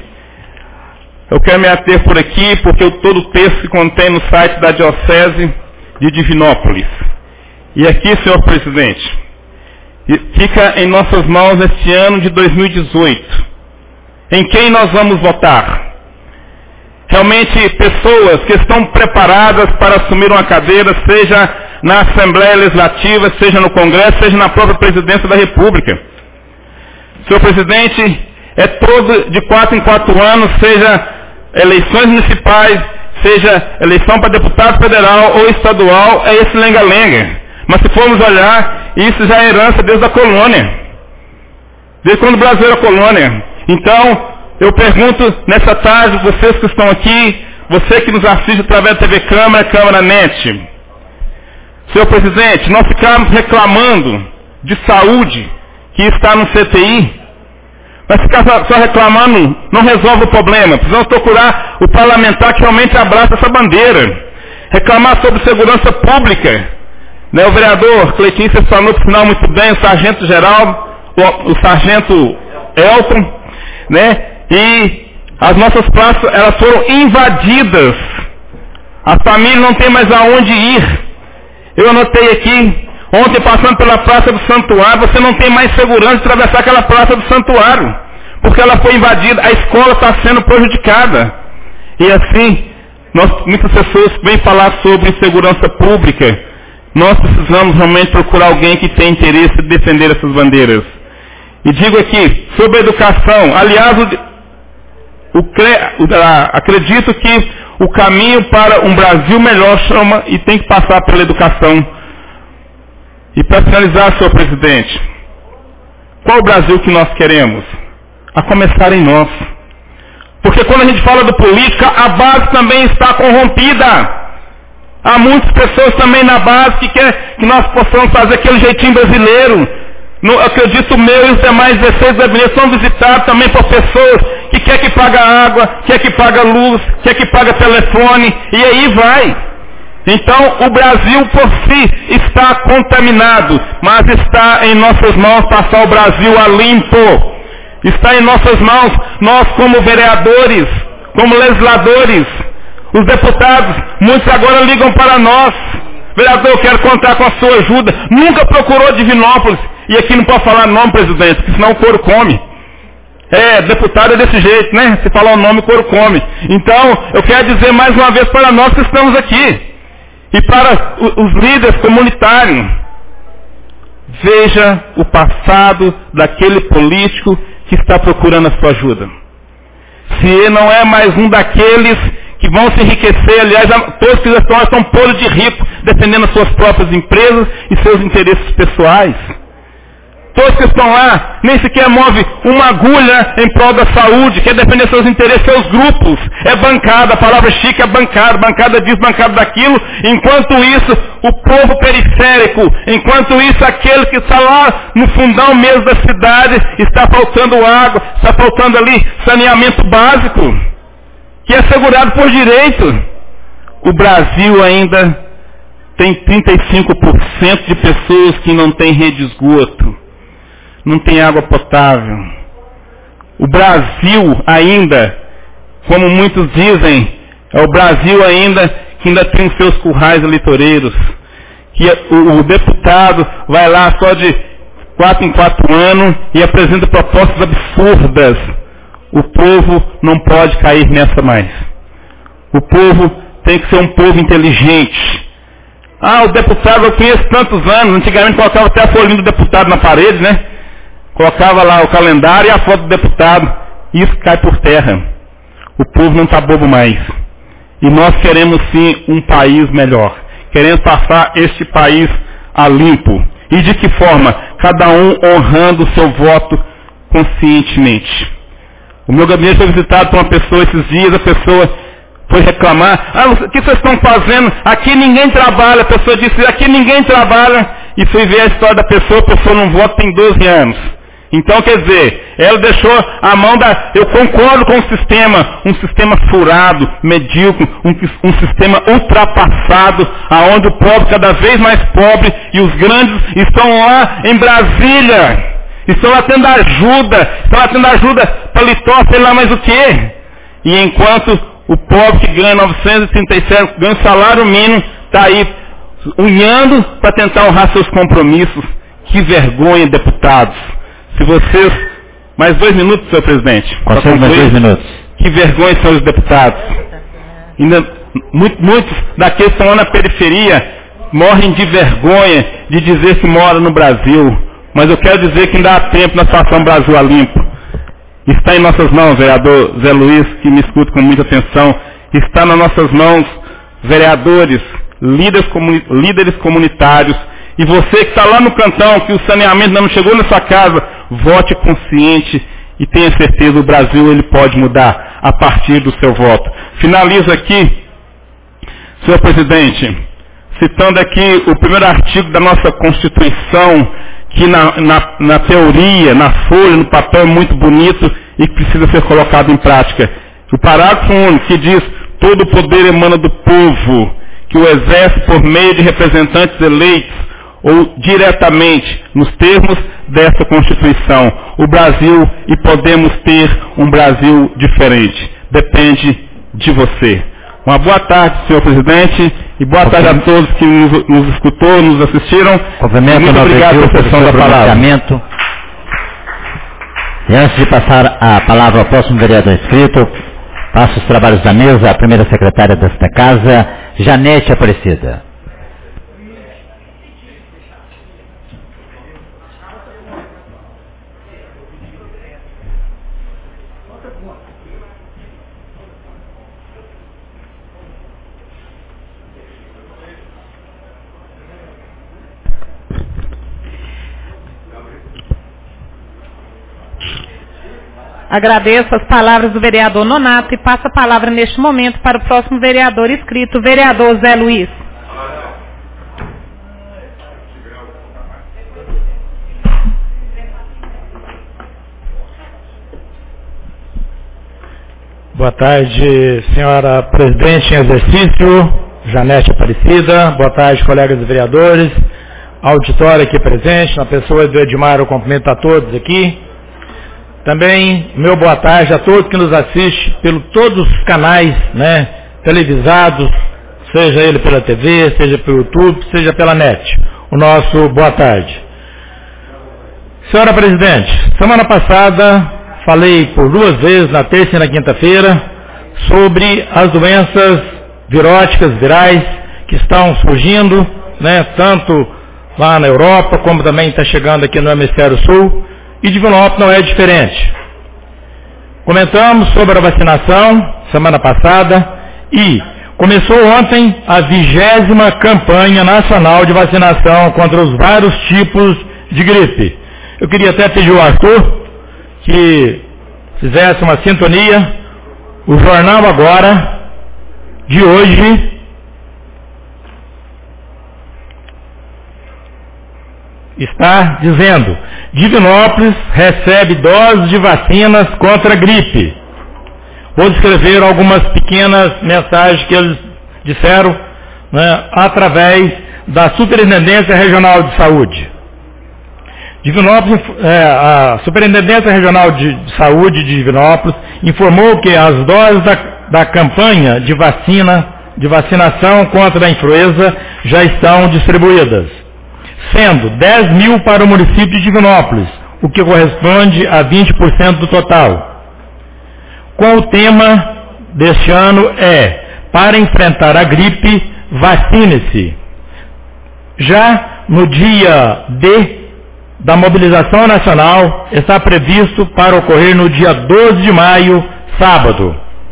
eu quero me ater por aqui, porque todo o texto se contém no site da Diocese de Divinópolis. E aqui, senhor presidente, fica em nossas mãos este ano de dois mil e dezoito. Em quem nós vamos votar? Realmente, pessoas que estão preparadas para assumir uma cadeira, seja na Assembleia Legislativa, seja no Congresso, seja na própria Presidência da República. Senhor presidente, é todo de quatro em quatro anos, seja eleições municipais, seja eleição para deputado federal ou estadual, é esse lenga-lenga. Mas se formos olhar, isso já é herança desde a colônia. Desde quando o Brasil era colônia. Então, eu pergunto nessa tarde, vocês que estão aqui, você que nos assiste através da T V Câmara, Câmara Net. Senhor presidente, nós ficamos reclamando de saúde que está no C T I. Mas ficar só reclamando não resolve o problema. Precisamos procurar o parlamentar que realmente abraça essa bandeira. reclamar sobre segurança pública. Né, o vereador Cleitinho se explanou por sinal muito bem, o sargento geral, o, o sargento Elton, né, e as nossas praças, elas foram invadidas. A família não tem mais aonde ir. Eu anotei aqui, ontem passando pela Praça do Santuário, você não tem mais segurança de atravessar aquela Praça do Santuário, porque ela foi invadida, a escola está sendo prejudicada. E assim, nós, muitas pessoas vêm falar sobre segurança pública. Nós precisamos realmente procurar alguém que tem interesse em defender essas bandeiras. E digo aqui, sobre a educação, aliás, o, o, o, a, acredito que o caminho para um Brasil melhor chama e tem que passar pela educação. E para finalizar, senhor presidente, qual o Brasil que nós queremos? A começar em nós. Porque quando a gente fala de política, a base também está corrompida. Há muitas pessoas também na base que querem que nós possamos fazer aquele jeitinho brasileiro. No, acredito o meu e os demais dezesseis gabinetes são visitados também por pessoas que quer que paga água, quer que paga luz, quer que paga telefone, e aí vai. Então o Brasil por si está contaminado, mas está em nossas mãos passar o Brasil a limpo. Está em nossas mãos, nós como vereadores, como legisladores, os deputados, muitos agora ligam para nós. Vereador, eu quero contar com a sua ajuda. Nunca procurou Divinópolis. E aqui não pode falar nome, presidente, porque senão o couro come. É, deputado é desse jeito, né? Se falar o nome, o couro come. Então, eu quero dizer mais uma vez para nós que estamos aqui. E para os líderes comunitários. Veja o passado daquele político que está procurando a sua ajuda. Se ele não é mais um daqueles que vão se enriquecer, aliás, todos que estão, estão podres de rico, defendendo as suas próprias empresas e seus interesses pessoais. Todos que estão lá, nem sequer move uma agulha em prol da saúde, quer defender seus interesses, seus grupos. É bancada, a palavra chique é bancada, bancada disso, bancada daquilo. Enquanto isso, o povo periférico, enquanto isso, aquele que está lá no fundão mesmo da cidade, está faltando água, está faltando ali saneamento básico, que é assegurado por direito. O Brasil ainda tem trinta e cinco por cento de pessoas que não têm rede de esgoto, não tem água potável. O Brasil ainda, como muitos dizem, é o Brasil ainda que ainda tem os seus currais eleitoreiros, que o, o deputado vai lá só de quatro em quatro anos e apresenta propostas absurdas. O povo não pode cair nessa mais. O povo tem que ser um povo inteligente. Ah, o deputado, eu conheço tantos anos, antigamente colocava até a folhinha do deputado na parede, né? Colocava lá o calendário e a foto do deputado. Isso cai por terra. O povo não está bobo mais. E nós queremos sim um país melhor. Queremos passar este país a limpo. E de que forma? Cada um honrando o seu voto conscientemente. O meu gabinete foi visitado por uma pessoa esses dias, a pessoa foi reclamar. Ah, o que vocês estão fazendo? Aqui ninguém trabalha. A pessoa disse, aqui ninguém trabalha. E fui ver a história da pessoa, a pessoa não vota tem doze anos. Então, quer dizer, ela deixou a mão da... Eu concordo com o sistema, um sistema furado, medíocre, um, um sistema ultrapassado, aonde o pobre cada vez mais pobre e os grandes estão lá em Brasília. Estão lá tendo ajuda, estão lá tendo ajuda paletó, sei lá mais o quê. E enquanto o pobre que ganha novecentos e trinta e sete, ganha o salário mínimo, está aí unhando para tentar honrar seus compromissos. Que vergonha, deputados. Se vocês... Mais dois minutos, senhor presidente. Consegue mais dois minutos. Que vergonha, senhores deputados. Ainda, muito, muitos daqueles que estão lá na periferia morrem de vergonha de dizer que moram no Brasil. Mas eu quero dizer que ainda há tempo nós passamos Brasil a limpo. Está em nossas mãos, vereador Zé Luiz, que me escuta com muita atenção. Está nas nossas mãos, vereadores, líderes, comuni- líderes comunitários. E você que está lá no cantão, que o saneamento ainda não chegou na sua casa, vote consciente e tenha certeza, o Brasil ele pode mudar a partir do seu voto. Finalizo aqui, senhor presidente, citando aqui o primeiro artigo da nossa Constituição, que na, na, na teoria, na folha, no papel é muito bonito e que precisa ser colocado em prática. O parágrafo único que diz, todo o poder emana do povo, que o exerce por meio de representantes eleitos ou diretamente nos termos desta Constituição. O Brasil, e podemos ter um Brasil diferente. Depende de você. Uma boa tarde, senhor presidente, e boa okay. tarde a todos que nos, nos escutou, nos assistiram. Cumprimento Muito obrigado pela sessão da palavra. E antes de passar a palavra ao próximo vereador inscrito, passo os trabalhos da mesa à primeira secretária desta casa, Janete Aparecida. Agradeço as palavras do vereador Nonato e passo a palavra neste momento para o próximo vereador inscrito, o vereador Zé Luiz. Boa tarde, senhora presidente em exercício, Janete Aparecida. Boa tarde, colegas vereadores, auditório aqui presente, na pessoa do Edmar, eu cumprimento a todos aqui. Também, meu boa tarde a todos que nos assistem pelo todos os canais, né, televisados, seja ele pela T V, seja pelo YouTube, seja pela net. O nosso boa tarde. Senhora presidente, semana passada falei por duas vezes, na terça e na quinta-feira, sobre as doenças viróticas, virais, que estão surgindo, né, tanto lá na Europa, como também está chegando aqui no Hemisfério Sul. E Divinópolis não é diferente. Comentamos sobre a vacinação semana passada e começou ontem a vigésima campanha nacional de vacinação contra os vários tipos de gripe. Eu queria até pedir ao Arthur que fizesse uma sintonia. O jornal agora, de hoje, está dizendo: Divinópolis recebe doses de vacinas contra a gripe. Vou descrever algumas pequenas mensagens que eles disseram, né, através da Superintendência Regional de Saúde. Divinópolis, é, a Superintendência Regional de Saúde de Divinópolis informou que as doses da, da campanha de vacina, de vacinação contra a influenza já estão distribuídas, sendo dez mil para o município de Divinópolis, o que corresponde a vinte por cento do total. Com o tema deste ano é: para enfrentar a gripe, vacine-se. Já no dia D da mobilização nacional, está previsto para ocorrer no dia doze de maio, sábado.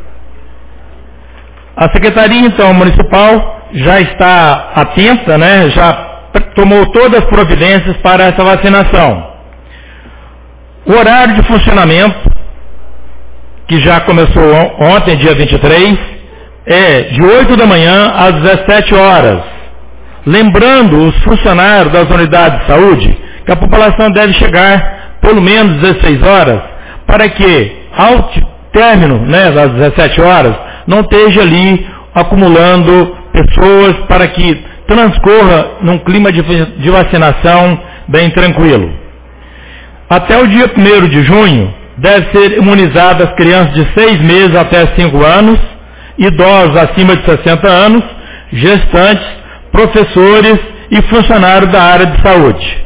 A Secretaria, então, Municipal já está atenta, né, já tomou todas as providências para essa vacinação. O horário de funcionamento, que já começou ontem, dia vinte e três, é de oito da manhã às dezessete horas. Lembrando os funcionários das unidades de saúde que a população deve chegar pelo menos dezesseis horas, para que, ao término, né, das dezessete horas, não esteja ali acumulando pessoas, para que transcorra num clima de, de vacinação bem tranquilo. Até o dia primeiro de junho, deve ser imunizadas crianças de seis meses até cinco anos, idosos acima de sessenta anos, gestantes, professores e funcionários da área de saúde.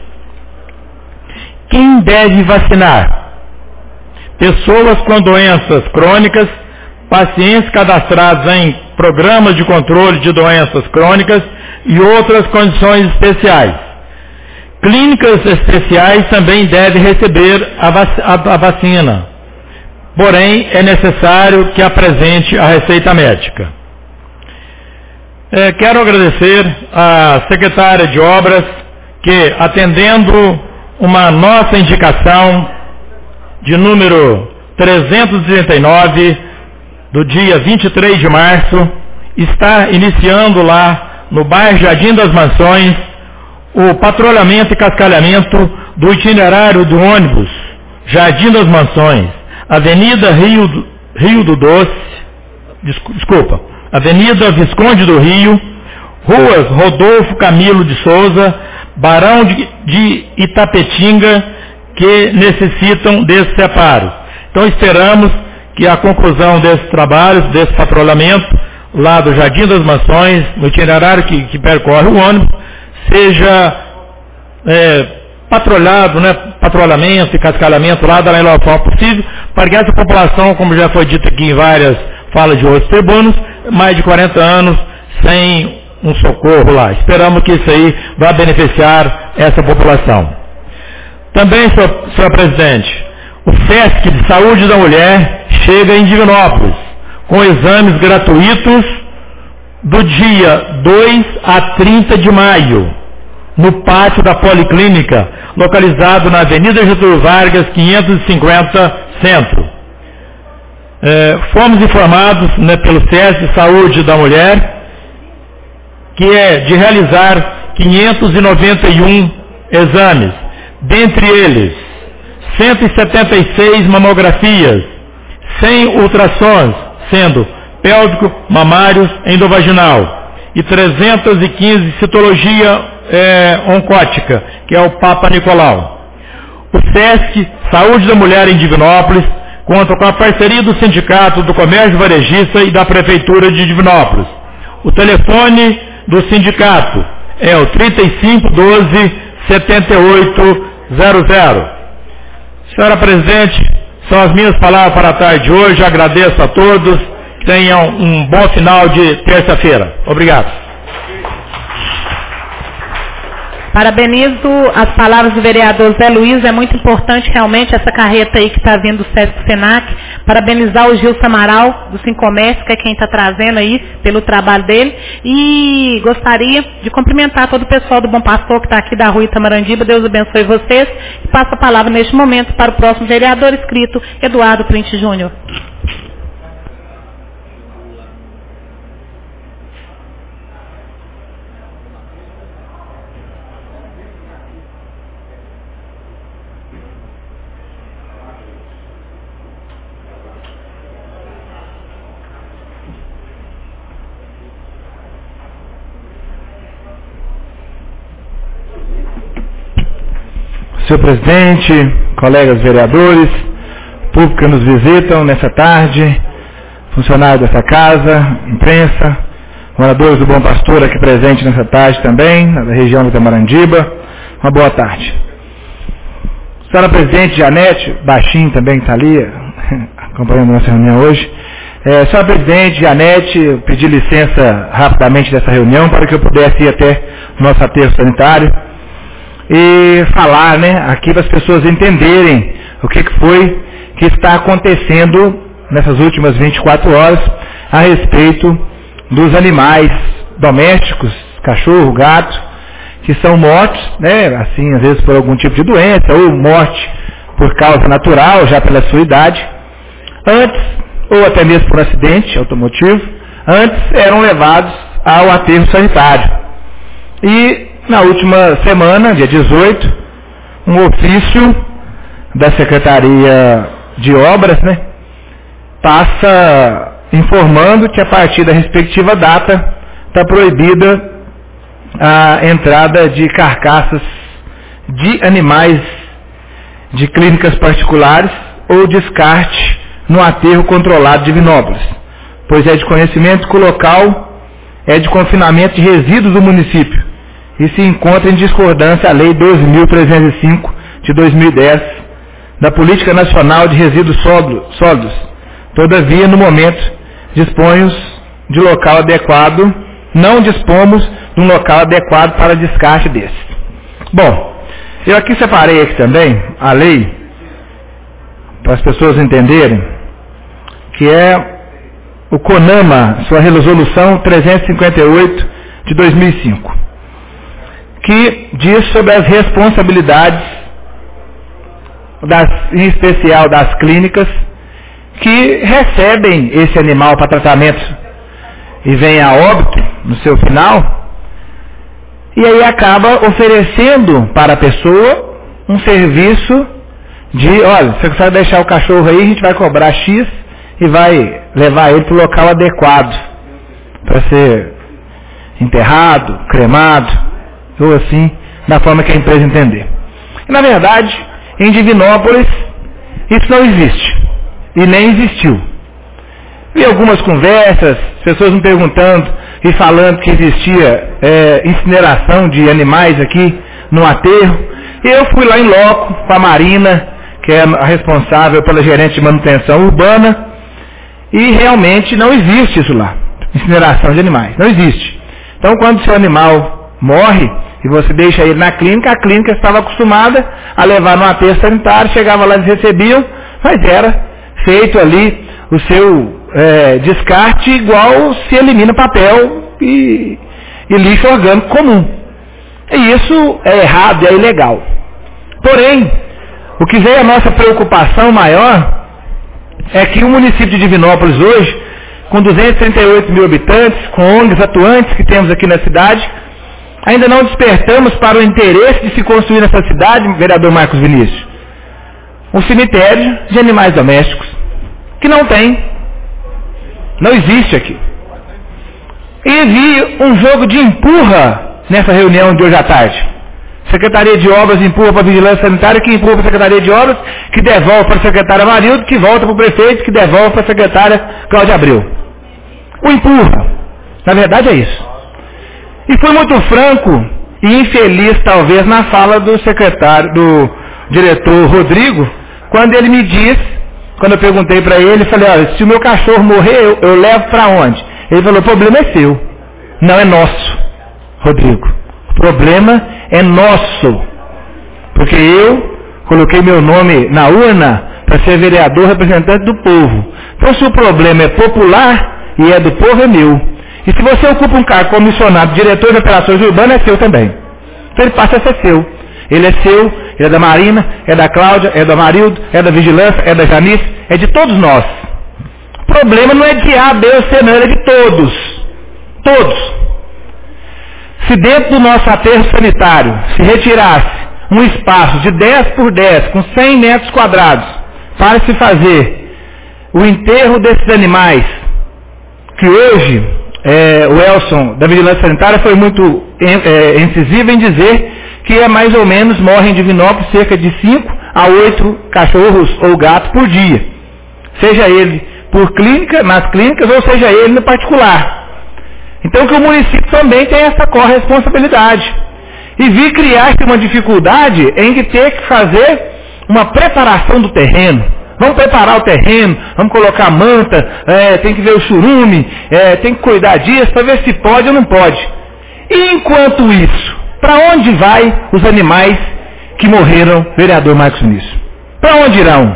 Quem deve vacinar? Pessoas com doenças crônicas, pacientes cadastrados em programas de controle de doenças crônicas e outras condições especiais. Clínicas especiais também devem receber a, vac a, a vacina, porém é necessário que apresente a receita médica. É, quero agradecer à secretária de Obras que, atendendo uma nossa indicação de número trezentos e trinta e nove, do dia vinte e três de março, está iniciando lá no bairro Jardim das Mansões o patrulhamento e cascalhamento do itinerário do ônibus Jardim das Mansões, Avenida Rio do, Rio do Doce, desculpa, Avenida Visconde do Rio, Ruas Rodolfo Camilo de Souza, Barão de, de Itapetinga, que necessitam desse separo. Então esperamos que a conclusão desses trabalhos, desse patrulhamento, lá do Jardim das Mansões, no itinerário que, que percorre o ônibus, seja é, patrulhado, né, patrulhamento e cascalhamento lá da melhor forma possível, para que essa população, como já foi dito aqui em várias falas de outros tribunos, mais de quarenta anos sem um socorro lá. Esperamos que isso aí vá beneficiar essa população. Também, senhor, senhor presidente, o SESC de Saúde da Mulher chega em Divinópolis, com exames gratuitos do dia dois a trinta de maio, no pátio da Policlínica, localizado na Avenida Getúlio Vargas, quinhentos e cinquenta, Centro. É, fomos informados, né, pelo SESC de Saúde da Mulher, que é de realizar quinhentos e noventa e um exames, dentre eles cento e setenta e seis mamografias, cem ultrassons, sendo pélvico, mamários, endovaginal, e trezentos e quinze citologia é, oncótica, que é o Papa Nicolau. O SESC Saúde da Mulher em Divinópolis conta com a parceria do Sindicato do Comércio Varejista e da Prefeitura de Divinópolis. O telefone do sindicato é o trinta e cinco, doze, setenta e oito, zero zero. Senhora Presidente, são as minhas palavras para a tarde de hoje. Agradeço a todos. Tenham um bom final de terça-feira. Obrigado. Parabenizo as palavras do vereador Zé Luiz. É muito importante realmente essa carreta aí que está vindo do SESC Senac. Parabenizar o Gilson Amaral, do Sincomércio, que é quem está trazendo aí pelo trabalho dele. E gostaria de cumprimentar todo o pessoal do Bom Pastor que está aqui da rua Itamarandiba. Deus abençoe vocês. E passo a palavra neste momento para o próximo vereador inscrito, Eduardo Print Júnior. Senhor presidente, colegas vereadores, público que nos visitam nessa tarde, funcionários dessa casa, imprensa, moradores do Bom Pastor aqui presentes nessa tarde também, na região do Itamarandíba, uma boa tarde. Senhora presidente Janete, baixinho também que está ali, acompanhando a nossa reunião hoje. É, senhora presidente Janete, eu pedi licença rapidamente dessa reunião para que eu pudesse ir até o nosso aterro sanitário e falar, né, aqui para as pessoas entenderem o que, que foi que está acontecendo nessas últimas vinte e quatro horas a respeito dos animais domésticos, cachorro, gato, que são mortos, né, assim, às vezes por algum tipo de doença, ou morte por causa natural, já pela sua idade, antes, ou até mesmo por acidente automotivo, antes eram levados ao aterro sanitário. E na última semana, dia dezoito, um ofício da Secretaria de Obras, né, passa informando que a partir da respectiva data está proibida a entrada de carcaças de animais de clínicas particulares ou descarte no aterro controlado de Divinópolis, pois é de conhecimento que o local é de confinamento de resíduos do município e se encontra em discordância à Lei doze mil trezentos e cinco de dois mil e dez da Política Nacional de Resíduos Sólidos. Todavia, no momento, dispomos de local adequado, não dispomos de um local adequado para descarte desse. Bom, eu aqui separei aqui também a lei, para as pessoas entenderem, que é o CONAMA, sua resolução trezentos e cinquenta e oito de dois mil e cinco. Que diz sobre as responsabilidades, das, em especial das clínicas, que recebem esse animal para tratamento e vem a óbito no seu final, e aí acaba oferecendo para a pessoa um serviço de, olha, se você quiser deixar o cachorro aí, a gente vai cobrar X e vai levar ele para o local adequado para ser enterrado, cremado, ou assim, da forma que a empresa entender. E, na verdade, em Divinópolis, isso não existe, e nem existiu. Vi algumas conversas, pessoas me perguntando e falando que existia é, incineração de animais aqui no aterro. E eu fui lá em loco com a Marina, que é a responsável pela gerente de manutenção urbana, e realmente não existe isso lá, incineração de animais, não existe. Então, quando o seu animal morre e você deixa ele na clínica, a clínica estava acostumada a levar no aterro sanitário, chegava lá, eles recebiam, mas era feito ali o seu é, descarte igual se elimina papel e, e lixo orgânico comum. E isso é errado, é ilegal. Porém, o que veio a nossa preocupação maior é que o município de Divinópolis hoje, com duzentos e trinta e oito mil habitantes, com O N Gs atuantes que temos aqui na cidade, ainda não despertamos para o interesse de se construir nessa cidade, vereador Marcos Vinícius, um cemitério de animais domésticos, que não tem, não existe aqui. E vi um jogo de empurra nessa reunião de hoje à tarde. Secretaria de Obras empurra para a Vigilância Sanitária, que empurra para a Secretaria de Obras, que devolve para a secretária Marildo, que volta para o prefeito, que devolve para a secretária Cláudia Abreu. O empurra. Na verdade é isso. E fui muito franco e infeliz, talvez, na fala do secretário, do diretor Rodrigo, quando ele me disse, quando eu perguntei para ele, falei, olha, se o meu cachorro morrer, eu, eu levo para onde? Ele falou, o problema é seu, não é nosso, Rodrigo. O problema é nosso. Porque eu coloquei meu nome na urna para ser vereador representante do povo. Então, se o problema é popular e é do povo, é meu. E se você ocupa um cargo comissionado, diretor de operações urbanas, é seu também. Então ele passa a ser seu. Ele é seu, ele é da Marina, é da Cláudia, é do Amarildo, é da Vigilância, é da Janice, é de todos nós. O problema não é de A, B ou C, não, ele é de todos. Todos. Se dentro do nosso aterro sanitário se retirasse um espaço de dez por dez, com cem metros quadrados, para se fazer o enterro desses animais, que hoje é, o Elson da Vigilância Sanitária foi muito é, incisivo em dizer que é mais ou menos, morrem em Divinópolis cerca de cinco a oito cachorros ou gatos por dia. Seja ele por clínica, nas clínicas, ou seja ele no particular. Então que o município também tem essa corresponsabilidade. E vi criar-se uma dificuldade em que ter que fazer uma preparação do terreno. Vamos preparar o terreno, vamos colocar manta, é, tem que ver o churume, é, tem que cuidar disso para ver se pode ou não pode. E enquanto isso, para onde vai os animais que morreram, vereador Marcos Vinícius? Para onde irão?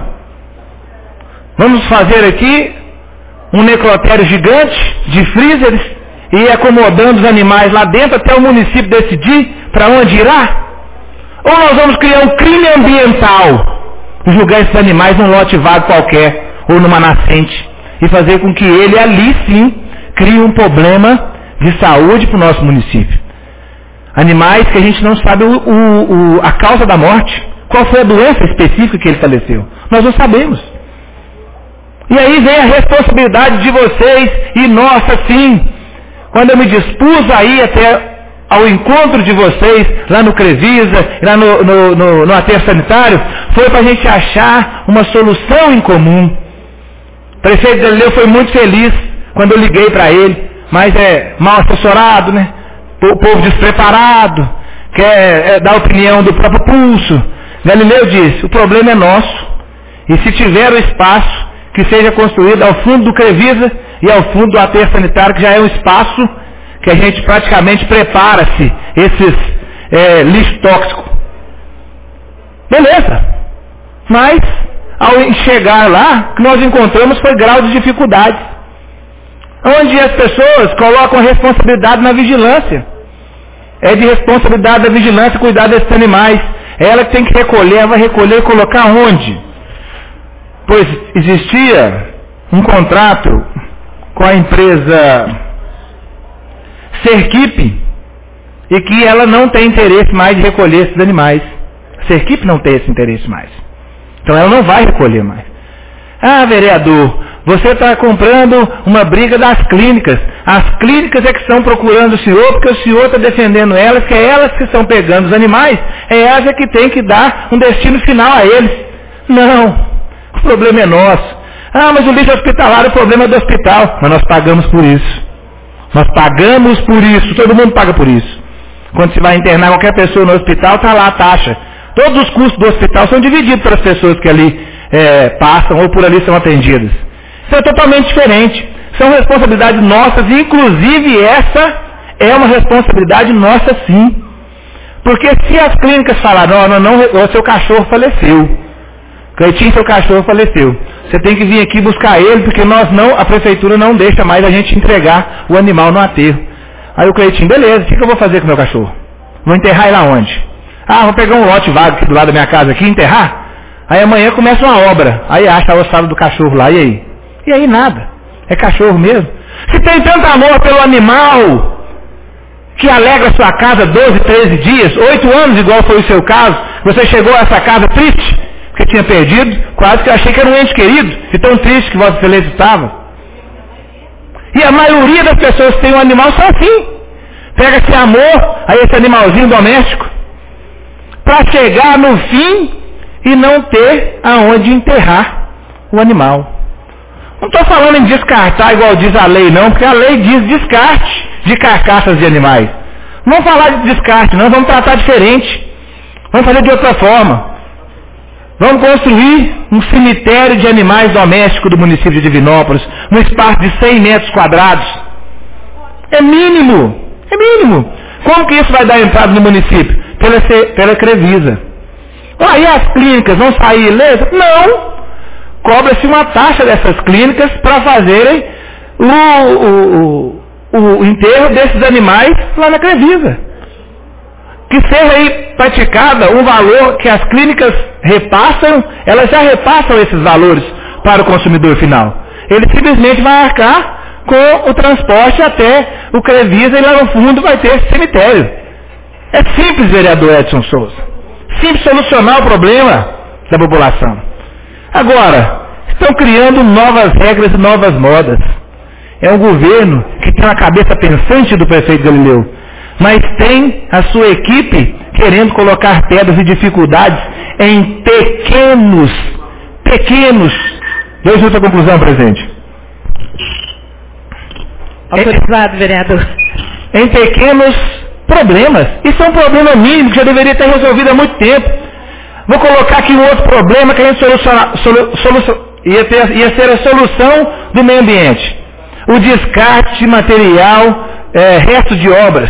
Vamos fazer aqui um necrotério gigante de freezers e ir acomodando os animais lá dentro até o município decidir para onde irá? Ou nós vamos criar um crime ambiental, julgar esses animais num lote vago qualquer, ou numa nascente, e fazer com que ele ali sim crie um problema de saúde para o nosso município. Animais que a gente não sabe o, o, o, a causa da morte, qual foi a doença específica que ele faleceu. Nós não sabemos. E aí vem a responsabilidade de vocês e nossa sim. Quando eu me dispus a ir até ao encontro de vocês, lá no Crevisa, lá no, no, no, no aterro sanitário, foi para a gente achar uma solução em comum. O prefeito Galileu foi muito feliz quando eu liguei para ele, mas é mal assessorado, né? O povo despreparado, quer é, dar a opinião do próprio pulso. Galileu disse, o problema é nosso, e se tiver o espaço, que seja construído ao fundo do Crevisa e ao fundo do aterro sanitário, que já é um espaço que a gente praticamente prepara-se esses é, lixo tóxico. Beleza. Mas, ao chegar lá, o que nós encontramos foi grau de dificuldade. Onde as pessoas colocam a responsabilidade na vigilância. É de responsabilidade da vigilância cuidar desses animais. É ela que tem que recolher, ela vai recolher e colocar onde? Pois existia um contrato com a empresa Serquipe, e que ela não tem interesse mais de recolher esses animais. A Serquipe não tem esse interesse mais. Então ela não vai recolher mais. Ah, vereador, Você está comprando uma briga das clínicas. As clínicas é que estão procurando o senhor, porque o senhor está defendendo elas, que é elas que estão pegando os animais, é elas é que tem que dar um destino final a eles. Não, o problema é nosso. Ah, mas o lixo hospitalar, o problema é do hospital. Mas nós pagamos por isso. Nós pagamos por isso, todo mundo paga por isso. Quando você vai internar qualquer pessoa no hospital, está lá a taxa. Todos os custos do hospital são divididos pelas pessoas que ali é, passam ou por ali são atendidas. Isso é totalmente diferente. São responsabilidades nossas, e inclusive essa é uma responsabilidade nossa sim. Porque se as clínicas falarem, não, não, não, o seu cachorro faleceu. Cleitinho, seu cachorro faleceu. Você tem que vir aqui buscar ele, porque nós não, a prefeitura não deixa mais a gente entregar o animal no aterro. Aí o Cleitinho, beleza, o que eu vou fazer com o meu cachorro? Vou enterrar ele aonde? Ah, vou pegar um lote vago aqui do lado da minha casa aqui e enterrar? Aí amanhã começa uma obra. Aí acha a ossada do cachorro lá, e aí? E aí nada. É cachorro mesmo. Se tem tanto amor pelo animal, que alegra sua casa doze, treze dias, oito anos, igual foi o seu caso, você chegou a essa casa triste, porque tinha perdido, quase que eu achei que era um ente querido, de tão triste que Vossa Excelência estava. E a maioria das pessoas que tem um animal são assim. Pega esse amor a esse animalzinho doméstico, para chegar no fim e não ter aonde enterrar o animal. Não estou falando em descartar igual diz a lei não, porque a lei diz descarte de carcaças de animais. Não vamos falar de descarte não, vamos tratar diferente. Vamos fazer de outra forma. Vamos construir um cemitério de animais domésticos do município de Divinópolis, num espaço de cem metros quadrados. É mínimo, é mínimo. Como que isso vai dar entrada no município? Pela, pela Crevisa. Aí as clínicas vão sair ilesas? Não. Cobra-se uma taxa dessas clínicas para fazerem o, o, o, o enterro desses animais lá na Crevisa. Que seja aí praticada um valor que as clínicas repassam, elas já repassam esses valores para o consumidor final. Ele simplesmente vai arcar com o transporte até o Crevisa e lá no fundo vai ter esse cemitério. É simples, vereador Edson Souza. Simples solucionar o problema da população. Agora, estão criando novas regras e novas modas. É um governo que tem uma cabeça pensante do prefeito Galileu, mas tem a sua equipe querendo colocar pedras e dificuldades em pequenos, pequenos. Dois minutos para conclusão, presidente. Autorizado, vereador. Em pequenos problemas. Isso é um problema mínimo que já deveria ter resolvido há muito tempo. Vou colocar aqui um outro problema que a gente soluciona, solu, solu, ia, ter, ia ser a solução do meio ambiente. O descarte de material, é, resto de obras.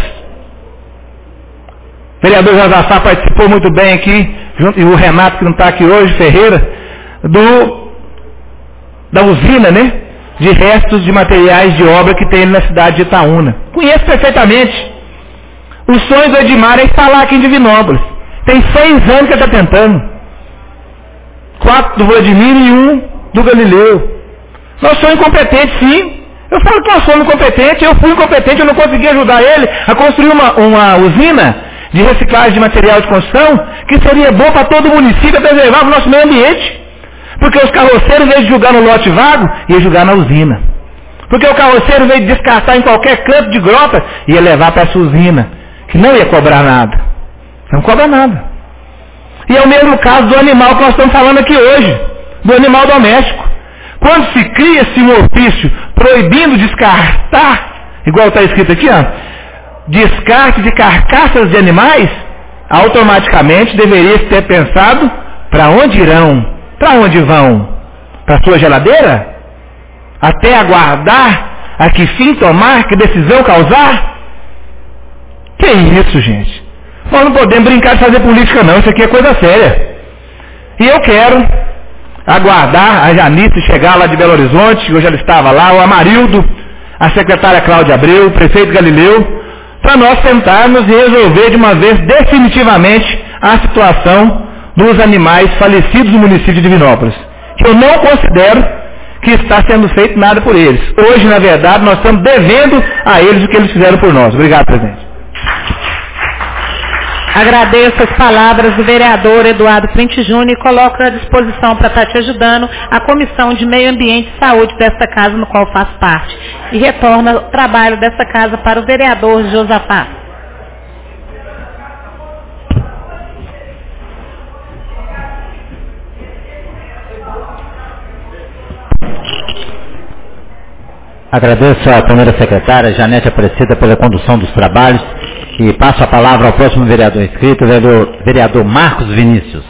O vereador Josafá participou muito bem aqui, junto, e o Renato, que não está aqui hoje, Ferreira, do, da usina, né? De restos de materiais de obra que tem na cidade de Itaúna. Conheço perfeitamente. O sonho do Edmar é instalar aqui em Divinópolis. Tem seis anos que ele está tentando. Quatro do Vladimir e um do Galileu. Nós somos incompetentes, sim. Eu falo que nós somos incompetentes. Eu fui incompetente, eu não consegui ajudar ele a construir uma, uma usina de reciclagem de material de construção que seria bom para todo o município, preservar o nosso meio ambiente. Porque os carroceiros, em vez de jogar no lote vago, ia jogar na usina. Porque o carroceiro, em vez de descartar em qualquer canto de grota, ia levar para essa usina, que não ia cobrar nada. Não cobra nada. E é o mesmo caso do animal que nós estamos falando aqui hoje, do animal doméstico. Quando se cria-se um ofício proibindo descartar, igual está escrito aqui, ó, descarte de carcaças de animais, automaticamente deveria ter pensado para onde irão, para onde vão? Para a sua geladeira? Até aguardar a que fim tomar, que decisão causar? Que isso, gente? Nós não podemos brincar de fazer política não, isso aqui é coisa séria. E eu quero aguardar a Janice chegar lá de Belo Horizonte, hoje ela estava lá, o Amarildo, a secretária Cláudia Abreu, o prefeito Galileu, para nós sentarmos e resolver de uma vez definitivamente a situação dos animais falecidos no município de Divinópolis. Que eu não considero que está sendo feito nada por eles. Hoje, na verdade, nós estamos devendo a eles o que eles fizeram por nós. Obrigado, presidente. Agradeço as palavras do vereador Eduardo Printe Júnior e coloco à disposição para estar te ajudando a Comissão de Meio Ambiente e Saúde desta casa, no qual faço parte. E retorno o trabalho desta casa para o vereador Josafá. Agradeço à primeira secretária, Janete Aparecida, pela condução dos trabalhos e passo a palavra ao próximo vereador inscrito, o vereador, vereador Marcos Vinícius.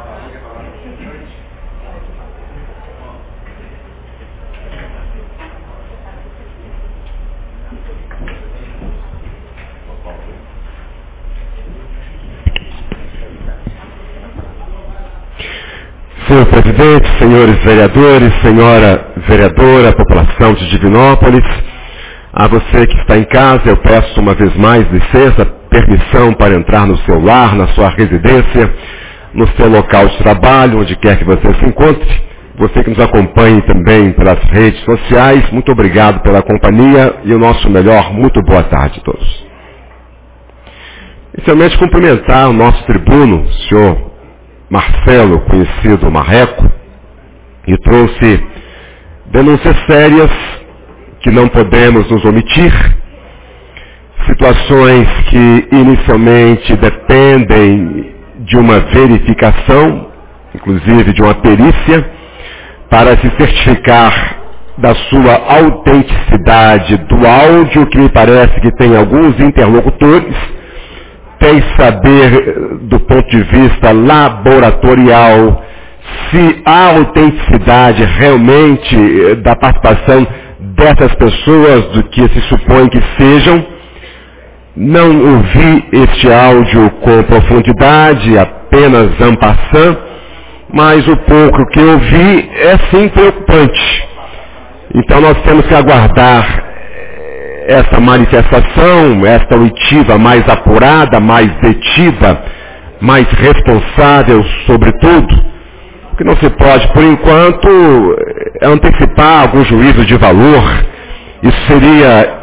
Senhor presidente, senhores vereadores, senhora vereadora, população de Divinópolis, a você que está em casa, eu peço uma vez mais licença, permissão para entrar no seu lar, na sua residência, no seu local de trabalho, onde quer que você se encontre. Você que nos acompanhe também pelas redes sociais, muito obrigado pela companhia e o nosso melhor, muito boa tarde a todos. Inicialmente cumprimentar o nosso tribuno, o senhor Marcelo, conhecido Marreco, e trouxe denúncias sérias que não podemos nos omitir, situações que inicialmente dependem de uma verificação, inclusive de uma perícia, para se certificar da sua autenticidade do áudio, que me parece que tem alguns interlocutores, tem saber do ponto de vista laboratorial se há autenticidade realmente da participação dessas pessoas do que se supõe que sejam. Não ouvi este áudio com profundidade, apenas en passant, mas o pouco que eu vi é sim preocupante. Então nós temos que aguardar essa manifestação, esta oitiva mais apurada, mais detida, mais responsável sobretudo, porque não se pode, por enquanto, antecipar algum juízo de valor. Isso seria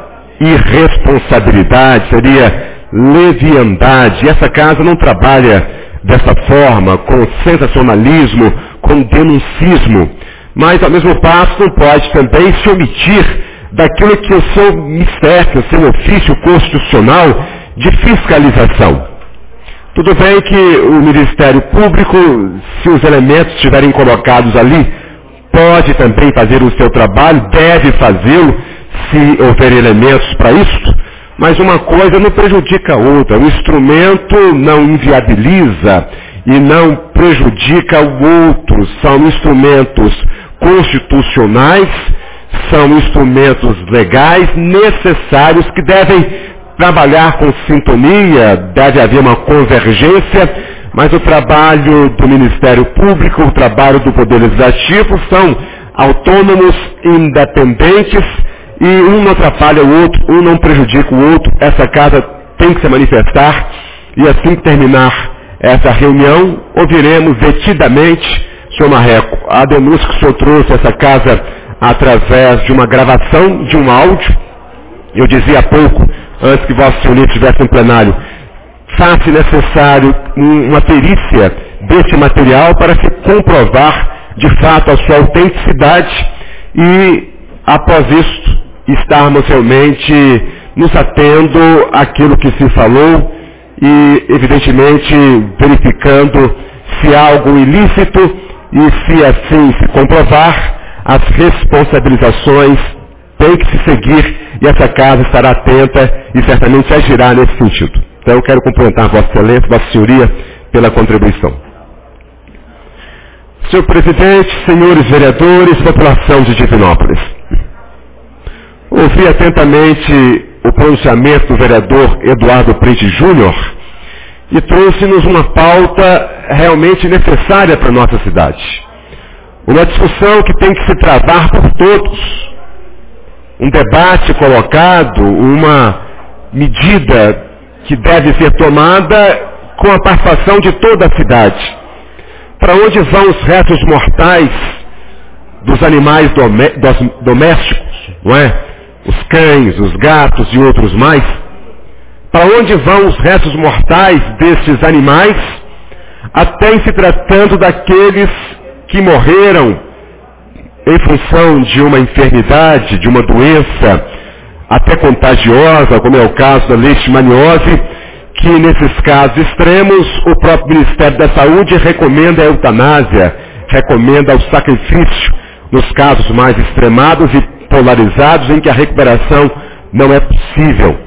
irresponsabilidade, seria leviandade. E essa casa não trabalha dessa forma, com sensacionalismo, com denuncismo, mas ao mesmo passo não pode também se omitir daquilo que é o seu mistério, o seu ofício constitucional de fiscalização. Tudo bem que o Ministério Público, se os elementos estiverem colocados ali, pode também fazer o seu trabalho, deve fazê-lo, se houver elementos para isso, mas uma coisa não prejudica a outra. O instrumento não inviabiliza e não prejudica o outro. São instrumentos constitucionais, são instrumentos legais necessários que devem trabalhar com sintonia, deve haver uma convergência, mas o trabalho do Ministério Público, o trabalho do Poder Legislativo são autônomos, independentes, e um não atrapalha o outro, um não prejudica o outro. Essa casa tem que se manifestar, e assim que terminar essa reunião, ouviremos detidamente, senhor Marreco, a denúncia que o senhor trouxe a essa casa através de uma gravação de um áudio. Eu dizia há pouco, antes que vosso senhoria estivesse em plenário, faz-se necessário uma perícia desse material para se comprovar de fato a sua autenticidade e, após isso, estarmos realmente nos atendo àquilo que se falou e, evidentemente, verificando se há algo ilícito e, se assim se comprovar, as responsabilizações têm que se seguir e essa casa estará atenta e certamente agirá nesse sentido. Então eu quero cumprimentar Vossa Excelência, Vossa Senhoria, pela contribuição. Senhor Presidente, senhores vereadores, população de Divinópolis. Ouvi atentamente o pronunciamento do vereador Eduardo Printe Júnior e trouxe-nos uma pauta realmente necessária para a nossa cidade. Uma discussão que tem que se travar por todos. Um debate colocado, uma medida que deve ser tomada com a participação de toda a cidade. Para onde vão os restos mortais dos animais domésticos, não é? Os cães, os gatos e outros mais. para onde vão os restos mortais desses animais, até em se tratando daqueles que morreram em função de uma enfermidade, de uma doença, até contagiosa, como é o caso da leishmaniose, que nesses casos extremos o próprio Ministério da Saúde recomenda a eutanásia, recomenda o sacrifício nos casos mais extremados e polarizados em que a recuperação não é possível.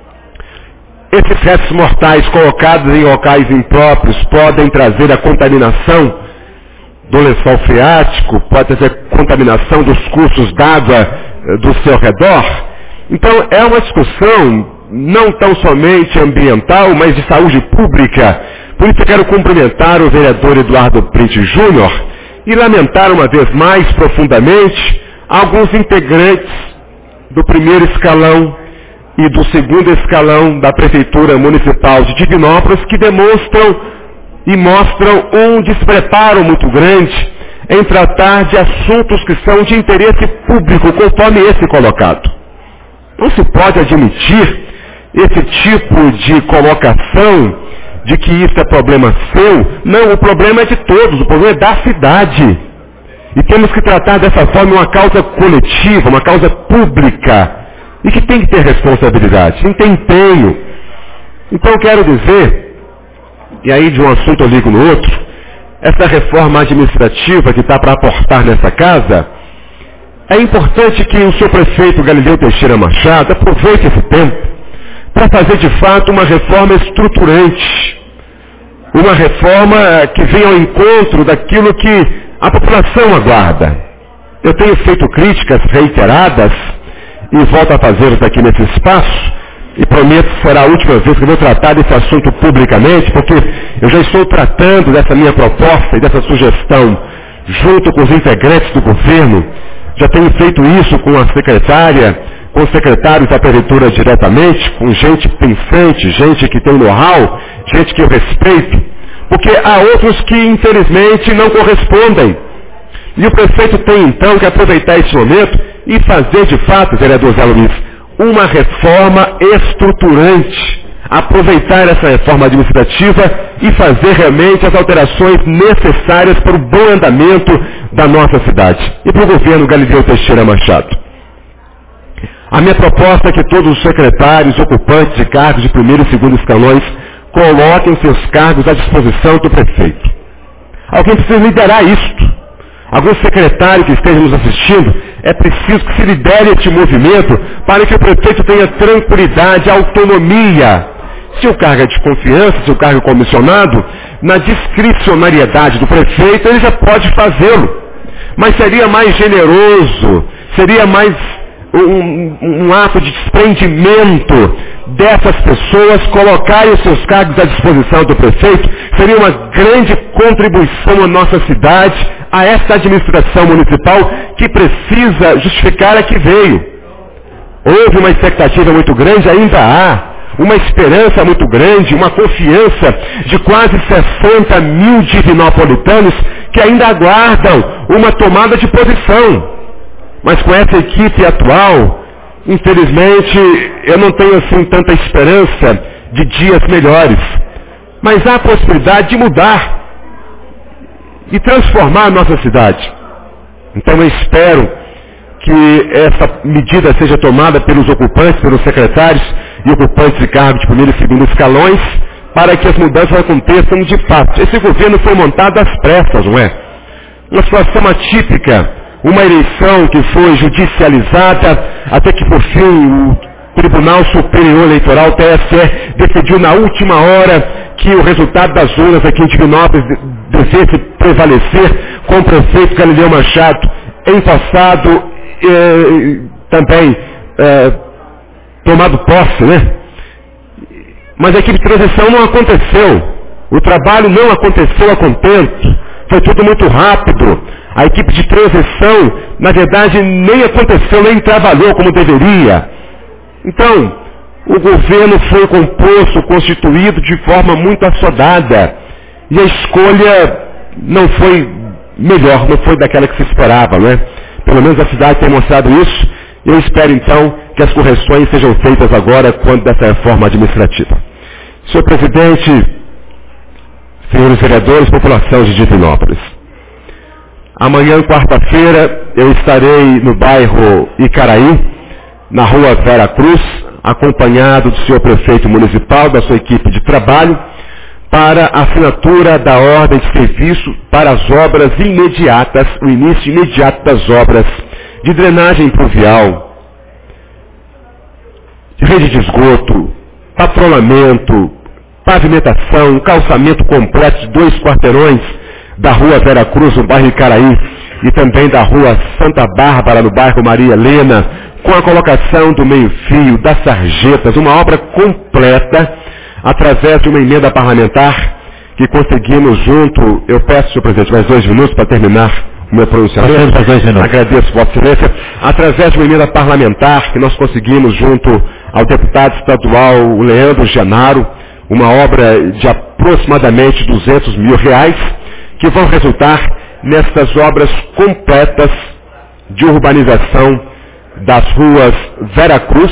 Esses restos mortais colocados em locais impróprios podem trazer a contaminação do lençol freático, pode trazer contaminação dos cursos d'água do seu redor. Então é uma discussão não tão somente ambiental, mas de saúde pública. Por isso eu quero cumprimentar o vereador Eduardo Printe Júnior e lamentar uma vez mais profundamente alguns integrantes do primeiro escalão e do segundo escalão da Prefeitura Municipal de Divinópolis que demonstram e mostram um despreparo muito grande em tratar de assuntos que são de interesse público, conforme esse colocado. Não se pode admitir esse tipo de colocação de que isso é problema seu. Não, o problema é de todos, o problema é da cidade. E temos que tratar dessa forma uma causa coletiva, uma causa pública, e que tem que ter responsabilidade, tem que ter empenho. Então eu quero dizer, e aí de um assunto eu ligo no outro, essa reforma administrativa que está para aportar nessa casa, é importante que o seu prefeito Galileu Teixeira Machado aproveite esse tempo para fazer de fato uma reforma estruturante, uma reforma que venha ao encontro daquilo que a população aguarda. Eu tenho feito críticas reiteradas e volto a fazê-las aqui nesse espaço e prometo que será a última vez que eu vou tratar desse assunto publicamente, porque eu já estou tratando dessa minha proposta e dessa sugestão junto com os integrantes do governo. Já tenho feito isso com a secretária, com os secretários da prefeitura diretamente, com gente pensante, gente que tem know-how, gente que eu respeito, porque há outros que infelizmente não correspondem. E o prefeito tem então que aproveitar esse momento e fazer de fato, vereador Zé Luiz, uma reforma estruturante. Aproveitar essa reforma administrativa e fazer realmente as alterações necessárias para o bom andamento da nossa cidade. E para o governo Galileu Teixeira Machado. A minha proposta é que todos os secretários, ocupantes de cargos de primeiro e segundo escalões, coloquem seus cargos à disposição do prefeito. Alguém precisa liderar isto. Algum secretário que esteja nos assistindo, é preciso que se lidere este movimento para que o prefeito tenha tranquilidade, autonomia. Se o cargo é de confiança, se o cargo é comissionado, na discricionariedade do prefeito, ele já pode fazê-lo. Mas seria mais generoso, seria mais um, um ato de desprendimento dessas pessoas colocarem os seus cargos à disposição do prefeito. Seria uma grande contribuição à nossa cidade, a esta administração municipal que precisa justificar a que veio. Houve uma expectativa muito grande, ainda há. Uma esperança muito grande, uma confiança de quase sessenta mil divinopolitanos que ainda aguardam uma tomada de posição. Mas com essa equipe atual, infelizmente, eu não tenho assim tanta esperança de dias melhores. Mas há a possibilidade de mudar e transformar a nossa cidade. Então eu espero que essa medida seja tomada pelos ocupantes, pelos secretários e ocupantes de cargos de primeiro e segundo escalões, para que as mudanças aconteçam de fato. Esse governo foi montado às pressas, não é? Uma situação atípica, uma eleição que foi judicializada, até que por fim o Tribunal Superior Eleitoral, T S E, decidiu na última hora que o resultado das urnas aqui em Divinópolis devesse prevalecer com o prefeito Galileu Machado empossado, eh, também eh, tomado posse, né? Mas a equipe de transição não aconteceu. O trabalho não aconteceu a contento. Foi tudo muito rápido. A equipe de transição, na verdade, nem aconteceu, nem trabalhou como deveria. Então, o governo foi composto, constituído de forma muito assodada. E a escolha não foi melhor, não foi daquela que se esperava, não é? Pelo menos a cidade tem mostrado isso. Eu espero, então, que as correções sejam feitas agora quando dessa reforma administrativa. Senhor presidente, senhores vereadores, população de Divinópolis. Amanhã, quarta-feira, eu estarei no bairro Icaraí, na rua Vera Cruz, acompanhado do senhor prefeito municipal, da sua equipe de trabalho, para a assinatura da ordem de serviço para as obras imediatas, o início imediato das obras de drenagem pluvial, rede de esgoto, patrulhamento, pavimentação, calçamento completo de dois quarteirões da rua Vera Cruz, no bairro Icaraí, e também da rua Santa Bárbara, no bairro Maria Helena, com a colocação do meio-fio, das sarjetas, uma obra completa, através de uma emenda parlamentar que conseguimos junto, eu peço, senhor presidente, mais dois minutos para terminar o meu pronunciamento. Agradeço Vossa Excelência. Através de uma emenda parlamentar que nós conseguimos junto ao deputado estadual Leandro Genaro, uma obra de aproximadamente duzentos mil reais, que vão resultar nestas obras completas de urbanização das ruas Vera Cruz,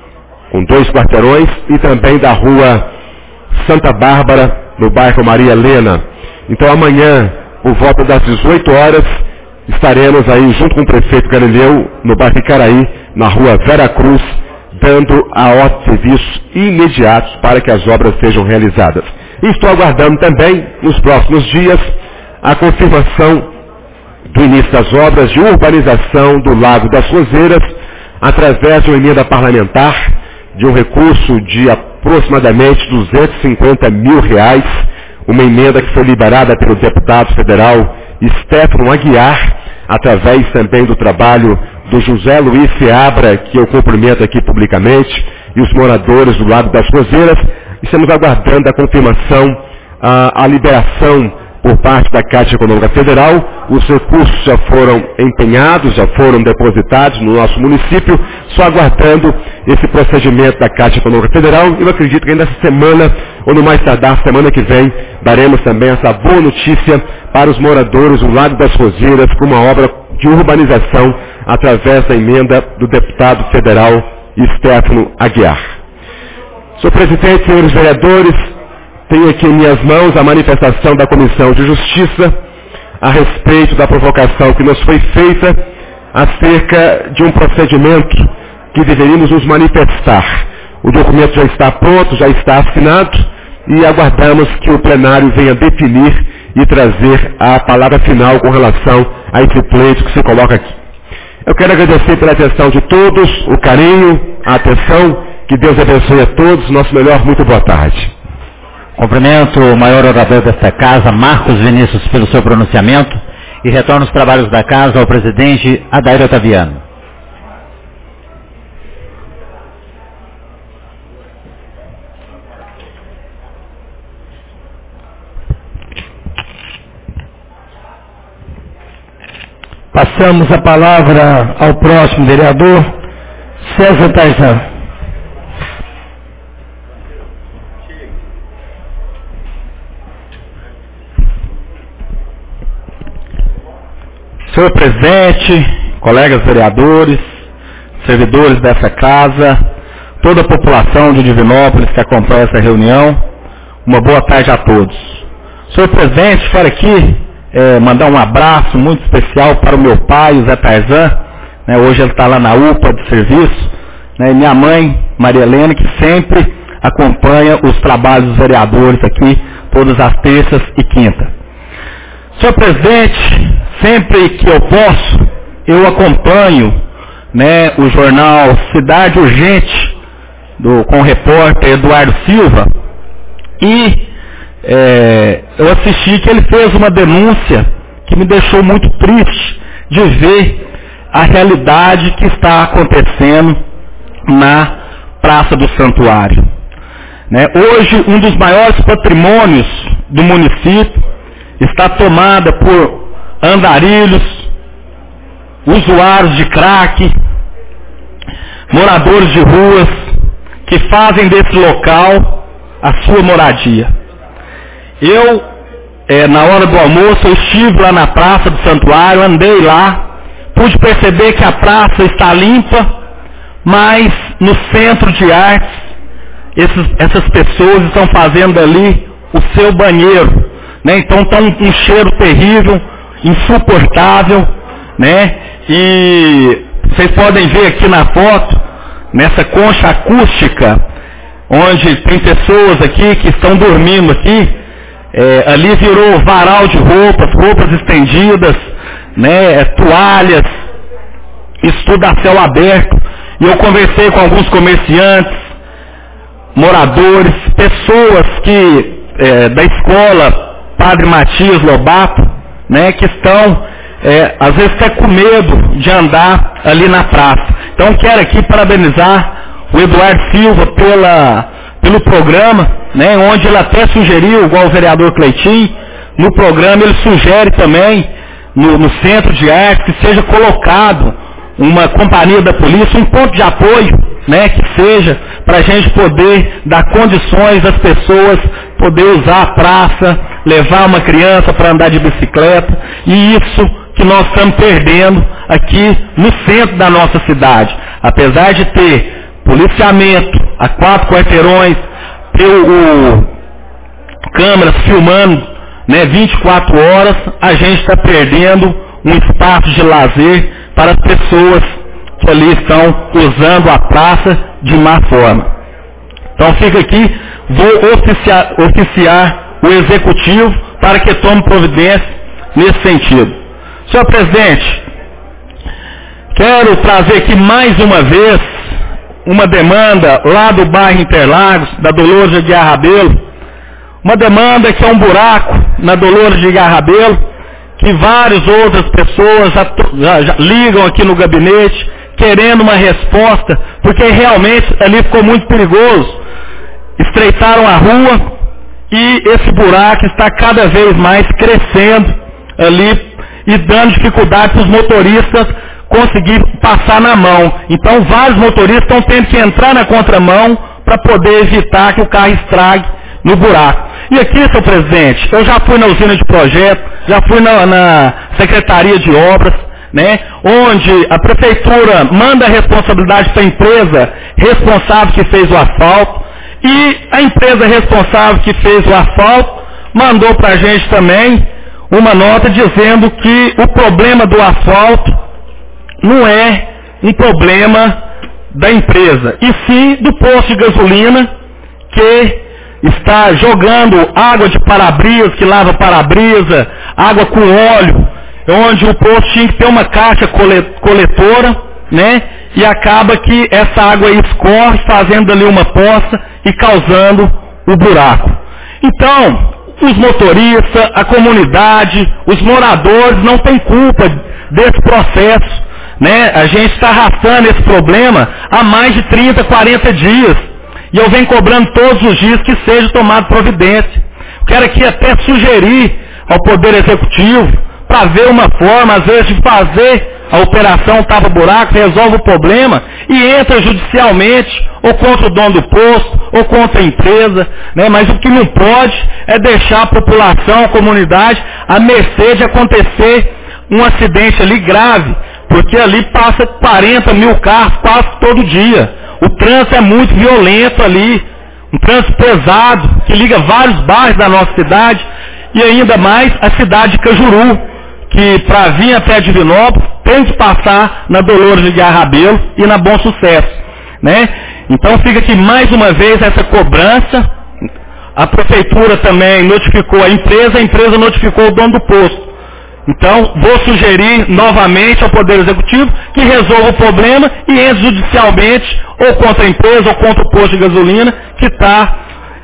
com dois quarteirões, e também da rua Santa Bárbara, no bairro Maria Helena. Então amanhã, por volta das dezoito horas, estaremos aí junto com o prefeito Galileu, no bairro Icaraí, na rua Vera Cruz, dando a ordem de serviços imediatos para que as obras sejam realizadas. E estou aguardando também, nos próximos dias, a confirmação do início das obras de urbanização do Lago das Roseiras, através de uma emenda parlamentar, de um recurso de aproximadamente duzentos e cinquenta mil reais, uma emenda que foi liberada pelo deputado federal Stefano Aguiar, através também do trabalho do José Luiz Seabra, que eu cumprimento aqui publicamente, e os moradores do Lago das Roseiras. Estamos aguardando a confirmação, a, a liberação por parte da Caixa Econômica Federal. Os recursos já foram empenhados, já foram depositados no nosso município, só aguardando esse procedimento da Caixa Econômica Federal. Eu acredito que ainda essa semana, ou no mais tardar, semana que vem, daremos também essa boa notícia para os moradores do Lago das Roseiras, com uma obra de urbanização através da emenda do deputado federal Stefano Aguiar. Senhor presidente, senhores vereadores, tenho aqui em minhas mãos a manifestação da Comissão de Justiça a respeito da provocação que nos foi feita acerca de um procedimento que deveríamos nos manifestar. O documento já está pronto, já está assinado, e aguardamos que o plenário venha definir e trazer a palavra final com relação a esse pleito que se coloca aqui. Eu quero agradecer pela atenção de todos, o carinho, a atenção, que Deus abençoe a todos, nosso melhor, muito boa tarde. Cumprimento o maior orador desta casa, Marcos Vinícius, pelo seu pronunciamento, e retorno os trabalhos da casa ao presidente Adair Otaviano. Passamos a palavra ao próximo vereador, César Tarzan. Senhor presidente, colegas vereadores, servidores dessa casa, toda a população de Divinópolis que acompanha essa reunião, uma boa tarde a todos. Senhor presidente, quero aqui é, mandar um abraço muito especial para o meu pai, o Zé Tarzan, né, hoje ele está lá na U P A de serviço, né, e minha mãe, Maria Helena, que sempre acompanha os trabalhos dos vereadores aqui, todas as terças e quintas. Senhor presidente, sempre que eu posso, eu acompanho, né, o jornal Cidade Urgente, do, com o repórter Eduardo Silva, e é, eu assisti que ele fez uma denúncia que me deixou muito triste de ver a realidade que está acontecendo na Praça do Santuário. Né, hoje, um dos maiores patrimônios do município está tomada por andarilhos, usuários de crack, moradores de ruas, que fazem desse local a sua moradia. Eu, é, na hora do almoço, eu estive lá na Praça do Santuário, andei lá, pude perceber que a praça está limpa, mas no centro de artes, esses, essas pessoas estão fazendo ali o seu banheiro, né? Então está um, um cheiro terrível, insuportável, né? E vocês podem ver aqui na foto, nessa concha acústica, onde tem pessoas aqui que estão dormindo aqui, é, ali virou varal de roupas, roupas estendidas, né, é, toalhas, isso tudo a céu aberto. E eu conversei com alguns comerciantes, moradores, pessoas que é, da escola Padre Matias Lobato, né, que estão, é, às vezes até com medo de andar ali na praça. Então quero aqui parabenizar o Eduardo Silva pela, pelo programa, né, onde ele até sugeriu, igual o vereador Cleitinho, no programa ele sugere também, no, no centro de arte, que seja colocado uma companhia da polícia, um ponto de apoio, né, que seja, para a gente poder dar condições às pessoas poder usar a praça, levar uma criança para andar de bicicleta, e isso que nós estamos perdendo aqui no centro da nossa cidade. Apesar de ter policiamento a quatro quarteirões, ter o, o câmeras filmando, né, vinte e quatro horas, a gente está perdendo um espaço de lazer para as pessoas que ali estão usando a praça de má forma. Então fica aqui, vou oficiar, oficiar o executivo para que tome providência nesse sentido. Senhor presidente, quero trazer aqui mais uma vez uma demanda lá do bairro Interlagos, da Dolores de Aguiar Rabelo, uma demanda que é um buraco na Dolores de Aguiar Rabelo, que várias outras pessoas já, já, já ligam aqui no gabinete, querendo uma resposta, porque realmente ali ficou muito perigoso. Estreitaram a rua e esse buraco está cada vez mais crescendo ali e dando dificuldade para os motoristas conseguir passar na mão. Então vários motoristas estão tendo que entrar na contramão para poder evitar que o carro estrague no buraco. E aqui, senhor presidente, eu já fui na usina de projeto, já fui na, na Secretaria de Obras, né, onde a prefeitura manda a responsabilidade para a empresa responsável que fez o asfalto, e a empresa responsável que fez o asfalto mandou para a gente também uma nota dizendo que o problema do asfalto não é um problema da empresa, e sim do posto de gasolina que está jogando água de para-brisa, que lava para-brisa, água com óleo, onde o posto tinha que ter uma caixa coletora, né? E acaba que essa água escorre, fazendo ali uma poça e causando o buraco. Então, os motoristas, a comunidade, os moradores não têm culpa desse processo, né? A gente está arrastando esse problema há mais de trinta, quarenta dias. E eu venho cobrando todos os dias que seja tomada providência. Quero aqui até sugerir ao Poder Executivo para ver uma forma, às vezes, de fazer a operação tapa-buraco, resolve o problema e entra judicialmente, ou contra o dono do posto, ou contra a empresa, né? Mas o que não pode é deixar a população, a comunidade, à mercê de acontecer um acidente ali grave, porque ali passa quarenta mil carros quase todo dia. O trânsito é muito violento ali, um trânsito pesado, que liga vários bairros da nossa cidade, e ainda mais a cidade de Cajuru, que para vir até Divinópolis tem que passar na Dolores de Aguiar Rabelo e na Bom Sucesso, né? Então fica aqui mais uma vez essa cobrança. A prefeitura também notificou a empresa, a empresa notificou o dono do posto. Então, vou sugerir novamente ao Poder Executivo que resolva o problema e entre judicialmente, ou contra a empresa, ou contra o posto de gasolina, que, tá,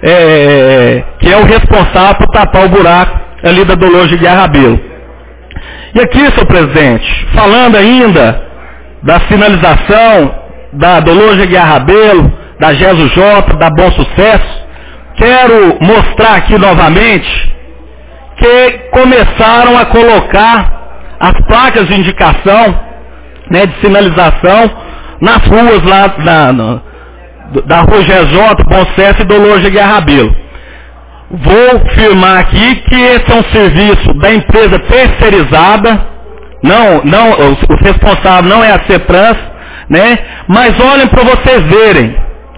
é, que é o responsável por tapar o buraco ali da Dolores de Aguiar Rabelo. E aqui, senhor presidente, falando ainda da sinalização da Dolores de Aguiar Rabelo, da Geso J, da Bom Sucesso, quero mostrar aqui novamente que começaram a colocar as placas de indicação, né, de sinalização nas ruas lá na, na, da Rua G J, Bom Sucesso e Dolores de Aguiar Rabelo. Vou afirmar aqui que esse é um serviço da empresa terceirizada, não, não, o, o responsável não é a CETRANS, né? Mas olhem para vocês verem.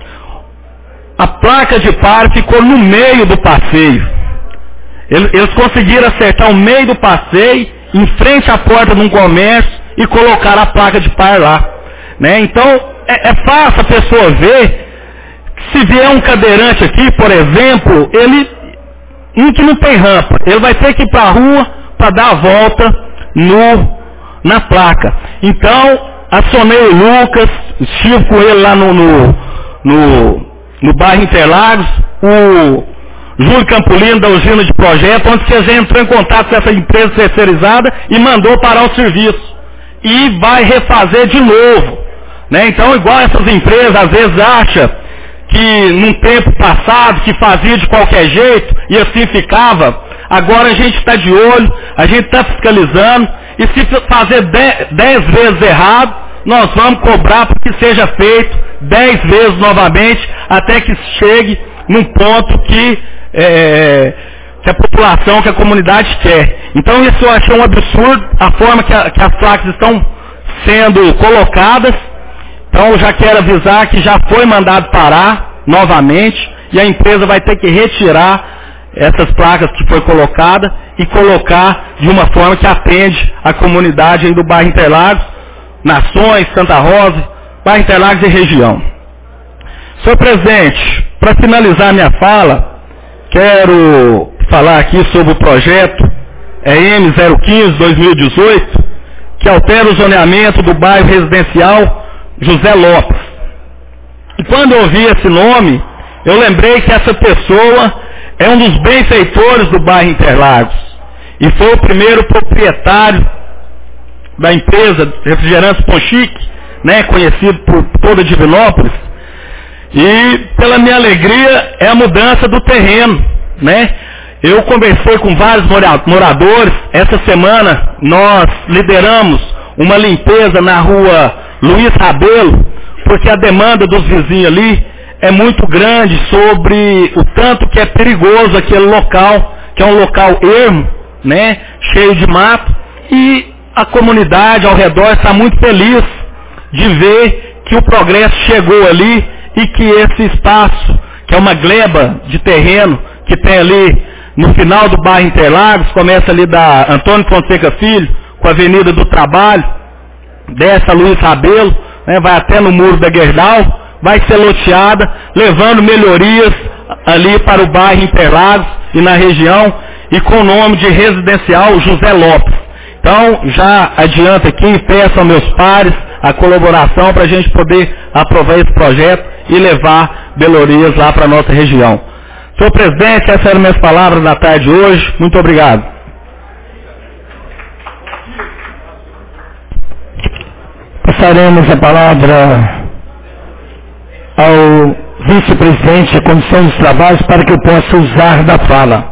A placa de par ficou no meio do passeio. Eles conseguiram acertar o meio do passeio, em frente à porta de um comércio, e colocar a placa de par lá, né? Então, é, é fácil a pessoa ver, que se vier um cadeirante aqui, por exemplo, ele, um que não tem rampa, ele vai ter que ir para a rua para dar a volta no, na placa. Então, acionei o Lucas, estive com ele lá no, no, no, no bairro Interlagos, o Júlio Campolino da usina de projeto, onde você já entrou em contato com essa empresa terceirizada e mandou parar o serviço. E vai refazer de novo, né? Então, igual essas empresas às vezes acham que num tempo passado que fazia de qualquer jeito e assim ficava, agora a gente está de olho, a gente está fiscalizando, e se fazer dez, dez vezes errado, nós vamos cobrar para que seja feito dez vezes novamente, até que chegue num ponto que, é, que a população, que a comunidade quer. Então isso eu achei um absurdo, a forma que, a, que as placas estão sendo colocadas. Então eu já quero avisar que já foi mandado parar novamente, e a empresa vai ter que retirar essas placas que foi colocada e colocar de uma forma que atende a comunidade aí do bairro Interlagos, Nações, Santa Rosa, bairro Interlagos e região. Senhor presidente, para finalizar minha fala, quero falar aqui sobre o projeto é M zero quinze barra dois mil e dezoito, que altera o zoneamento do bairro residencial José Lopes. E quando eu ouvi esse nome, eu lembrei que essa pessoa é um dos benfeitores do bairro Interlagos e foi o primeiro proprietário da empresa Refrigerantes Ponchique, né, conhecido por toda Divinópolis. E pela minha alegria é a mudança do terreno, né? Eu conversei com vários moradores. Essa semana nós lideramos uma limpeza na rua Luiz Rabelo, porque a demanda dos vizinhos ali é muito grande sobre o tanto que é perigoso aquele local, que é um local ermo, né, cheio de mato, e a comunidade ao redor está muito feliz de ver que o progresso chegou ali e que esse espaço, que é uma gleba de terreno que tem ali no final do bairro Interlagos, começa ali da Antônio Fonseca Filho, com a Avenida do Trabalho, desce a Luiz Rabelo, né, vai até no Muro da Gerdau, vai ser loteada, levando melhorias ali para o bairro Interlagos e na região, e com o nome de Residencial José Lopes. Então, já adianta aqui e peço aos meus pares a colaboração para a gente poder aprovar esse projeto e levar melhorias lá para a nossa região. Senhor presidente, essas eram minhas palavras da tarde de hoje. Muito obrigado. Passaremos a palavra ao vice-presidente da Comissão dos Trabalhos para que eu possa usar da fala.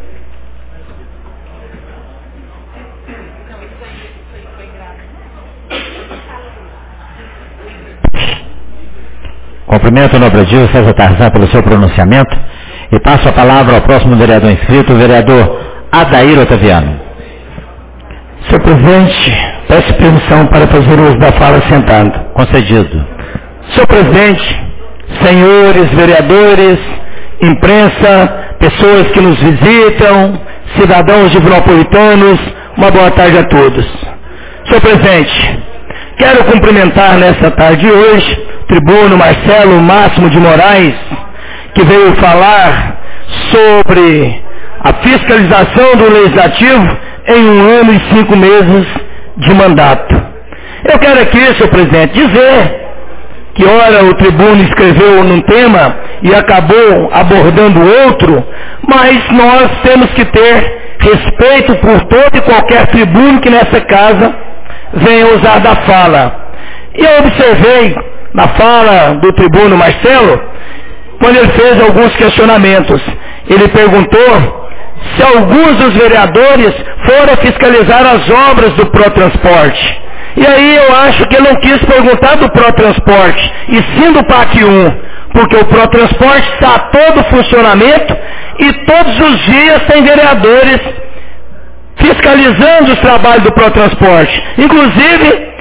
Cumprimento o nobre Gil César Tarzan pelo seu pronunciamento e passo a palavra ao próximo vereador inscrito, o vereador Adair Otaviano. Senhor presidente, peço permissão para fazer uso da fala sentado. Concedido. Senhor presidente, senhores vereadores, imprensa, pessoas que nos visitam, cidadãos divinopolitanos, uma boa tarde a todos. Senhor presidente, quero cumprimentar nessa tarde de hoje o tribuno Marcelo Máximo de Moraes, que veio falar sobre a fiscalização do Legislativo em um ano e cinco meses de mandato. Eu quero aqui, senhor presidente, dizer que ora o tribuno escreveu num tema e acabou abordando outro, mas nós temos que ter respeito por todo e qualquer tribuno que nessa casa venha usar da fala. E eu observei na fala do tribuno Marcelo, quando ele fez alguns questionamentos. Ele perguntou se alguns dos vereadores foram fiscalizar as obras do Protransporte. E aí eu acho que ele não quis perguntar do Protransporte, e sim do P A C um, porque o Protransporte está a todo funcionamento e todos os dias tem vereadores fiscalizando os trabalhos do Protransporte. Inclusive,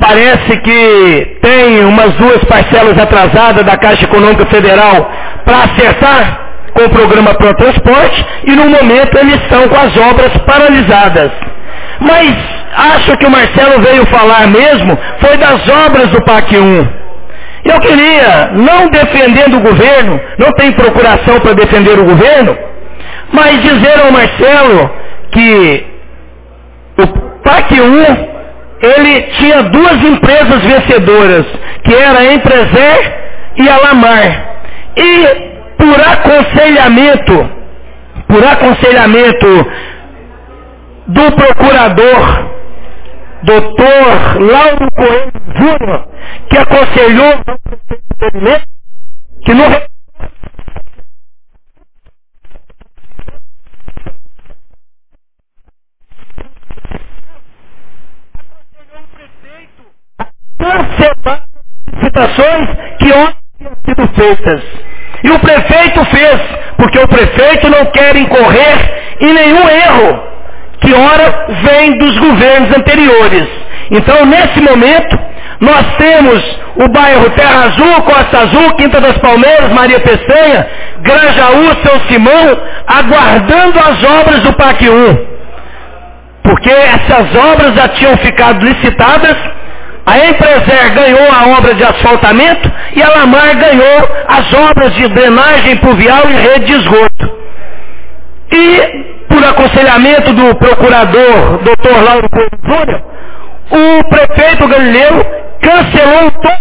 parece que tem umas duas parcelas atrasadas da Caixa Econômica Federal para acertar com o programa Pro Transporte e no momento eles estão com as obras paralisadas. Mas acho que o Marcelo veio falar mesmo foi das obras do P A C um. Eu queria, não defendendo o governo, não tem procuração para defender o governo, mas dizer ao Marcelo que o P A C um ele tinha duas empresas vencedoras, que era a Empreser e a Lamar. E por aconselhamento, por aconselhamento do procurador, doutor Lauro Coelho Júnior, que aconselhou que no cancelar licitações que ontem tinham sido feitas. E o prefeito fez, porque o prefeito não quer incorrer em nenhum erro que ora vem dos governos anteriores. Então, nesse momento, nós temos o bairro Terra Azul, Costa Azul, Quinta das Palmeiras, Maria Peçanha, Grajaú, São Simão, aguardando as obras do P A C um. Porque essas obras já tinham ficado licitadas. A Empreser ganhou a obra de asfaltamento e a Lamar ganhou as obras de drenagem pluvial e rede de esgoto. E, por aconselhamento do procurador doutor Lauro Coelho Júnior, o prefeito Galileu cancelou todo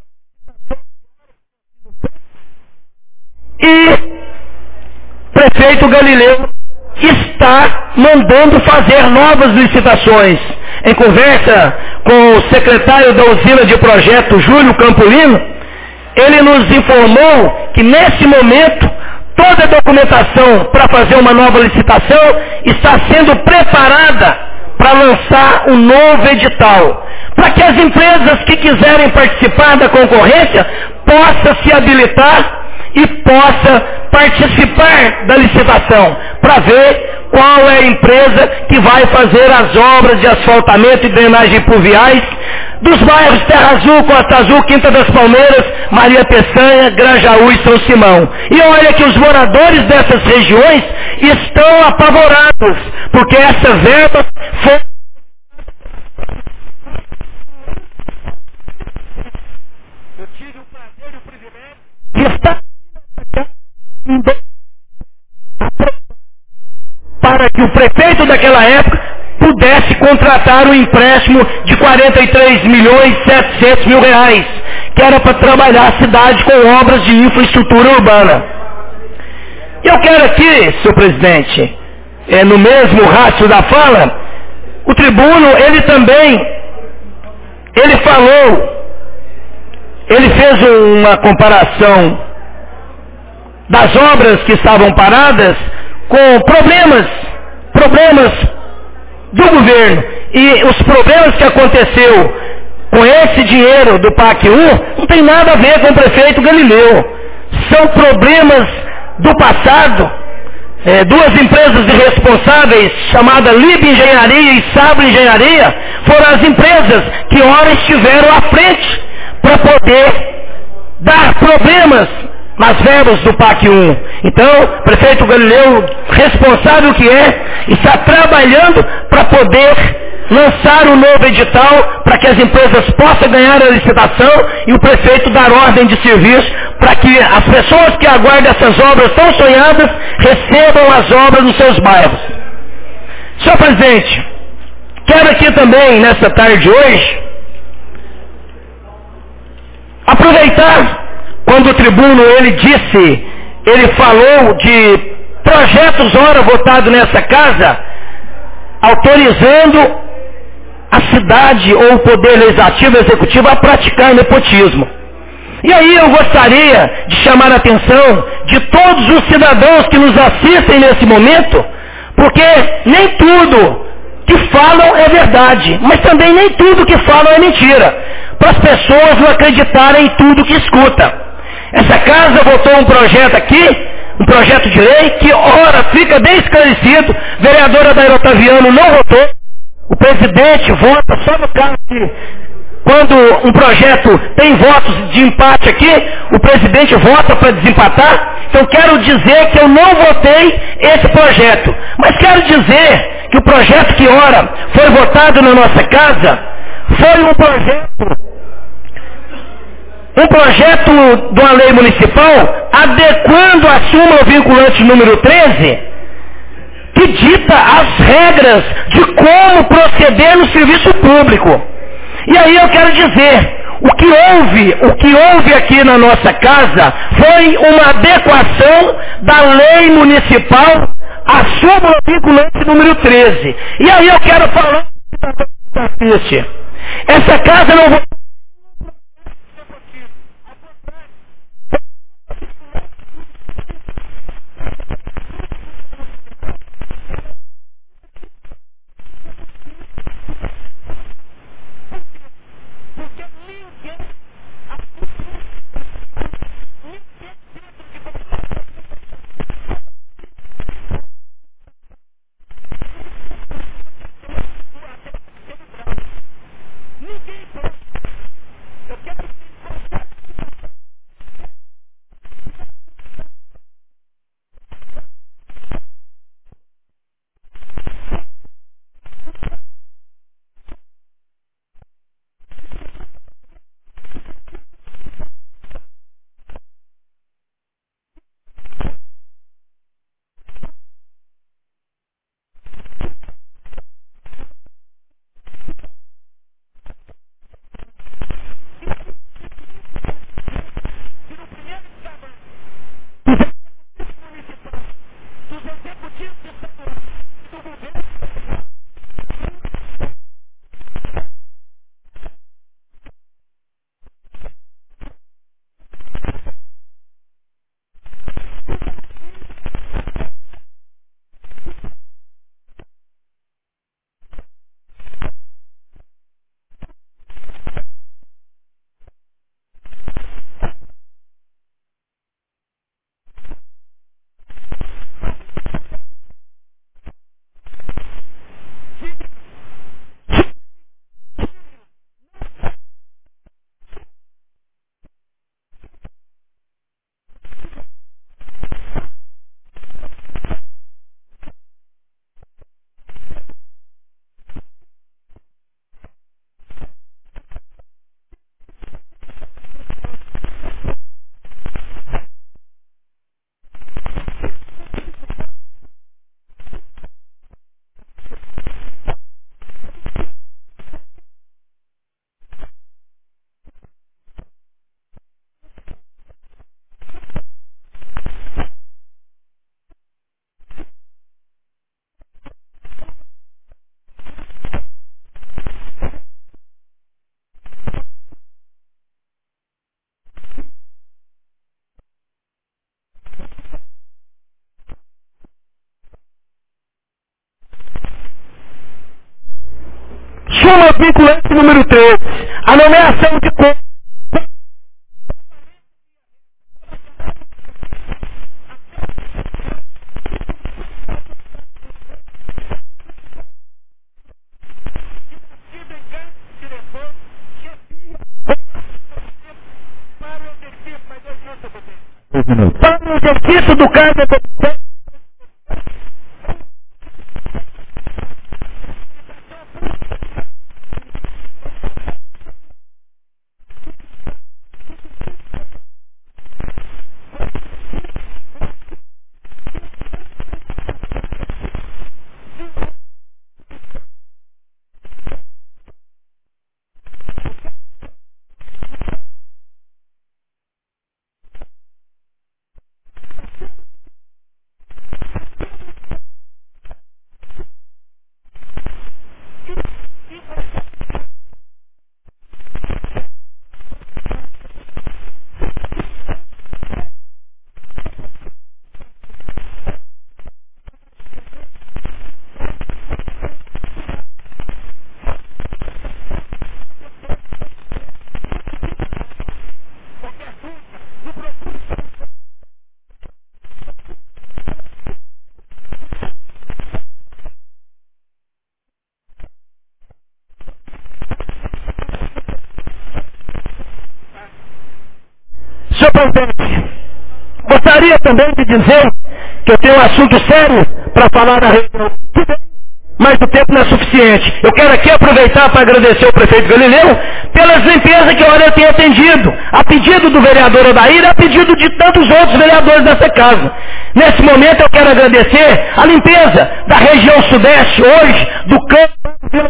e o prefeito Galileu está mandando fazer novas licitações. Em conversa com o secretário da usina de projeto, Júlio Campolino, ele nos informou que nesse momento toda a documentação para fazer uma nova licitação está sendo preparada para lançar um novo edital, para que as empresas que quiserem participar da concorrência possam se habilitar e possa participar da licitação, para ver qual é a empresa que vai fazer as obras de asfaltamento e drenagem pluviais dos bairros Terra Azul, Costa Azul, Quinta das Palmeiras, Maria Peçanha, Grajaú e São Simão. E olha que os moradores dessas regiões estão apavorados, porque essa verba foi... Eu tive o prazer e o privilégio de estar para que o prefeito daquela época pudesse contratar um empréstimo de quarenta e três milhões e setecentos mil reais, que era para trabalhar a cidade com obras de infraestrutura urbana. Eu quero aqui, senhor presidente, é, no mesmo rácio da fala, o tribuno, ele também, ele falou, ele fez uma comparação das obras que estavam paradas com problemas, problemas do governo. E os problemas que aconteceu com esse dinheiro do P A C um não tem nada a ver com o prefeito Galileu. São problemas do passado. É, duas empresas irresponsáveis, chamadas Lib Engenharia e Sabre Engenharia, foram as empresas que ora estiveram à frente para poder dar problemas nas verbas do P A C um. Então, o prefeito Galileu, responsável que é, está trabalhando para poder lançar um novo edital para que as empresas possam ganhar a licitação e o prefeito dar ordem de serviço para que as pessoas que aguardam essas obras tão sonhadas recebam as obras nos seus bairros. Senhor presidente, quero aqui também, nessa tarde de hoje, aproveitar quando o tribuno ele disse, ele falou de projetos ora votados nessa casa, autorizando a cidade ou o poder legislativo e executivo a praticar nepotismo. E aí eu gostaria de chamar a atenção de todos os cidadãos que nos assistem nesse momento, porque nem tudo que falam é verdade, mas também nem tudo que falam é mentira, para as pessoas não acreditarem em tudo que escutam. Essa casa votou um projeto aqui, um projeto de lei, que ora fica bem esclarecido, vereadora Daira Otaviano não votou, o presidente vota só no caso de quando um projeto tem votos de empate aqui, o presidente vota para desempatar. Então quero dizer que eu não votei esse projeto. Mas quero dizer que o projeto que ora foi votado na nossa casa foi um projeto, um projeto de uma lei municipal adequando a súmula vinculante número treze, que dita as regras de como proceder no serviço público. E aí eu quero dizer, o que houve, o que houve aqui na nossa casa foi uma adequação da lei municipal à súmula vinculante número treze. E aí eu quero falar essa casa não vai... Súmula vinculante número treze, a nomeação de contas. Para o exercício do cargo de acontece? Gostaria também de dizer que eu tenho um assunto sério para falar na reunião, mas o tempo não é suficiente. Eu quero aqui aproveitar para agradecer ao prefeito Galileu pelas limpezas que eu tenho atendido, a pedido do vereador Odair, a pedido de tantos outros vereadores dessa casa. Nesse momento eu quero agradecer a limpeza da região sudeste hoje, do campo.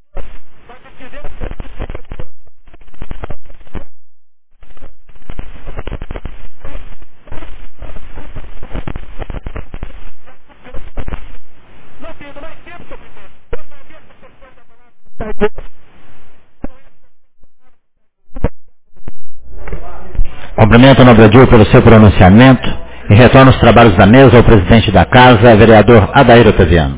Cumprimento o nobre Adil pelo seu pronunciamento e retorno os trabalhos da mesa ao presidente da casa, vereador Adair Otaviano.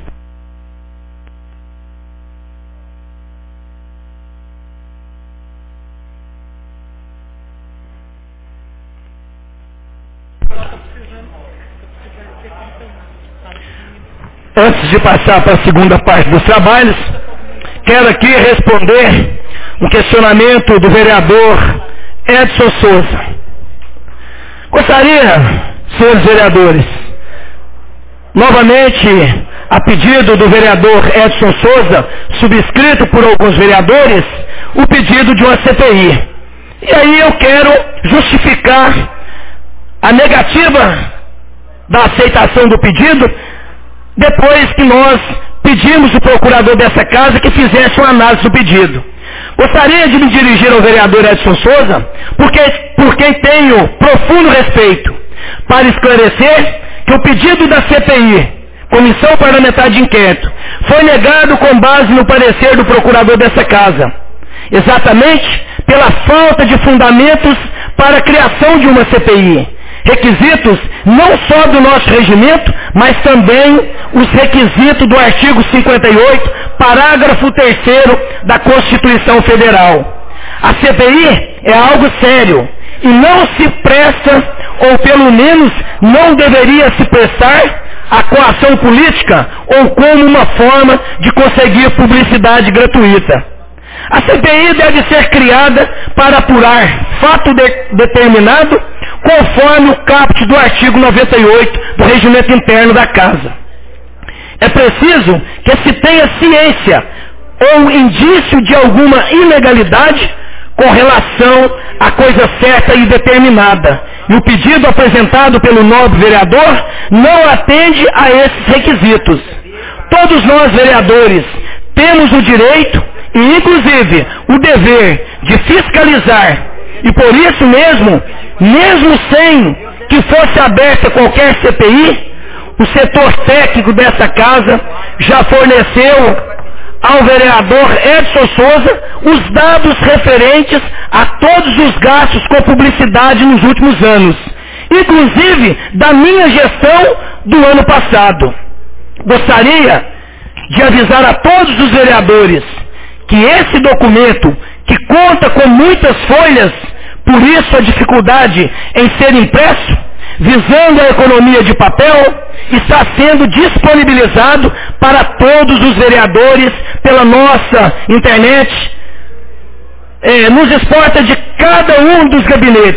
Antes de passar para a segunda parte dos trabalhos, quero aqui responder um questionamento do vereador Edson Souza. Gostaria, senhores vereadores, novamente, a pedido do vereador Edson Souza, subscrito por alguns vereadores, o pedido de uma C P I. E aí eu quero justificar a negativa da aceitação do pedido, depois que nós pedimos o procurador dessa casa que fizesse uma análise do pedido. Gostaria de me dirigir ao vereador Edson Souza, porque, por quem tenho profundo respeito, para esclarecer que o pedido da C P I, Comissão Parlamentar de Inquérito, foi negado com base no parecer do procurador dessa casa, exatamente pela falta de fundamentos para a criação de uma C P I. Requisitos não só do nosso regimento, mas também os requisitos do artigo cinquenta e oito, parágrafo terceiro da Constituição Federal. A C P I é algo sério e não se presta, ou pelo menos não deveria se prestar, a coação política ou como uma forma de conseguir publicidade gratuita. A C P I deve ser criada para apurar fato de, determinado conforme o caput do artigo noventa e oito do regimento interno da casa. É preciso que se tenha ciência ou indício de alguma ilegalidade com relação à coisa certa e determinada. E o pedido apresentado pelo nobre vereador não atende a esses requisitos. Todos nós, vereadores, temos o direito e, inclusive, o dever de fiscalizar. E por isso mesmo, mesmo sem que fosse aberta qualquer C P I, o setor técnico dessa casa já forneceu ao vereador Edson Souza os dados referentes a todos os gastos com publicidade nos últimos anos, inclusive da minha gestão do ano passado. Gostaria de avisar a todos os vereadores que esse documento, que conta com muitas folhas, por isso a dificuldade em ser impresso, visando a economia de papel, está sendo disponibilizado para todos os vereadores pela nossa internet, é, nos exporta de cada um dos gabinetes.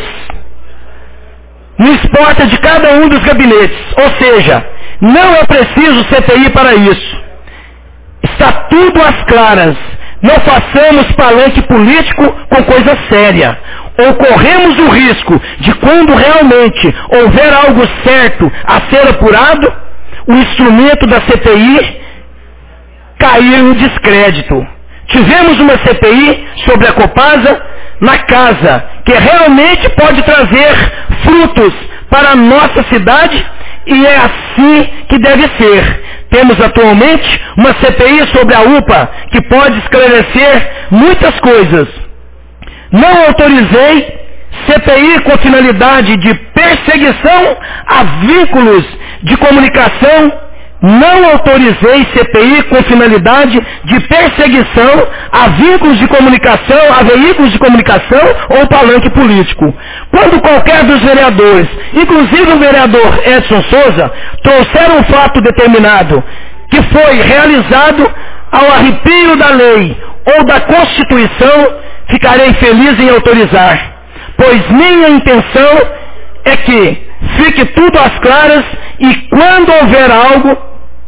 Nos exporta de cada um dos gabinetes. Ou seja, não é preciso C P I para isso. Está tudo às claras. Não façamos palanque político com coisa séria. Ou corremos o risco de, quando realmente houver algo certo a ser apurado, o instrumento da C P I cair em descrédito. Tivemos uma C P I sobre a Copasa na casa, que realmente pode trazer frutos para a nossa cidade, e é assim que deve ser. Temos atualmente uma C P I sobre a U P A, que pode esclarecer muitas coisas. Não autorizei C P I com finalidade de perseguição a vínculos de comunicação. Não autorizei C P I com finalidade de perseguição a vínculos de comunicação, a veículos de comunicação ou palanque político. Quando qualquer dos vereadores, inclusive o vereador Edson Souza, trouxer um fato determinado que foi realizado ao arrepio da lei ou da Constituição, ficarei feliz em autorizar. pois minha intenção é que fique tudo às claras e quando houver algo,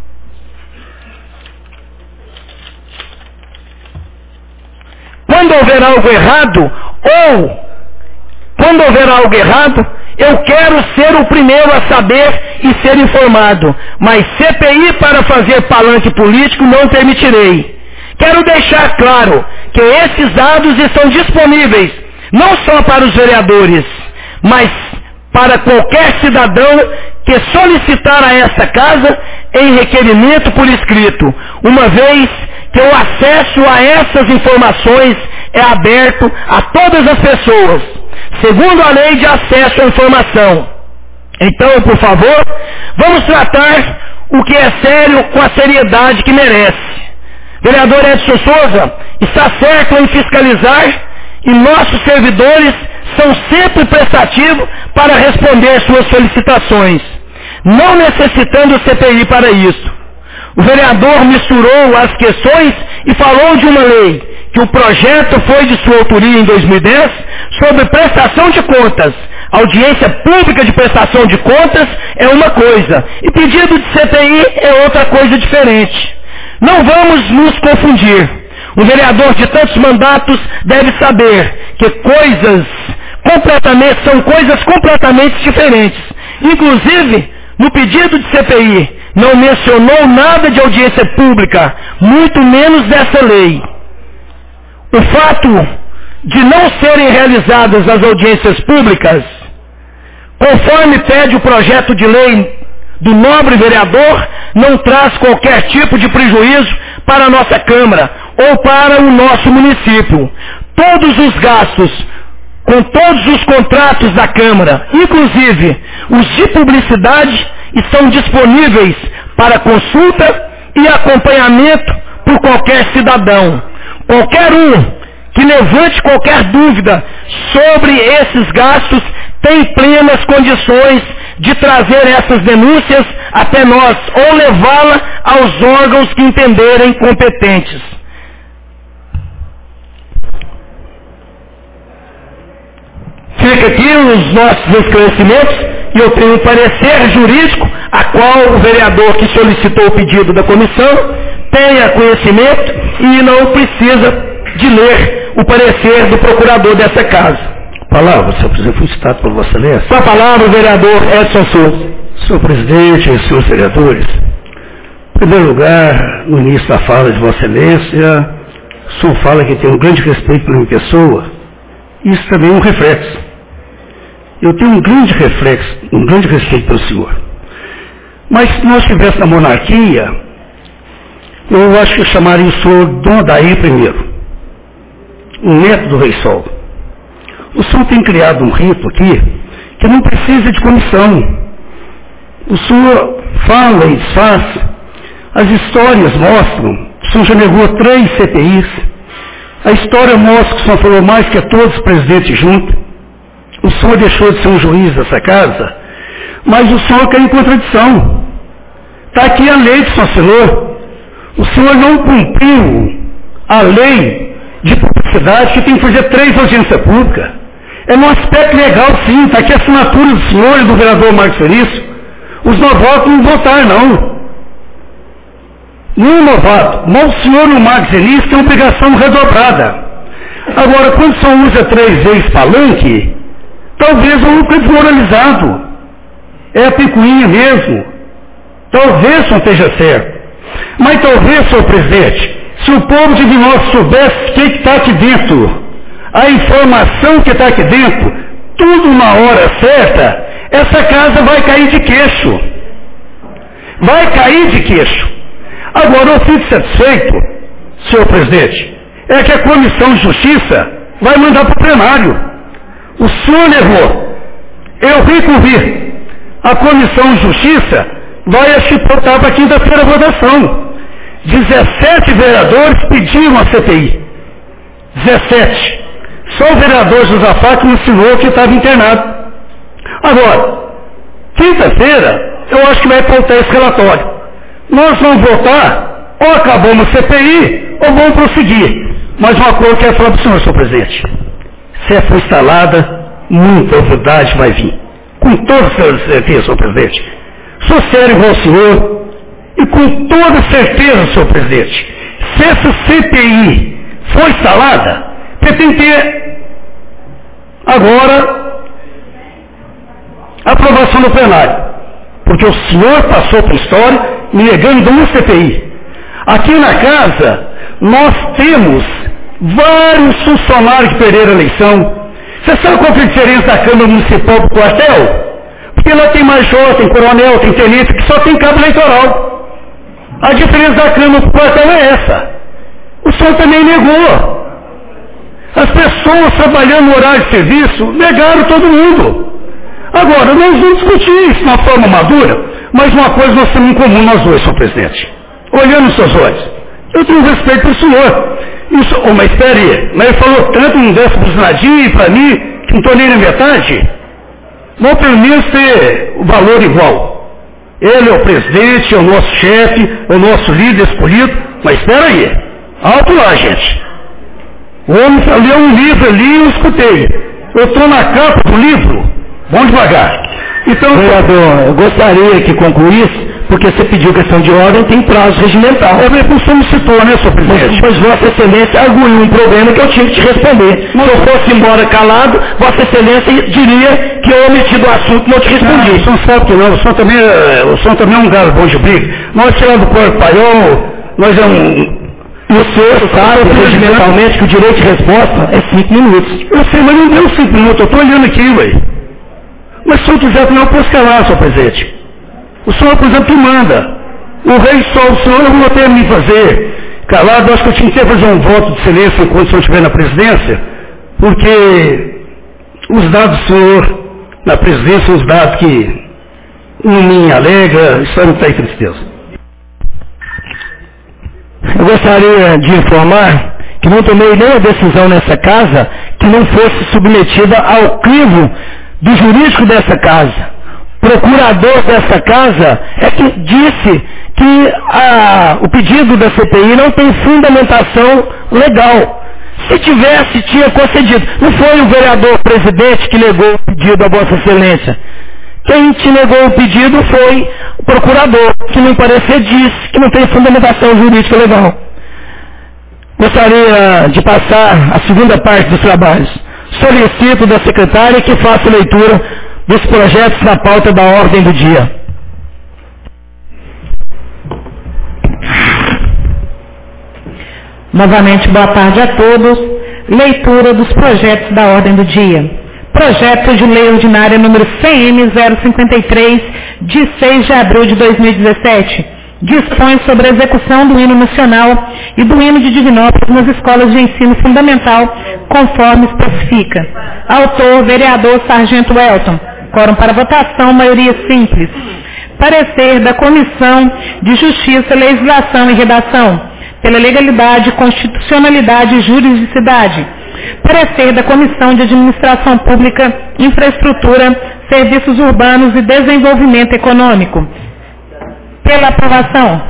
quando houver algo errado, ou quando houver algo errado, eu quero ser o primeiro a saber e ser informado, mas C P I para fazer palanque político não permitirei. Quero deixar claro que esses dados estão disponíveis não só para os vereadores, mas para qualquer cidadão que solicitar a esta casa em requerimento por escrito, uma vez que o acesso a essas informações é aberto a todas as pessoas, segundo a lei de acesso à informação. Então, por favor, vamos tratar o que é sério com a seriedade que merece. Vereador Edson Souza está certo em fiscalizar e nossos servidores são sempre prestativos para responder suas solicitações, não necessitando C P I para isso. O vereador misturou as questões e falou de uma lei, que o projeto foi de sua autoria em dois mil e dez, sobre prestação de contas. Audiência pública de prestação de contas é uma coisa, e pedido de C P I é outra coisa diferente. Não vamos nos confundir. Um vereador de tantos mandatos deve saber que coisas completamente, são coisas completamente diferentes. Inclusive, no pedido de C P I, não mencionou nada de audiência pública, muito menos dessa lei. O fato de não serem realizadas as audiências públicas, conforme pede o projeto de lei do nobre vereador, não traz qualquer tipo de prejuízo para a nossa Câmara ou para o nosso município. Todos os gastos, com todos os contratos da Câmara, inclusive os de publicidade, estão disponíveis para consulta e acompanhamento por qualquer cidadão. Qualquer um que levante qualquer dúvida sobre esses gastos tem plenas condições de trazer essas denúncias até nós ou levá-la aos órgãos que entenderem competentes. Fica aqui os nossos esclarecimentos e eu tenho um parecer jurídico a qual o vereador que solicitou o pedido da comissão tenha conhecimento e não precisa de ler o parecer do procurador dessa casa. Palavra, senhor presidente, fui citado por Vossa Excelência. Com a palavra, o vereador Edson Souza. Senhor presidente e senhores vereadores, em primeiro lugar, no início da fala de Vossa Excelência, o senhor fala que tem um grande respeito pela minha pessoa. Isso também é um reflexo. Eu tenho um grande reflexo, um grande respeito pelo senhor. Mas se nós estivéssemos na monarquia, eu acho que eu chamaria o senhor Dom Adair primeiro, um neto do Rei Sol. O senhor tem criado um rito aqui que não precisa de comissão. O senhor fala e desfaz. As histórias mostram, o senhor já negou três C P Is. A história mostra que o senhor falou mais que todos os presidentes juntos. O senhor deixou de ser um juiz dessa casa, mas o senhor caiu em contradição. Está aqui a lei que o senhor assinou. O senhor não cumpriu a lei de publicidade que tem que fazer três audiências públicas. É no aspecto legal, sim. Está aqui a assinatura do senhor e do vereador Marcos Felício. Os novatos não votaram, não. Nenhum novato. Mas o senhor e o Marcos Felício têm obrigação redobrada. Agora, quando o senhor usa três vezes palanque, talvez eu não fique desmoralizado. É a picuinha mesmo. Talvez não esteja certo. Mas talvez, senhor presidente, se o povo de Divinópolis soubesse o que está aqui dentro, a informação que está aqui dentro, tudo na hora certa, essa casa vai cair de queixo. Vai cair de queixo. Agora, eu fico satisfeito, senhor presidente, é que a Comissão de Justiça vai mandar para o plenário. O senhor levou. Eu recorri. A Comissão de Justiça vai achipotar para quinta-feira a votação. dezessete vereadores pediram a C P I. dezessete. Só o vereador José Fábio me ensinou que estava internado. Agora, quinta-feira, eu acho que vai pautar esse relatório. Nós vamos votar, ou acabamos a C P I, ou vamos prosseguir. Mas uma coisa que eu quero falar para o senhor, senhor presidente. Se foi instalada muita novidade vai vir. Com toda certeza, senhor presidente. Sou sério igual ao senhor e com toda certeza, senhor presidente, se essa C P I for instalada, pretende ter agora a aprovação do plenário. Porque o senhor passou para a história me negando uma C P I. Aqui na casa, nós temos vários funcionários que perderam a eleição. Você sabe qual é a diferença da Câmara Municipal para o quartel? Porque lá tem major, tem coronel, tem tenente, que só tem cabo eleitoral. A diferença da Câmara para o quartel é essa. O senhor também negou. As pessoas trabalhando no horário de serviço negaram todo mundo. Agora, nós vamos discutir isso de uma forma madura, mas uma coisa nós temos em comum nós dois, senhor presidente. Olhando nos seus olhos, eu tenho respeito pelo senhor. Isso, oh, mas espere aí, mas ele falou tanto, não desse buzinadinho para mim, que não estou nem na metade. Vamos pelo menos ter o valor igual. Ele é o presidente, é o nosso chefe, é o nosso líder escolhido, mas espera aí, alto lá, gente. O homem leu um livro ali e eu escutei. Eu estou na capa do livro, vamos devagar. Então, vereador, eu gostaria que concluísse, porque você pediu questão de ordem, tem prazo regimental. É, mas você me citou, né, senhor presidente? Mas Vossa Excelência arguiu um problema que eu tive que te responder. Mas, se eu fosse embora calado, Vossa Excelência diria que eu omiti do assunto e não te respondi. Não, o senhor sabe que não, o senhor também é, o senhor também é um galo bom de briga. Nós tiramos do corpo paiol, nós é um... E o senhor sabe regimentalmente que o direito de resposta é cinco minutos. Eu sei, mas não deu cinco minutos, eu estou olhando aqui, ué. Mas se o senhor quiser também eu posso calar, senhor presidente. O senhor, por exemplo, que manda. O rei só, o senhor eu vou ter a me fazer calado. Acho que eu tinha que fazer um voto de silêncio enquanto o senhor estiver na presidência, porque os dados do senhor na presidência são os dados que não me alega, isso não está em tristeza. Eu gostaria de informar que não tomei nenhuma decisão nessa casa que não fosse submetida ao crivo do jurídico dessa casa. Procurador dessa casa é que disse que a, o pedido da C P I não tem fundamentação legal. Se tivesse, tinha concedido. Não foi o vereador presidente que negou o pedido a Vossa Excelência. Quem te negou o pedido foi o procurador, que no parecer disse que não tem fundamentação jurídica legal. Gostaria de passar a segunda parte dos trabalhos. Solicito da secretária que faça leitura dos projetos na pauta da ordem do dia. Novamente, boa tarde a todos. Leitura dos projetos da ordem do dia. Projeto de Lei Ordinária número C M zero cinquenta e três, de seis de abril de dois mil e dezessete. Dispõe sobre a execução do hino nacional e do hino de Divinópolis nas escolas de ensino fundamental, conforme especifica. Autor, vereador Sargento Welton. Quórum para votação, maioria simples. Parecer da Comissão de Justiça, Legislação e Redação, pela legalidade, constitucionalidade e juridicidade. Parecer da Comissão de Administração Pública, Infraestrutura, Serviços Urbanos e Desenvolvimento Econômico. Pela aprovação.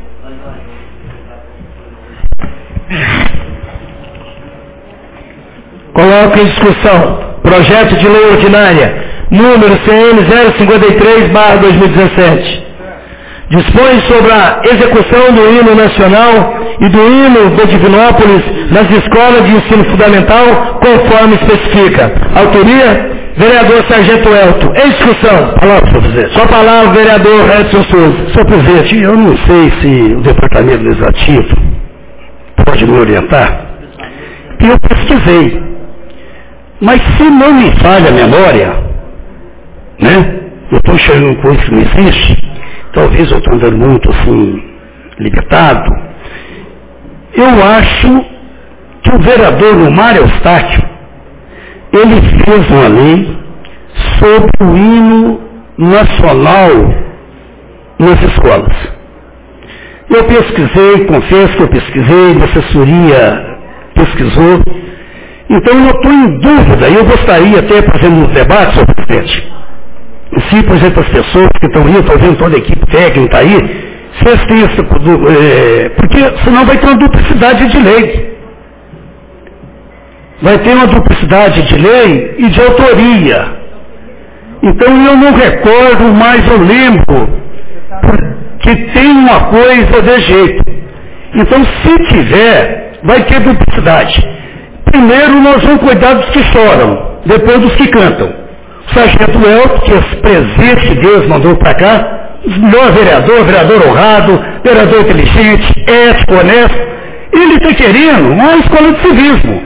Coloco em discussão projeto de lei ordinária número C M zero cinquenta e três barra dois mil e dezessete. Dispõe sobre a execução do hino nacional e do hino de Divinópolis nas escolas de ensino fundamental, conforme especifica. Autoria, vereador Sargento Welton. Em discussão. Palavra, senhor presidente. Só palavra, vereador Edson Souza. Senhor presidente, eu não sei se o Departamento Legislativo pode me orientar, porque eu pesquisei. Mas se não me falha a memória, né? Eu estou enxergando coisa que não existe, talvez eu estou andando muito assim, limitado. Eu acho que o vereador Mário Eustáquio, ele fez uma lei sobre o hino nacional nas escolas. Eu pesquisei, confesso que eu pesquisei, a assessoria pesquisou, então eu não estou em dúvida, e eu gostaria até, fazendo um debate, senhor presidente, se, por exemplo, as pessoas que estão aí, estou vendo toda a equipe técnica está aí, se eles têm essa, é, porque senão vai ter uma duplicidade de lei. vai ter uma duplicidade de lei e de autoria. Então eu não recordo, mas eu lembro que tem uma coisa de jeito. Então se tiver, vai ter duplicidade. Primeiro nós vamos cuidar dos que choram, depois dos que cantam. O sargento Elton, que é presente que Deus mandou para cá, melhor vereador, vereador honrado, vereador inteligente, ético, honesto, ele está querendo uma escola de civismo.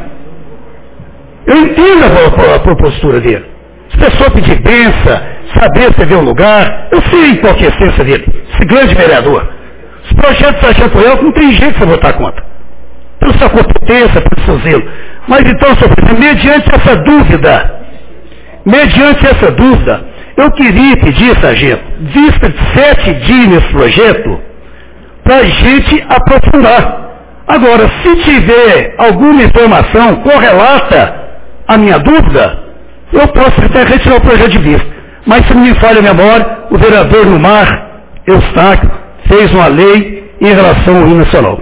Eu entendo a, a, a postura dele. Se a pessoa pedir benção, saber ceder um lugar, eu sei qual que é a essência dele, esse grande vereador. Os projetos do sargento Elton não tem jeito de você votar contra. Pela sua competência, pelo seu zelo. Mas então, senhor presidente, mediante essa dúvida, mediante essa dúvida, eu queria pedir, sargento, vista de sete dias nesse projeto, para a gente aprofundar. Agora, se tiver alguma informação correlata à minha dúvida, eu posso até retirar o projeto de vista. Mas se não me falha a memória, o vereador Numar Eustáquio fez uma lei em relação ao hino nacional.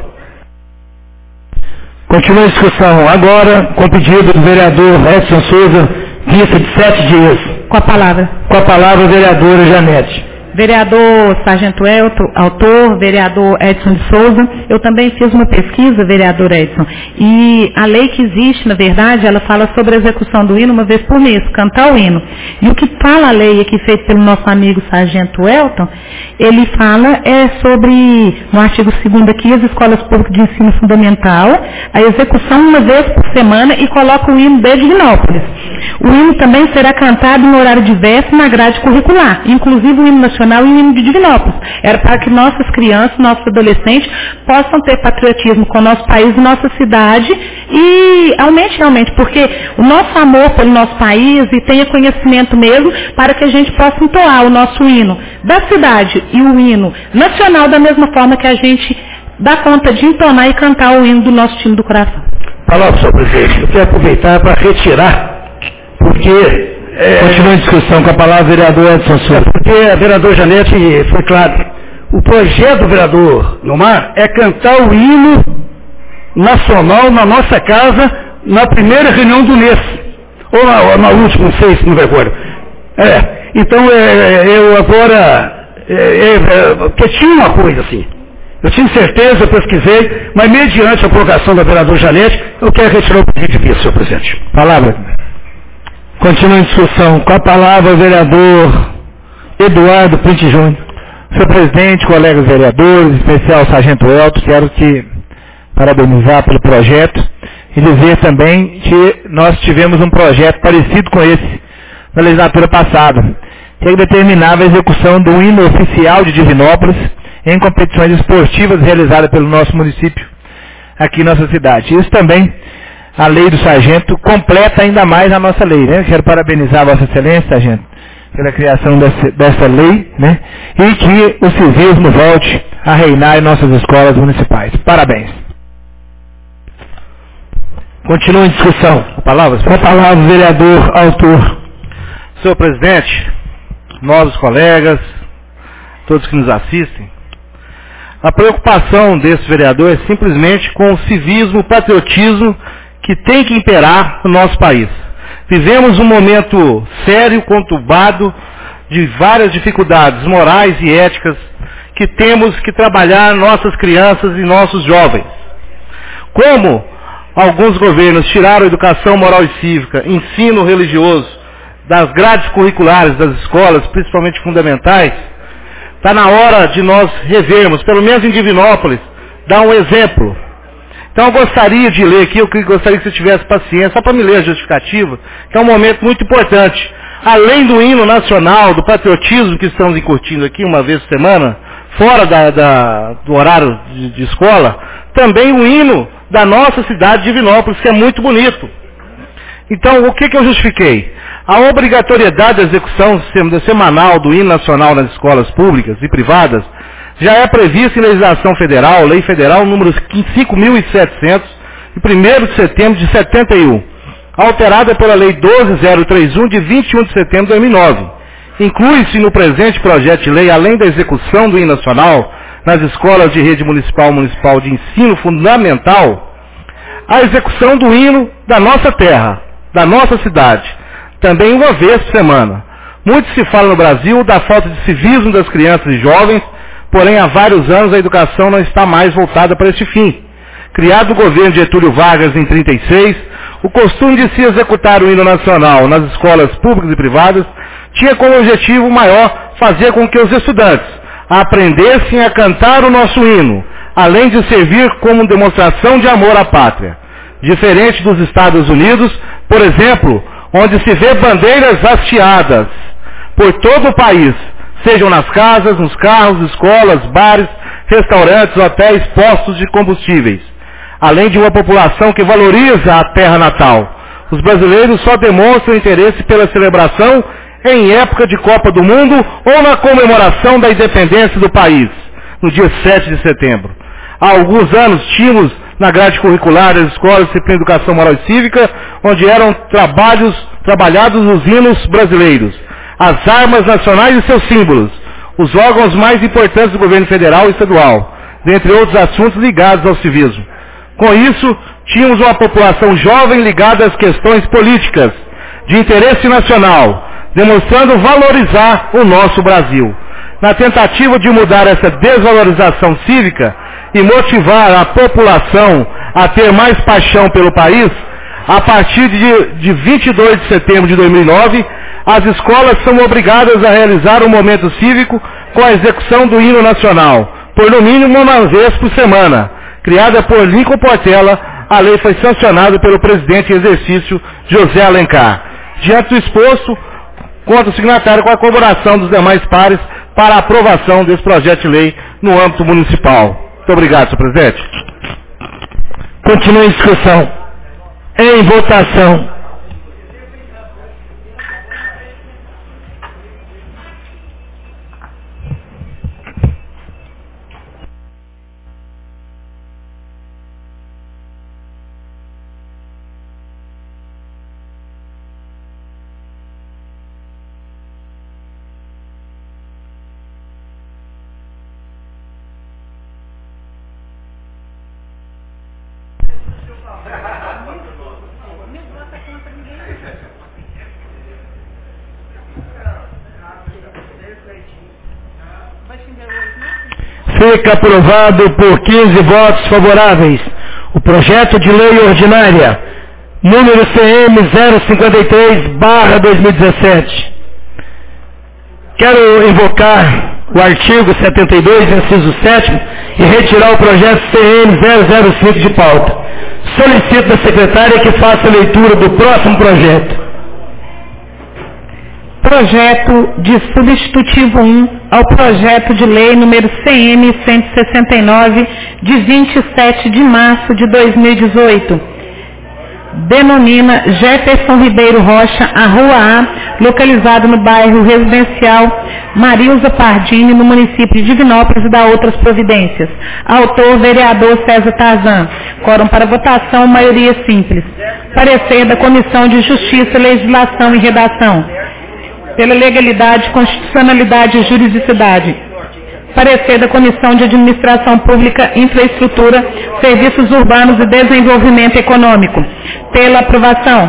Continua a discussão agora com o pedido do vereador Edson Souza, vista de sete dias. Com a palavra. Com a palavra, a vereadora Janete. Vereador Sargento Elton, autor, vereador Edson de Souza, eu também fiz uma pesquisa, vereador Edson, e a lei que existe, na verdade, ela fala sobre a execução do hino uma vez por mês, cantar o hino. E o que fala a lei aqui feita pelo nosso amigo Sargento Elton, ele fala é sobre, no artigo segundo aqui, as escolas públicas de ensino fundamental, a execução uma vez por semana e coloca o hino de Divinópolis. O hino também será cantado em horário diverso na grade curricular, inclusive o hino nacional e o hino de Divinópolis. Era para que nossas crianças, nossos adolescentes possam ter patriotismo com o nosso país e nossa cidade e aumente realmente, porque o nosso amor pelo nosso país e tenha conhecimento mesmo para que a gente possa entoar o nosso hino da cidade e o hino nacional da mesma forma que a gente dá conta de entonar e cantar o hino do nosso time do coração. Palavra, senhor presidente, eu quero aproveitar para retirar, porque... É, Continua a discussão com a palavra, vereador Edson Souza. É porque a vereadora Janete foi claro. O projeto do vereador Numar é cantar o hino nacional na nossa casa na primeira reunião do mês. Ou na, ou na última, não sei se não recordo. É, então é, eu agora... É, é, porque tinha uma coisa assim. Eu tinha certeza, eu pesquisei, mas mediante a colocação da vereadora Janete, eu quero retirar o pedido de vista, senhor presidente. Palavra. Continua a discussão. Com a palavra, o vereador Eduardo Print Júnior. Senhor presidente, colegas vereadores, em especial o sargento Elton, quero te parabenizar pelo projeto e dizer também que nós tivemos um projeto parecido com esse na legislatura passada, que determinava a execução do hino oficial de Divinópolis em competições esportivas realizadas pelo nosso município, aqui em nossa cidade. Isso também, a lei do sargento completa ainda mais a nossa lei, né? Quero parabenizar a Vossa Excelência, sargento, pela criação dessa, dessa lei, né? E que o civismo volte a reinar em nossas escolas municipais. Parabéns. Continua a discussão. A palavra, com a palavra, o vereador autor. Senhor presidente, novos colegas, todos que nos assistem, a preocupação desse vereador é simplesmente com o civismo, o patriotismo que tem que imperar no nosso país. Vivemos um momento sério, conturbado, de várias dificuldades morais e éticas que temos que trabalhar nossas crianças e nossos jovens. Como alguns governos tiraram a educação moral e cívica, ensino religioso, das grades curriculares das escolas, principalmente fundamentais, está na hora de nós revermos, pelo menos em Divinópolis, dar um exemplo. Então eu gostaria de ler aqui, eu gostaria que você tivesse paciência, só para me ler a justificativa, que é um momento muito importante. Além do hino nacional, do patriotismo que estamos incutindo aqui uma vez por semana, fora da, da, do horário de, de escola, também o hino da nossa cidade de Divinópolis, que é muito bonito. Então, o que, que eu justifiquei? A obrigatoriedade da execução semanal do hino nacional nas escolas públicas e privadas já é prevista em legislação federal, Lei Federal número cinco mil e setecentos, de primeiro de setembro de setenta e um, alterada pela Lei doze mil trinta e um, de vinte e um de setembro de dois mil e nove. Inclui-se no presente projeto de lei, além da execução do hino nacional nas escolas de rede municipal municipal de ensino fundamental, a execução do hino da nossa terra, da nossa cidade, também uma vez por semana. Muito se fala no Brasil da falta de civismo das crianças e jovens, porém há vários anos a educação não está mais voltada para este fim. Criado no governo de Getúlio Vargas em trinta e seis, o costume de se executar o hino nacional nas escolas públicas e privadas tinha como objetivo maior fazer com que os estudantes aprendessem a cantar o nosso hino, além de servir como demonstração de amor à pátria. Diferente dos Estados Unidos, por exemplo, onde se vê bandeiras hasteadas por todo o país, sejam nas casas, nos carros, escolas, bares, restaurantes, hotéis, postos de combustíveis. Além de uma população que valoriza a terra natal, os brasileiros só demonstram interesse pela celebração em época de Copa do Mundo ou na comemoração da independência do país, no dia sete de setembro. Há alguns anos tínhamos na grade curricular das escolas de disciplina de educação moral e cívica, onde eram trabalhos, trabalhados os hinos brasileiros, as armas nacionais e seus símbolos, os órgãos mais importantes do governo federal e estadual, dentre outros assuntos ligados ao civismo. Com isso, tínhamos uma população jovem ligada às questões políticas, de interesse nacional, demonstrando valorizar o nosso Brasil. Na tentativa de mudar essa desvalorização cívica e motivar a população a ter mais paixão pelo país, a partir de, de vinte e dois de setembro de dois mil e nove, as escolas são obrigadas a realizar um momento cívico com a execução do hino nacional, por no mínimo uma vez por semana. Criada por Lincoln Portela, a lei foi sancionada pelo presidente em exercício José Alencar. Diante do exposto, conta o signatário com a colaboração dos demais pares para a aprovação desse projeto de lei no âmbito municipal. Muito obrigado, senhor presidente. Continua em discussão. Em votação. Fica aprovado por quinze votos favoráveis o projeto de lei ordinária número C M zero cinquenta e três barra dois mil e dezessete. Quero invocar o artigo setenta e dois, inciso sete, e retirar o projeto C M zero zero cinco de pauta. Solicito da secretária que faça a leitura do próximo projeto. Projeto de substitutivo um ao projeto de lei número C M cento e sessenta e nove, de vinte e sete de março de dois mil e dezoito. Denomina Jefferson Ribeiro Rocha a Rua A, localizado no bairro residencial Marilza Pardini, no município de Divinópolis, e dá outras providências. Autor, vereador César Tarzan. Quórum para votação, maioria simples. Parecer da Comissão de Justiça, Legislação e Redação. Pela legalidade, constitucionalidade e juridicidade. Parecer da Comissão de Administração Pública, Infraestrutura, Serviços Urbanos e Desenvolvimento Econômico. Pela aprovação.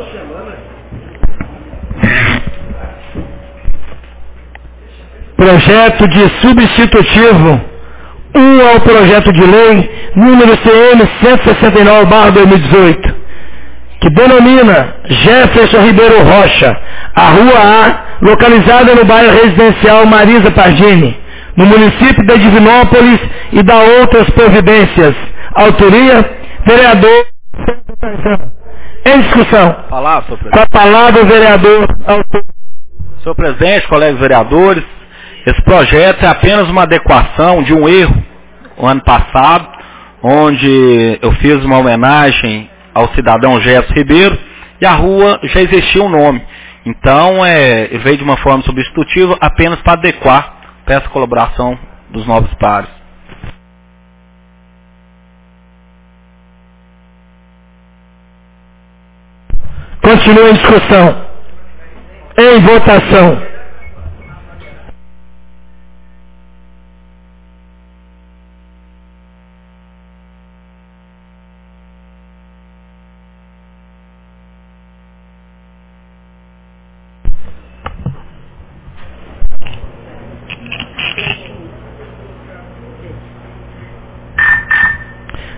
Projeto de substitutivo um ao projeto de lei número C M cento e sessenta e nove barra dois mil e dezoito, que denomina Jefferson Ribeiro Rocha a Rua A, localizada no bairro residencial Marisa Pardini, no município de Divinópolis, e dá outras providências. Autoria, vereador. Em discussão. Palavra, senhor Com a palavra o vereador. Autor. Senhor presidente, colegas vereadores, esse projeto é apenas uma adequação de um erro o ano passado, onde eu fiz uma homenagem ao cidadão Gerson Ribeiro e a rua já existia um nome. Então, é, veio de uma forma substitutiva apenas para adequar. Peço a colaboração dos novos pares. Continua em discussão. Em votação.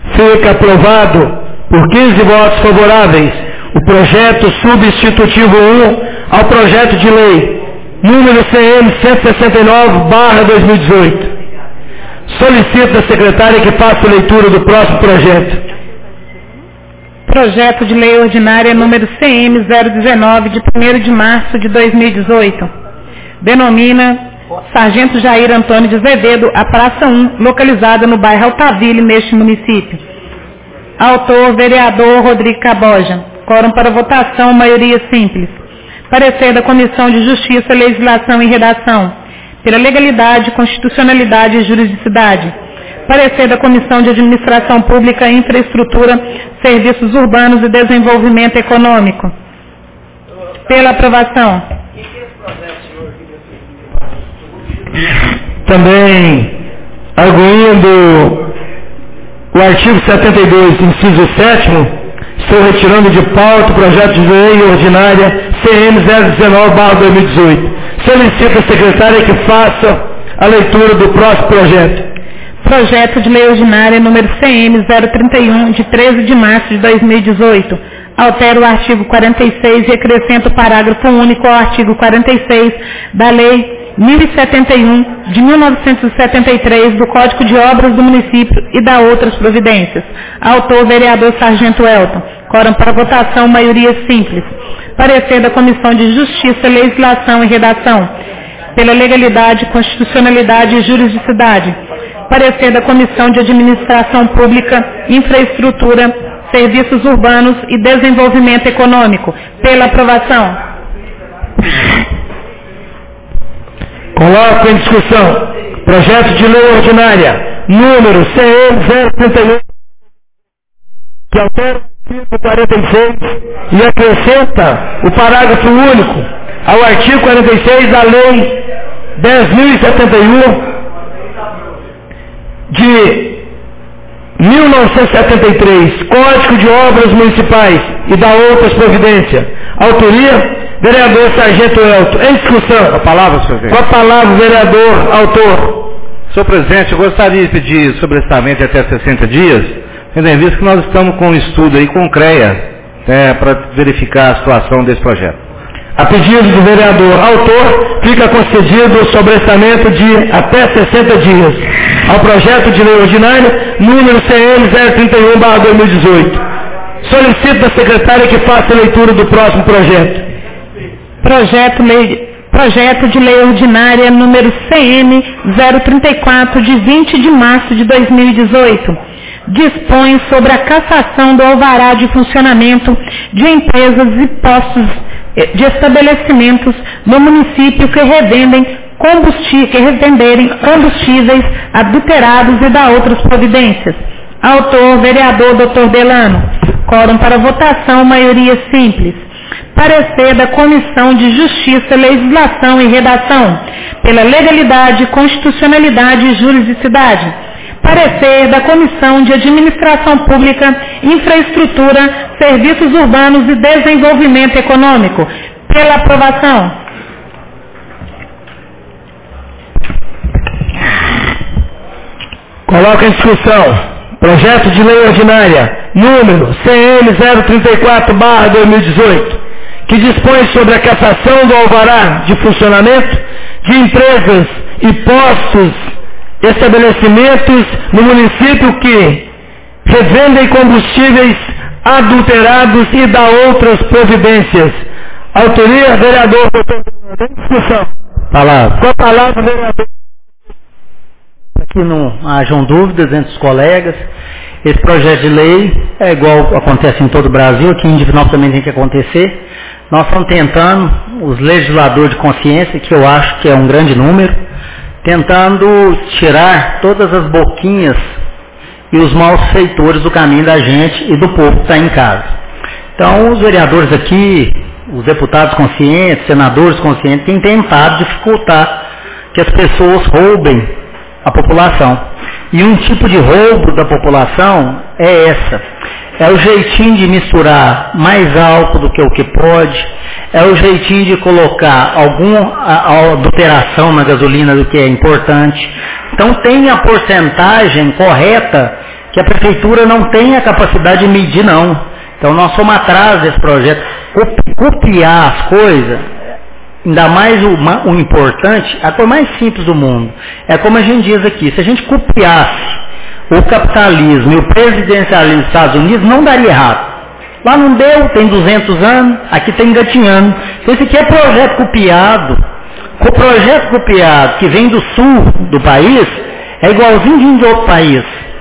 Fica aprovado por quinze votos favoráveis o projeto substitutivo um ao projeto de lei número C M cento e sessenta e nove barra dois mil e dezoito. Solicito da secretária que faça a leitura do próximo projeto. Projeto de Lei Ordinária número C M zero dezenove, de primeiro de março de dois mil e dezoito. Denomina Sargento Jair Antônio de Azevedo a Praça um, localizada no bairro Altaville, neste município. Autor, vereador Rodrigo Caboja. Quórum para votação, maioria simples. Parecer da Comissão de Justiça, Legislação e Redação. Pela legalidade, constitucionalidade e juridicidade. Parecer da Comissão de Administração Pública, Infraestrutura, Serviços Urbanos e Desenvolvimento Econômico. Pela aprovação. Também, arguindo o artigo setenta e dois, inciso sétimo, estou retirando de pauta o projeto de lei ordinária C M zero dezenove barra dois mil e dezoito. Solicito a secretária que faça a leitura do próximo projeto. Projeto de Lei Ordinária número C M zero trinta e um, de treze de março de dois mil e dezoito. Altera o artigo quarenta e seis e acrescenta o parágrafo único ao artigo quarenta e seis da Lei mil e setenta e um, de mil novecentos e setenta e três, do Código de Obras do Município e da outras providências. Autor, vereador Sargento Elton. Quórum para votação, maioria simples. Parecer da Comissão de Justiça, Legislação e Redação. Pela legalidade, constitucionalidade e juridicidade. Parecer da Comissão de Administração Pública, Infraestrutura, Serviços Urbanos e Desenvolvimento Econômico. Pela aprovação. Coloco em discussão projeto de lei ordinária número C M zero trinta e um, que altera o artigo quarenta e seis e acrescenta o parágrafo único ao artigo quarenta e seis da Lei dez mil e setenta e um de mil novecentos e setenta e três, Código de Obras Municipais e da outras providências. Autoria, vereador Sargento Elton. Em discussão. Com a palavra, senhor presidente. Com a palavra, vereador autor. Senhor presidente, eu gostaria de pedir sobrestamento de até sessenta dias, tendo em vista que nós estamos com um estudo aí com o CREA, né, para verificar a situação desse projeto. A pedido do vereador autor, fica concedido o sobrestamento de até sessenta dias ao projeto de lei ordinária número C M zero trinta e um barra dois mil e dezoito. Solicito da secretária que faça a leitura do próximo projeto. Projeto, lei, projeto de Lei Ordinária número C M zero trinta e quatro, de vinte de março de dois mil e dezoito. Dispõe sobre a cassação do alvará de funcionamento de empresas e postos de estabelecimentos no município que revendem combustíveis, que revenderem combustíveis adulterados e da outras providências. Autor, vereador doutor Delano. Quórum para votação, maioria simples. Parecer da Comissão de Justiça, Legislação e Redação, pela legalidade, constitucionalidade e juridicidade. Parecer da Comissão de Administração Pública, Infraestrutura, Serviços Urbanos e Desenvolvimento Econômico. Pela aprovação. Coloco em discussão projeto de lei ordinária número C M zero trinta e quatro barra dois mil e dezoito, que dispõe sobre a cassação do alvará de funcionamento de empresas e postos, estabelecimentos no município que revendem combustíveis adulterados e da outras providências. Autoria, vereador. Em discussão. Palavra. Com a palavra, vereador. Aqui não hajam dúvidas entre os colegas. Esse projeto de lei é igual acontece em todo o Brasil, aqui em Divinópolis também tem que acontecer. Nós estamos tentando, os legisladores de consciência, que eu acho que é um grande número, tentando tirar todas as boquinhas e os malfeitores do caminho da gente e do povo que está em casa. Então, os vereadores aqui, os deputados conscientes, senadores conscientes, têm tentado dificultar que as pessoas roubem a população. E um tipo de roubo da população é essa. É o jeitinho de misturar mais álcool do que o que pode, é o jeitinho de colocar alguma adulteração na gasolina do que é importante. Então tem a porcentagem correta que a prefeitura não tem a capacidade de medir, não. Então nós somos atrás desse projeto. Copiar as coisas, ainda mais o, o importante, a coisa mais simples do mundo. É como a gente diz aqui, se a gente copiasse o capitalismo e o presidencialismo dos Estados Unidos, não daria errado. Lá não deu, tem duzentos anos, aqui tem engatinhando. Então esse aqui é projeto copiado. O projeto copiado que vem do sul do país é igualzinho de outro país.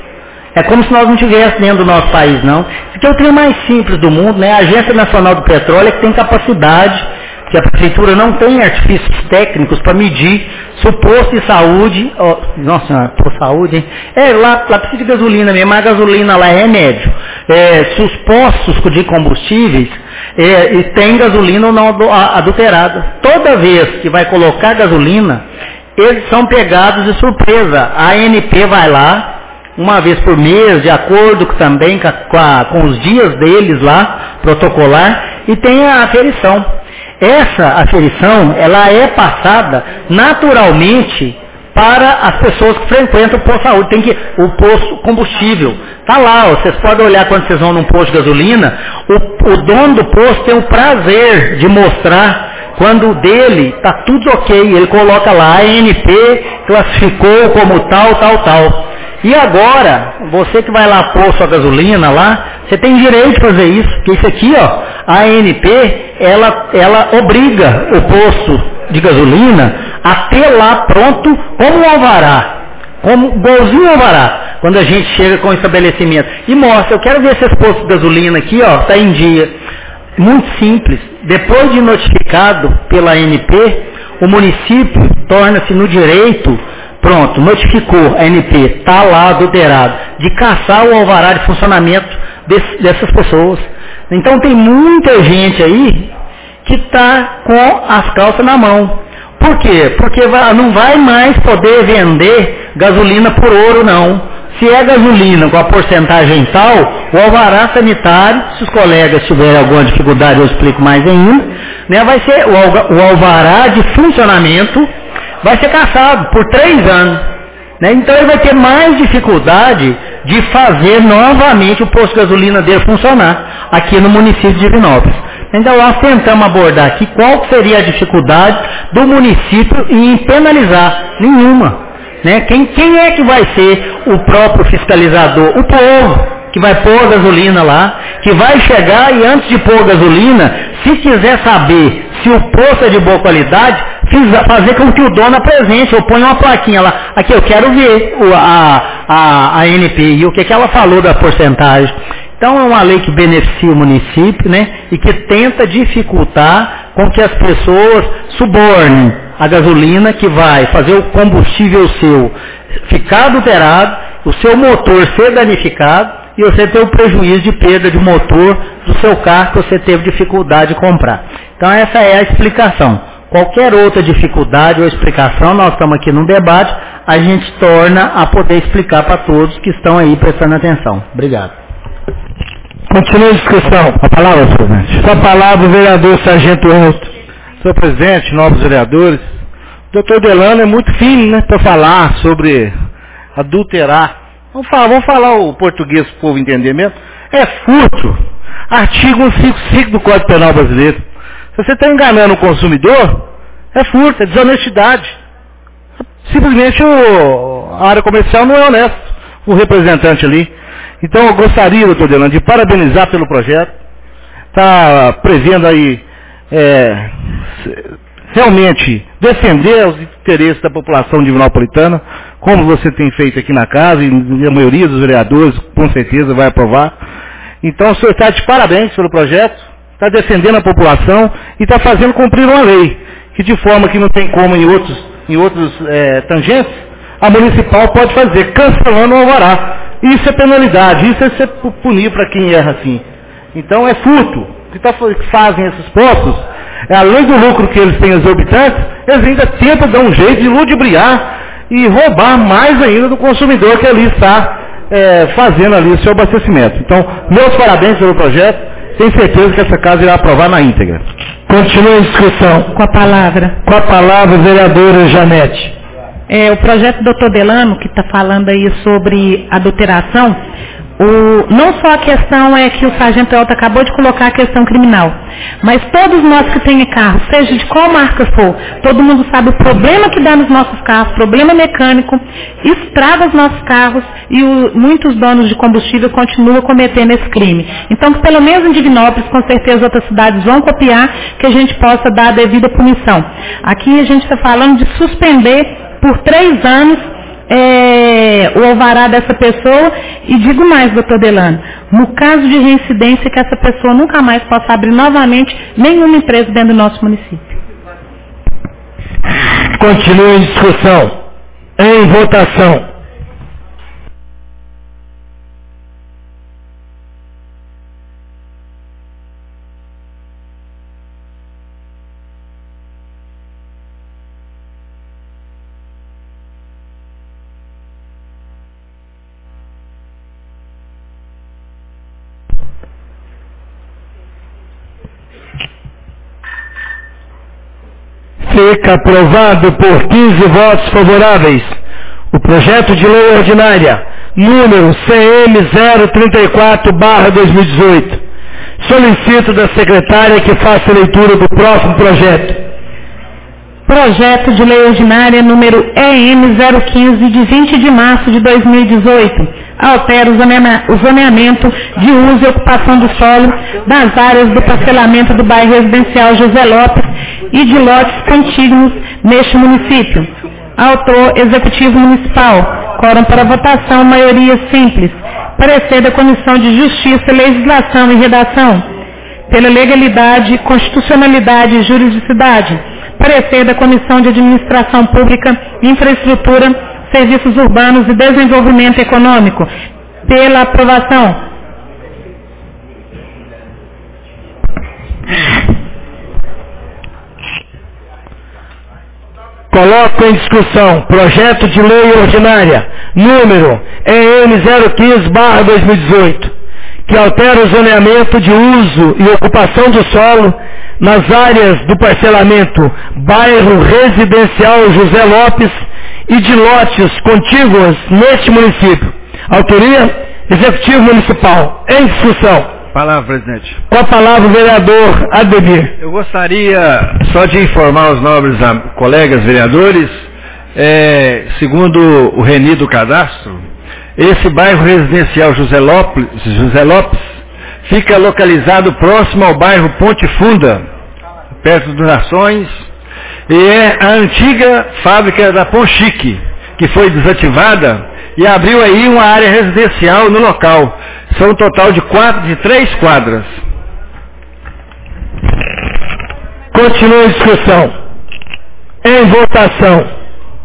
É como se nós não estivéssemos dentro do nosso país, não. Isso aqui é o trem mais simples do mundo, né? A Agência Nacional do Petróleo é que tem capacidade, que a prefeitura não tem artifícios técnicos para medir se o posto de saúde, oh, nossa senhora, por saúde, hein? É, lá, lá precisa de gasolina mesmo, a gasolina lá é remédio. É, se os postos de combustíveis é, e tem gasolina ou não adulterada. Toda vez que vai colocar gasolina, eles são pegados de surpresa. A A N P vai lá, uma vez por mês, de acordo também com, a, com, a, com os dias deles lá, protocolar, e tem a aferição. Essa aferição, ela é passada naturalmente para as pessoas que frequentam o posto de saúde. Tem que, o posto combustível, está lá, ó, vocês podem olhar quando vocês vão num posto de gasolina, o, o dono do posto tem o prazer de mostrar quando o dele está tudo ok, ele coloca lá, a A N P classificou como tal, tal, tal. E agora, você que vai lá pôr sua gasolina lá, você tem direito de fazer isso, porque isso aqui, ó, a A N P, ela, ela obriga o posto de gasolina a ter lá pronto como um alvará, como igualzinho alvará, quando a gente chega com o estabelecimento. E mostra, eu quero ver se esse posto de gasolina aqui, ó, está em dia. Muito simples, depois de notificado pela A N P, o município torna-se no direito. Pronto, notificou a A N P, está lá adulterado, de caçar o alvará de funcionamento desse, dessas pessoas. Então tem muita gente aí que está com as calças na mão. Por quê? Porque vai, não vai mais poder vender gasolina por ouro, não. Se é gasolina com a porcentagem tal, o alvará sanitário, se os colegas tiverem alguma dificuldade, eu explico mais ainda, né, vai ser o, o alvará de funcionamento vai ser caçado por três anos. Né? Então ele vai ter mais dificuldade de fazer novamente o posto de gasolina dele funcionar aqui no município de Divinópolis. Então nós tentamos abordar aqui qual seria a dificuldade do município em penalizar. Nenhuma. Né? Quem, quem é que vai ser o próprio fiscalizador? O povo, que vai pôr gasolina lá, que vai chegar e antes de pôr gasolina, se quiser saber se o posto é de boa qualidade, fazer com que o dono apresente, eu ponho uma plaquinha lá, aqui eu quero ver a, a, a N P I, o que, que ela falou da porcentagem. Então é uma lei que beneficia o município, né, e que tenta dificultar com que as pessoas subornem a gasolina que vai fazer o combustível seu ficar adulterado, o seu motor ser danificado e você ter o prejuízo de perda de motor do seu carro que você teve dificuldade de comprar. Então essa é a explicação. Qualquer outra dificuldade ou explicação, nós estamos aqui num debate, a gente torna a poder explicar para todos que estão aí prestando atenção. Obrigado. Continua a discussão. A palavra, presidente. Com a palavra, o vereador Sargento Alto. Senhor presidente, novos vereadores, o doutor Delano é muito fino, né, para falar sobre adulterar. Vamos falar, vamos falar o português para o povo entender mesmo. É furto. Artigo cento e cinquenta e cinco do Código Penal Brasileiro. Se você está enganando o consumidor, é furto, é desonestidade. Simplesmente o, a área comercial não é honesta, o representante ali. Então eu gostaria, doutor Delano, de parabenizar pelo projeto. Está prevendo aí é, realmente defender os interesses da população divinopolitana, como você tem feito aqui na casa, e a maioria dos vereadores com certeza vai aprovar. Então o senhor está de parabéns pelo projeto, está defendendo a população e está fazendo cumprir uma lei, que de forma que não tem como em outros, em outros é, tangentes, a municipal pode fazer, cancelando o alvará. Isso é penalidade, isso é ser punir para quem erra assim. Então é furto. O que, tá, que fazem esses postos, é, além do lucro que eles têm exorbitantes, eles ainda tentam dar um jeito de ludibriar e roubar mais ainda do consumidor que ali está é, fazendo ali o seu abastecimento. Então, meus parabéns pelo projeto. Tenho certeza que essa casa irá aprovar na íntegra. Continua a discussão. Com a palavra. Com a palavra, vereadora Janete. É, o projeto doutor Delano, que está falando aí sobre adulteração, o, não só a questão é que o sargento Elton acabou de colocar a questão criminal, mas todos nós que temos carro, seja de qual marca for, todo mundo sabe o problema que dá nos nossos carros, problema mecânico, estraga os nossos carros e o, muitos donos de combustível continuam cometendo esse crime. Então, que pelo menos em Divinópolis, com certeza outras cidades vão copiar, que a gente possa dar a devida punição. Aqui a gente está falando de suspender por três anos É, o alvará dessa pessoa, e digo mais, doutor Delano, no caso de reincidência, que essa pessoa nunca mais possa abrir novamente nenhuma empresa dentro do nosso município. Continua em discussão. Em votação. Fica aprovado por quinze votos favoráveis o projeto de lei ordinária número C M zero trinta e quatro barra dois mil e dezoito. Solicito da secretária que faça a leitura do próximo projeto. Projeto de lei ordinária número E M zero quinze, de vinte de março de dois mil e dezoito. Altera o zoneamento de uso e ocupação do solo das áreas do parcelamento do bairro residencial José Lopes e de lotes contíguos neste município. Autor Executivo Municipal. Quórum para votação, maioria simples. Parecer da Comissão de Justiça, Legislação e Redação. Pela legalidade, constitucionalidade e juridicidade. Parecer da Comissão de Administração Pública, Infraestrutura, Serviços Urbanos e Desenvolvimento Econômico. Pela aprovação. Coloco em discussão projeto de lei ordinária número E M zero quinze barra dois mil e dezoito, que altera o zoneamento de uso e ocupação do solo nas áreas do parcelamento bairro residencial José Lopes e de lotes contíguos neste município. Autoria, Executivo Municipal. Em discussão. Palavra, presidente. Com a palavra o vereador Ademir. Eu gostaria só de informar os nobres colegas vereadores, é, segundo o Reni do Cadastro, esse bairro residencial José Lopes, José Lopes fica localizado próximo ao bairro Ponte Funda, perto dos Nações, e é a antiga fábrica da Ponchique, que foi desativada e abriu aí uma área residencial no local. São um total de, quatro, de três quadras. Continua a discussão. Em votação.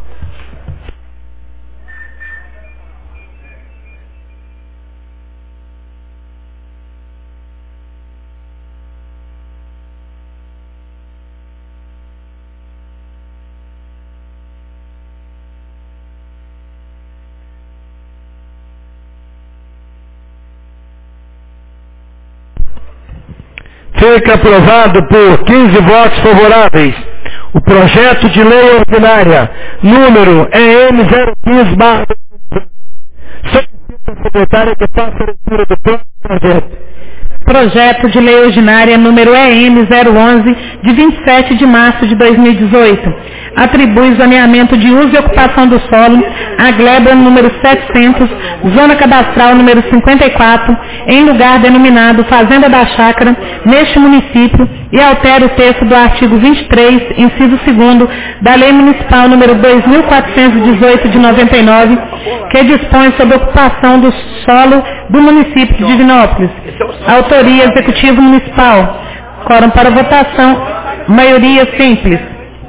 Fica aprovado por quinze votos favoráveis o projeto de lei ordinária número E M zero quinze barra Solicito a secretária que faça a leitura do próximo projeto. Projeto de lei ordinária número E M zero onze, de vinte e sete de março de dois mil e dezoito. Atribui zoneamento de uso e ocupação do solo à gleba número setecentos, zona cadastral número cinquenta e quatro, em lugar denominado Fazenda da Chácara, neste município, e altera o texto do artigo vinte e três, inciso segundo, da Lei Municipal número dois mil quatrocentos e dezoito de noventa e nove, que dispõe sobre a ocupação do solo do município de Divinópolis. Autoria Executivo Municipal. Quórum para votação, maioria simples.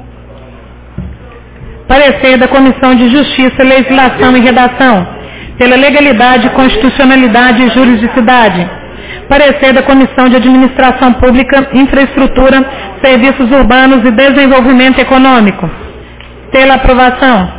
Parecer da Comissão de Justiça, Legislação e Redação. Pela legalidade, constitucionalidade e juridicidade. Parecer da Comissão de Administração Pública, Infraestrutura, Serviços Urbanos e Desenvolvimento Econômico. Pela aprovação.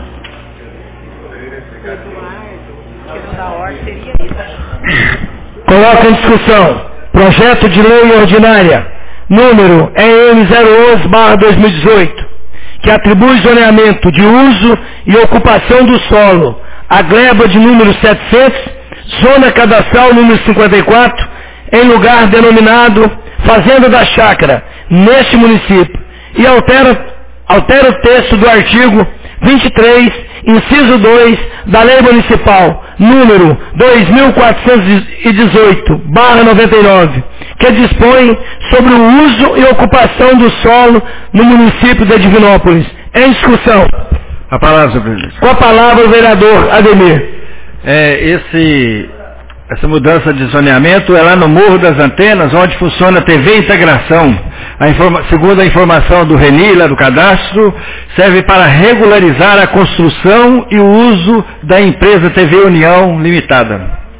Coloca em discussão projeto de lei ordinária número E M zero onze barra dois mil e dezoito, que atribui zoneamento de uso e ocupação do solo à gleba de número setecentos, zona cadastral número cinquenta e quatro, em lugar denominado Fazenda da Chácara, neste município, e altera, altera o texto do artigo vinte e três, inciso dois, da Lei Municipal, número dois mil quatrocentos e dezoito, barra noventa e nove, que dispõe sobre o uso e ocupação do solo no município de Divinópolis. Em discussão. A palavra, senhor presidente. Com a palavra o vereador Ademir. É, esse, essa mudança de zoneamento é lá no Morro das Antenas, onde funciona a T V Integração. A informa, segundo a informação do Reni, lá do cadastro, serve para regularizar a construção e o uso da empresa T V União Limitada.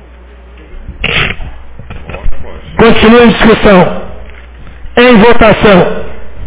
Continua em discussão. Em votação.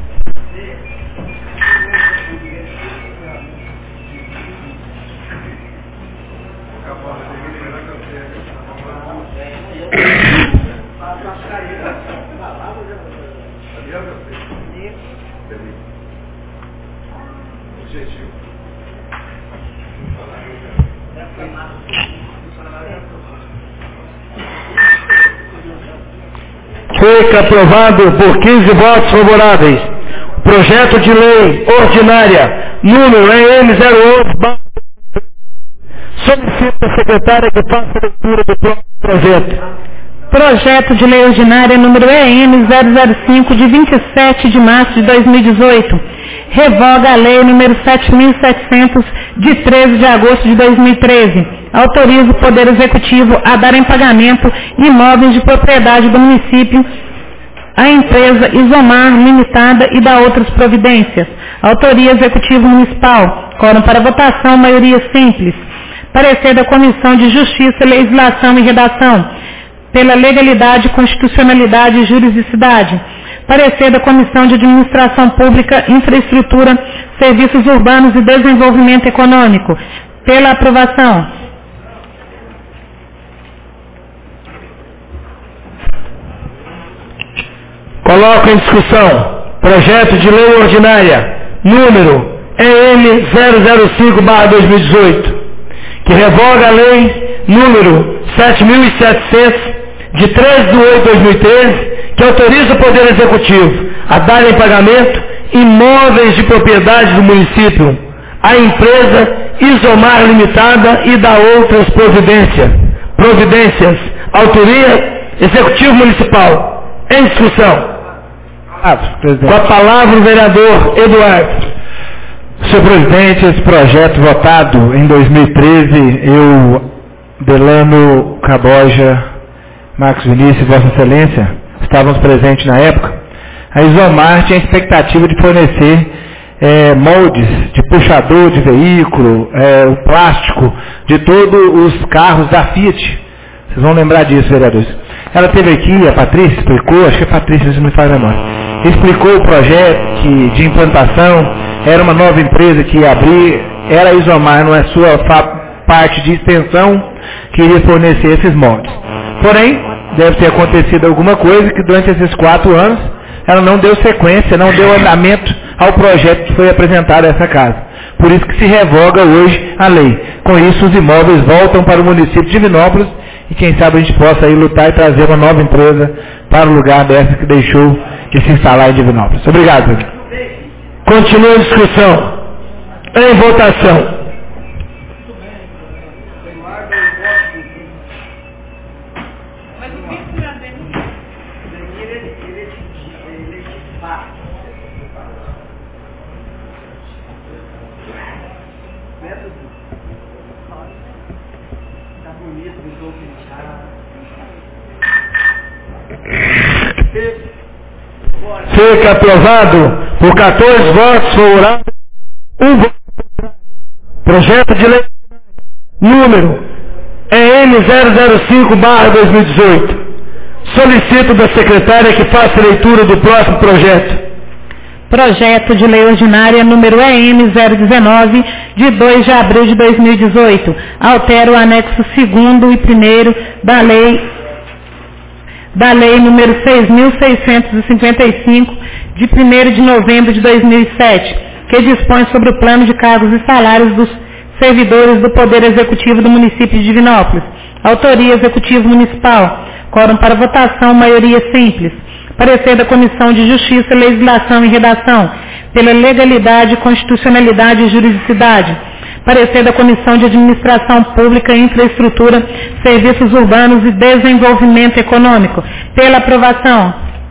Fica aprovado por quinze votos favoráveis. Projeto de lei ordinária, número E M zero onze, solicita a secretária que faça a leitura do próprio projeto. Projeto de lei ordinária número E M zero zero cinco, de vinte e sete de março de dois mil e dezoito. Revoga a lei número sete mil e setecentos, de treze de agosto de dois mil e treze. Autoriza o Poder Executivo a dar em pagamento imóveis de propriedade do município à empresa Isomar Limitada e dá outras providências. Autoria Executivo Municipal. Quórum para votação, maioria simples. Parecer da Comissão de Justiça, Legislação e Redação. Pela legalidade, constitucionalidade e juridicidade. Parecer da Comissão de Administração Pública, Infraestrutura, Serviços Urbanos e Desenvolvimento Econômico. Pela aprovação. Coloco em discussão projeto de lei ordinária, número E M zero zero cinco barra dois mil e dezoito, que revoga a lei número sete mil e setecentos, de treze de oito de dois mil e treze, que autoriza o Poder Executivo a dar em pagamento imóveis de propriedade do município à empresa Isomar Limitada e dá outras providências. Providências. Autoria Executivo Municipal. Em discussão. Com a palavra o vereador Eduardo. Senhor presidente, esse projeto votado em dois mil e treze, eu, Delano Caboja, Marcos Vinícius, Vossa Excelência, estávamos presentes na época. A Isomar tinha a expectativa de fornecer é, moldes de puxador de veículo, é, o plástico de todos os carros da Fiat. Vocês vão lembrar disso, vereadores. Ela teve aqui, a Patrícia explicou, acho que a Patrícia se me faz a memória, explicou o projeto que, de implantação, era uma nova empresa que ia abrir, era a Isomar, não é sua parte de extensão, que iria fornecer esses moldes. Porém, deve ter acontecido alguma coisa que durante esses quatro anos ela não deu sequência, não deu andamento ao projeto que foi apresentado a essa casa. Por isso que se revoga hoje a lei. Com isso, os imóveis voltam para o município de Divinópolis e quem sabe a gente possa aí lutar e trazer uma nova empresa para o lugar dessa que deixou de se instalar em Divinópolis. Obrigado, senhor. Continua a discussão. Em votação. Fica aprovado por quatorze votos favoráveis, um voto contrário. Projeto de lei número E M zero zero cinco barra dois mil e dezoito. Solicito da secretária que faça a leitura do próximo projeto. Projeto de lei ordinária número E M zero dezenove, de dois de abril de dois mil e dezoito. Altera o anexo segundo e primeiro da lei da lei número seis mil seiscentos e cinquenta e cinco, de primeiro de novembro de dois mil e sete. que dispõe sobre o plano de cargos e salários dos servidores do Poder Executivo do município de Divinópolis. Autoria Executivo Municipal. Quórum para votação, maioria simples. Parecer da Comissão de Justiça, Legislação e Redação, pela legalidade, constitucionalidade e juridicidade. Parecer da Comissão de Administração Pública, Infraestrutura, Serviços Urbanos e Desenvolvimento Econômico, pela aprovação.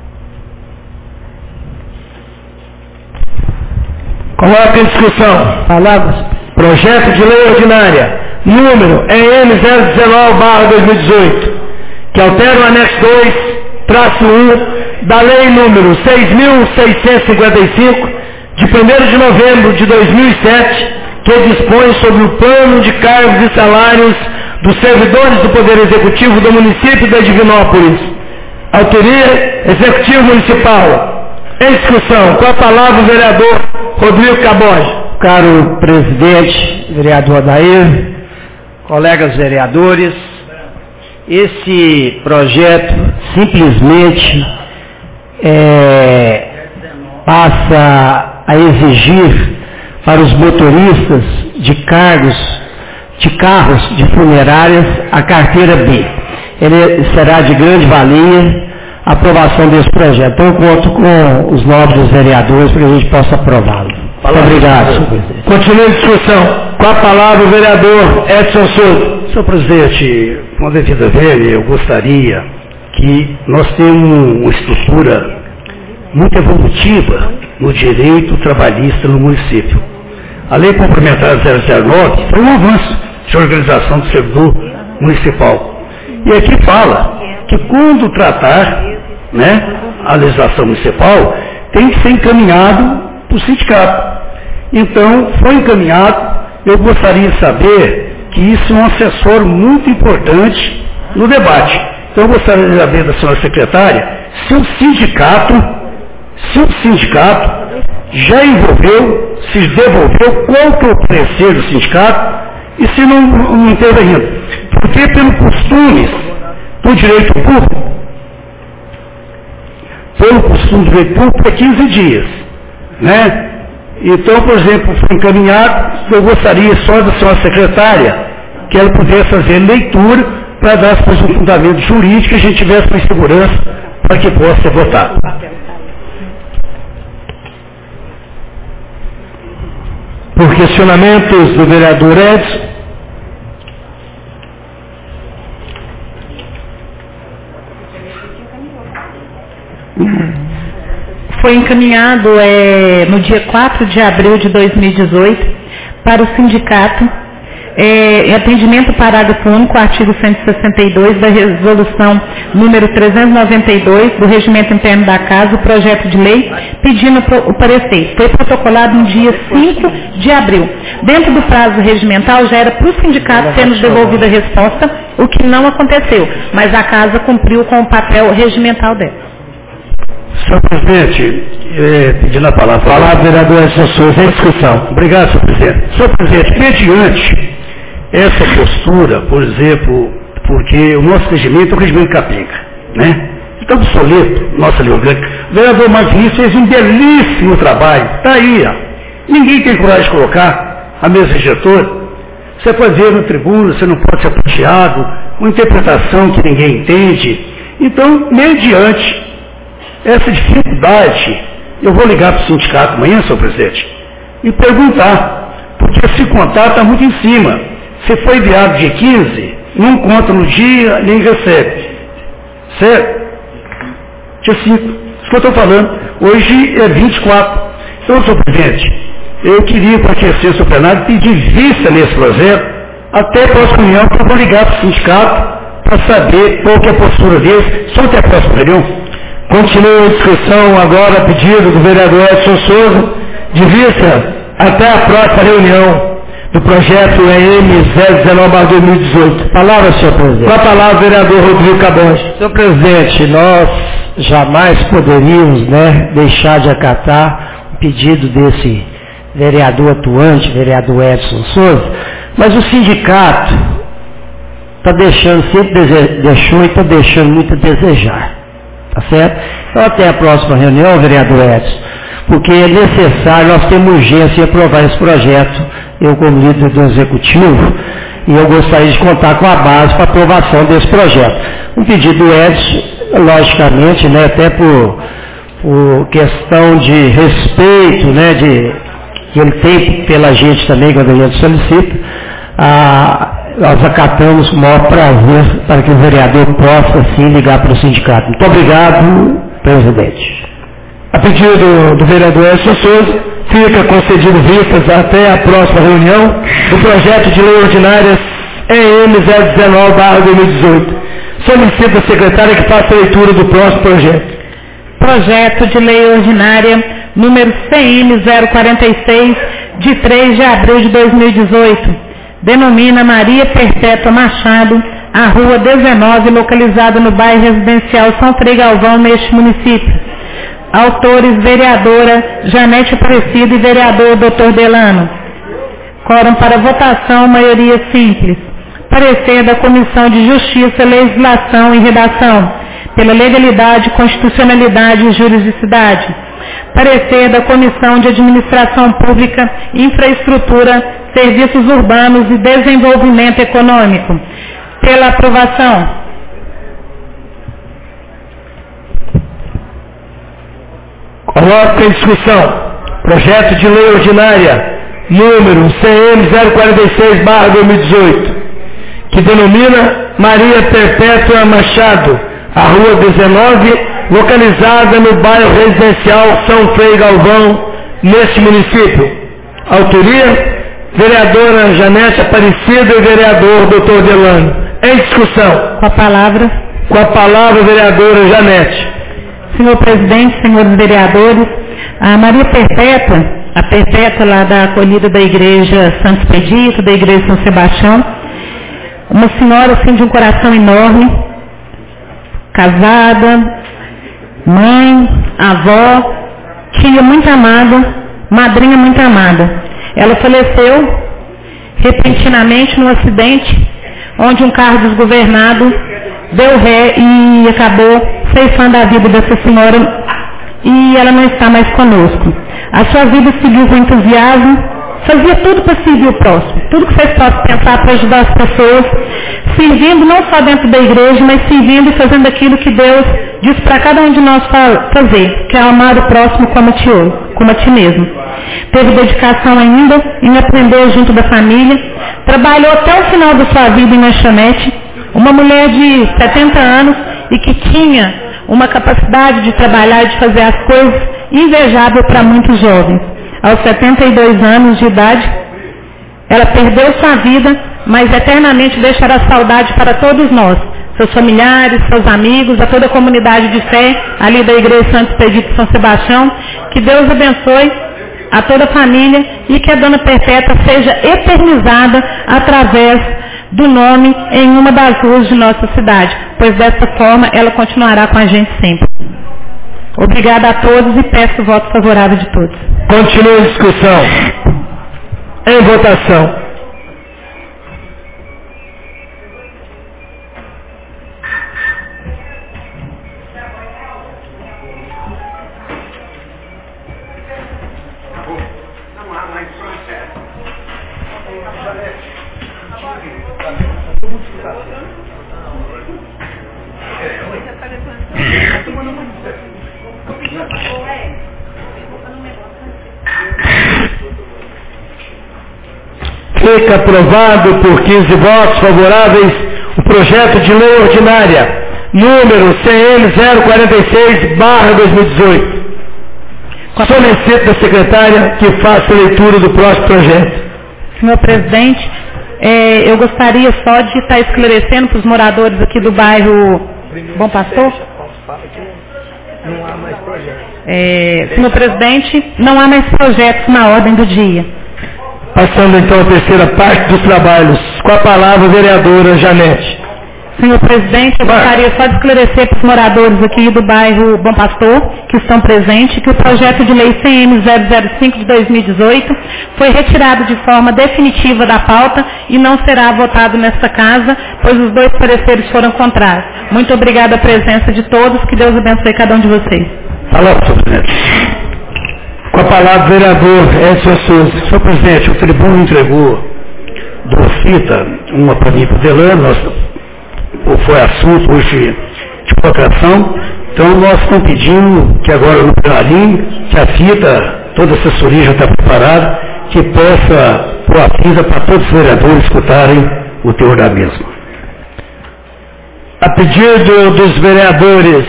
Coloca em discussão. Palavras. Projeto de Lei Ordinária, número E M zero dezenove barra dois mil e dezoito, que altera o anexo dois, traço um, da Lei número seis mil seiscentos e cinquenta e cinco, de primeiro de novembro de dois mil e sete, que dispõe sobre o plano de cargos e salários dos servidores do Poder Executivo do município de Divinópolis. Autoria Executivo Municipal. Em discussão, com a palavra o vereador Rodrigo Caboge. Caro presidente, vereador Adair, colegas vereadores, esse projeto simplesmente é, passa a exigir para os motoristas de cargos, de carros de funerárias, a carteira B. Ele será de grande valia a aprovação desse projeto. Então, eu conto com os nobres vereadores para que a gente possa aprová-lo. Muito obrigado, senhor presidente. Continua a discussão. Com a palavra o vereador Edson Souza. Senhor presidente, com a devida vênia, eu gostaria que nós temos uma estrutura muito evolutiva no direito trabalhista no município. A Lei Complementar zero zero nove foi um avanço de organização do servidor municipal. E aqui fala que quando tratar, né, a legislação municipal, tem que ser encaminhado para o sindicato. Então, foi encaminhado. Eu gostaria de saber que isso é um acessório muito importante no debate. Então, eu gostaria de saber da senhora secretária se o sindicato, se o sindicato já envolveu, se devolveu, qual que é o parecer do sindicato e se não, não teve ainda. Porque, pelo costume do direito público, pelo costume do direito público, é quinze dias, né? Então, por exemplo, foi encaminhado, eu gostaria só da senhora secretária que ela pudesse fazer leitura para dar depois um fundamento jurídico e a gente tivesse mais segurança para que possa ser votado. Por questionamentos do vereador Edson. Foi encaminhado é, no dia quatro de abril de dois mil e dezoito para o sindicato, é, em atendimento ao parágrafo único, artigo cento e sessenta e dois da resolução número trezentos e noventa e dois do Regimento Interno da Casa, o projeto de lei, pedindo o parecer. Foi protocolado no dia cinco de abril. Dentro do prazo regimental, já era para o sindicato ser nos devolvida a resposta, o que não aconteceu, mas a Casa cumpriu com o papel regimental dela. Senhor presidente, é, pedindo a palavra. Palavra, vereador Edson Souza, em discussão. Obrigado, senhor presidente. Senhor presidente, mediante essa postura, por exemplo, porque o nosso regimento é o regimento capenga, né? Está obsoleto, nossa lei orgânica. O vereador Magnífico fez um belíssimo trabalho. Está aí, ó. Ninguém tem coragem de colocar a mesa rejetora. Você pode ver na tribuna, você não pode ser apropriado, uma interpretação que ninguém entende. Então, mediante essa dificuldade, eu vou ligar para o sindicato amanhã, senhor presidente, e perguntar, porque se contar está muito em cima. Se foi enviado dia quinze, não conta no dia, nem recebe. Certo? Dia cinco. Isso que eu estou falando. Hoje é vinte e quatro. Então, senhor presidente, eu queria, para aquecer o plenário, pedir vista nesse projeto, até a próxima reunião, que eu vou ligar para o sindicato para saber qual que é a postura deles, só até a próxima reunião. Continua a discussão agora, a pedido do vereador Edson Souza, de vista até a próxima reunião do projeto E M zero dezenove barra dois mil e dezoito. Palavra, senhor presidente. Com a palavra, vereador Rodrigo Caboge. Senhor presidente, nós jamais poderíamos, né, deixar de acatar o pedido desse vereador atuante, vereador Edson Souza, mas o sindicato está deixando, sempre dese... deixou e está deixando muito a desejar. Tá certo? Então, até a próxima reunião, vereador Edson. porque é necessário, nós temos urgência em aprovar esse projeto, eu como líder do Executivo, e eu gostaria de contar com a base para aprovação desse projeto. Um pedido do Edson, logicamente, né, até por, por questão de respeito, né, de, que ele tem pela gente também, quando a gente solicita, a, nós acatamos com o maior prazer para que o vereador possa, sim, ligar para o sindicato. Muito obrigado, presidente. A pedido do, do vereador Edson Souza, fica concedido vistas até a próxima reunião do projeto de lei ordinária E M zero dezenove barra dois mil e dezoito. Solicito a secretária que faça a leitura do próximo projeto. Projeto de lei ordinária número C M zero quarenta e seis, de três de abril de dois mil e dezoito. Denomina Maria Perpétua Machado a rua dezenove, localizada no bairro residencial São Frei Galvão, neste município. Autores, vereadora Janete Aparecida e vereador doutor Delano. Quórum para votação, maioria simples. Parecer da Comissão de Justiça, Legislação e Redação, pela legalidade, constitucionalidade e juridicidade. Parecer da Comissão de Administração Pública, Infraestrutura, Serviços Urbanos e Desenvolvimento Econômico, pela aprovação. Coloco em discussão projeto de lei ordinária número C M zero quarenta e seis barra dois mil e dezoito, que denomina Maria Perpétua Machado a rua dezenove, localizada no bairro residencial São Frei Galvão, neste município. Autoria, vereadora Janete Aparecida e vereador doutor Delano. Em discussão. Com a palavra. Com a palavra, vereadora Janete. Senhor presidente, senhores vereadores, a Maria Perpétua, a Perpétua lá da acolhida da igreja Santo Expedito, da igreja São Sebastião, uma senhora assim de um coração enorme, casada, mãe, avó, tia muito amada, madrinha muito amada. Ela faleceu repentinamente num acidente onde um carro desgovernado deu ré e acabou ceifando a vida dessa senhora, e ela não está mais conosco. A sua vida seguiu com entusiasmo, fazia tudo para servir o próximo, tudo que vocês possam pensar para ajudar as pessoas, servindo não só dentro da igreja, mas servindo e fazendo aquilo que Deus diz para cada um de nós fazer, que é amar o próximo como a ti, como a ti mesmo. Teve dedicação ainda em aprender junto da família, trabalhou até o final da sua vida em lanchonete, uma mulher de setenta anos e que tinha uma capacidade de trabalhar e de fazer as coisas invejável para muitos jovens. Aos setenta e dois anos de idade, ela perdeu sua vida, mas eternamente deixará saudade para todos nós, seus familiares, seus amigos, a toda a comunidade de fé, ali da Igreja Santo Expedito São Sebastião. Que Deus abençoe a toda a família e que a Dona Perpétua seja eternizada através do nome em uma das ruas de nossa cidade, pois dessa forma ela continuará com a gente sempre. Obrigada a todos e peço o voto favorável de todos. Continua a discussão. Em votação. Fica aprovado por quinze votos favoráveis o projeto de lei ordinária número C M zero quarenta e seis barra dois mil e dezoito. Solicito da secretária que faça a leitura do próximo projeto. Senhor presidente, é, eu gostaria só de estar esclarecendo para os moradores aqui do bairro Bom Pastor. Não há mais projetos. É, senhor presidente, não há mais projetos na ordem do dia. Passando então a terceira parte dos trabalhos, com a palavra a vereadora Janete. Senhor presidente, eu gostaria só de esclarecer para os moradores aqui do bairro Bom Pastor, que estão presentes, que o projeto de lei C M zero zero cinco de dois mil e dezoito foi retirado de forma definitiva da pauta e não será votado nesta casa, pois os dois pareceres foram contrários. Muito obrigada a presença de todos, que Deus abençoe cada um de vocês. Falou, senhor presidente. Com a palavra, o vereador Edson Souza. Senhor presidente, o tribuno entregou duas fitas, uma para mim e para o Delano, nós, foi assunto hoje de procuração, então nós estamos pedindo que agora no plenário, que a fita, toda a assessoria já está preparada, que possa pôr a fita para todos os vereadores escutarem o teor da mesma. A pedido dos vereadores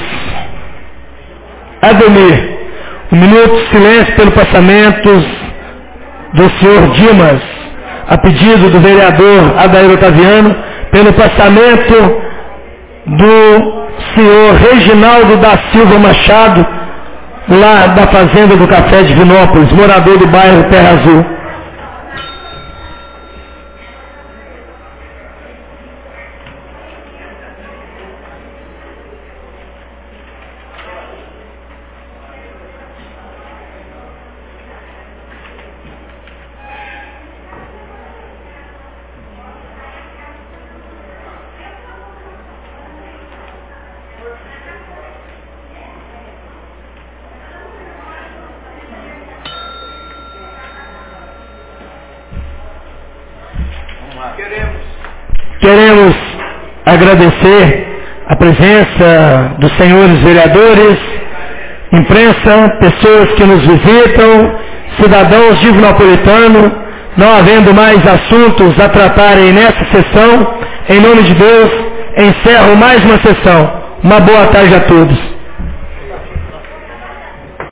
Ademir, um minuto de silêncio pelo passamento do senhor Dimas. A pedido do vereador Adair Otaviano, pelo passamento do senhor Reginaldo da Silva Machado, lá da fazenda do Café de Divinópolis, morador do bairro Terra Azul. Queremos agradecer a presença dos senhores vereadores, imprensa, pessoas que nos visitam, cidadãos divinopolitanos, não havendo mais assuntos a tratarem nessa sessão, em nome de Deus, encerro mais uma sessão. Uma boa tarde a todos.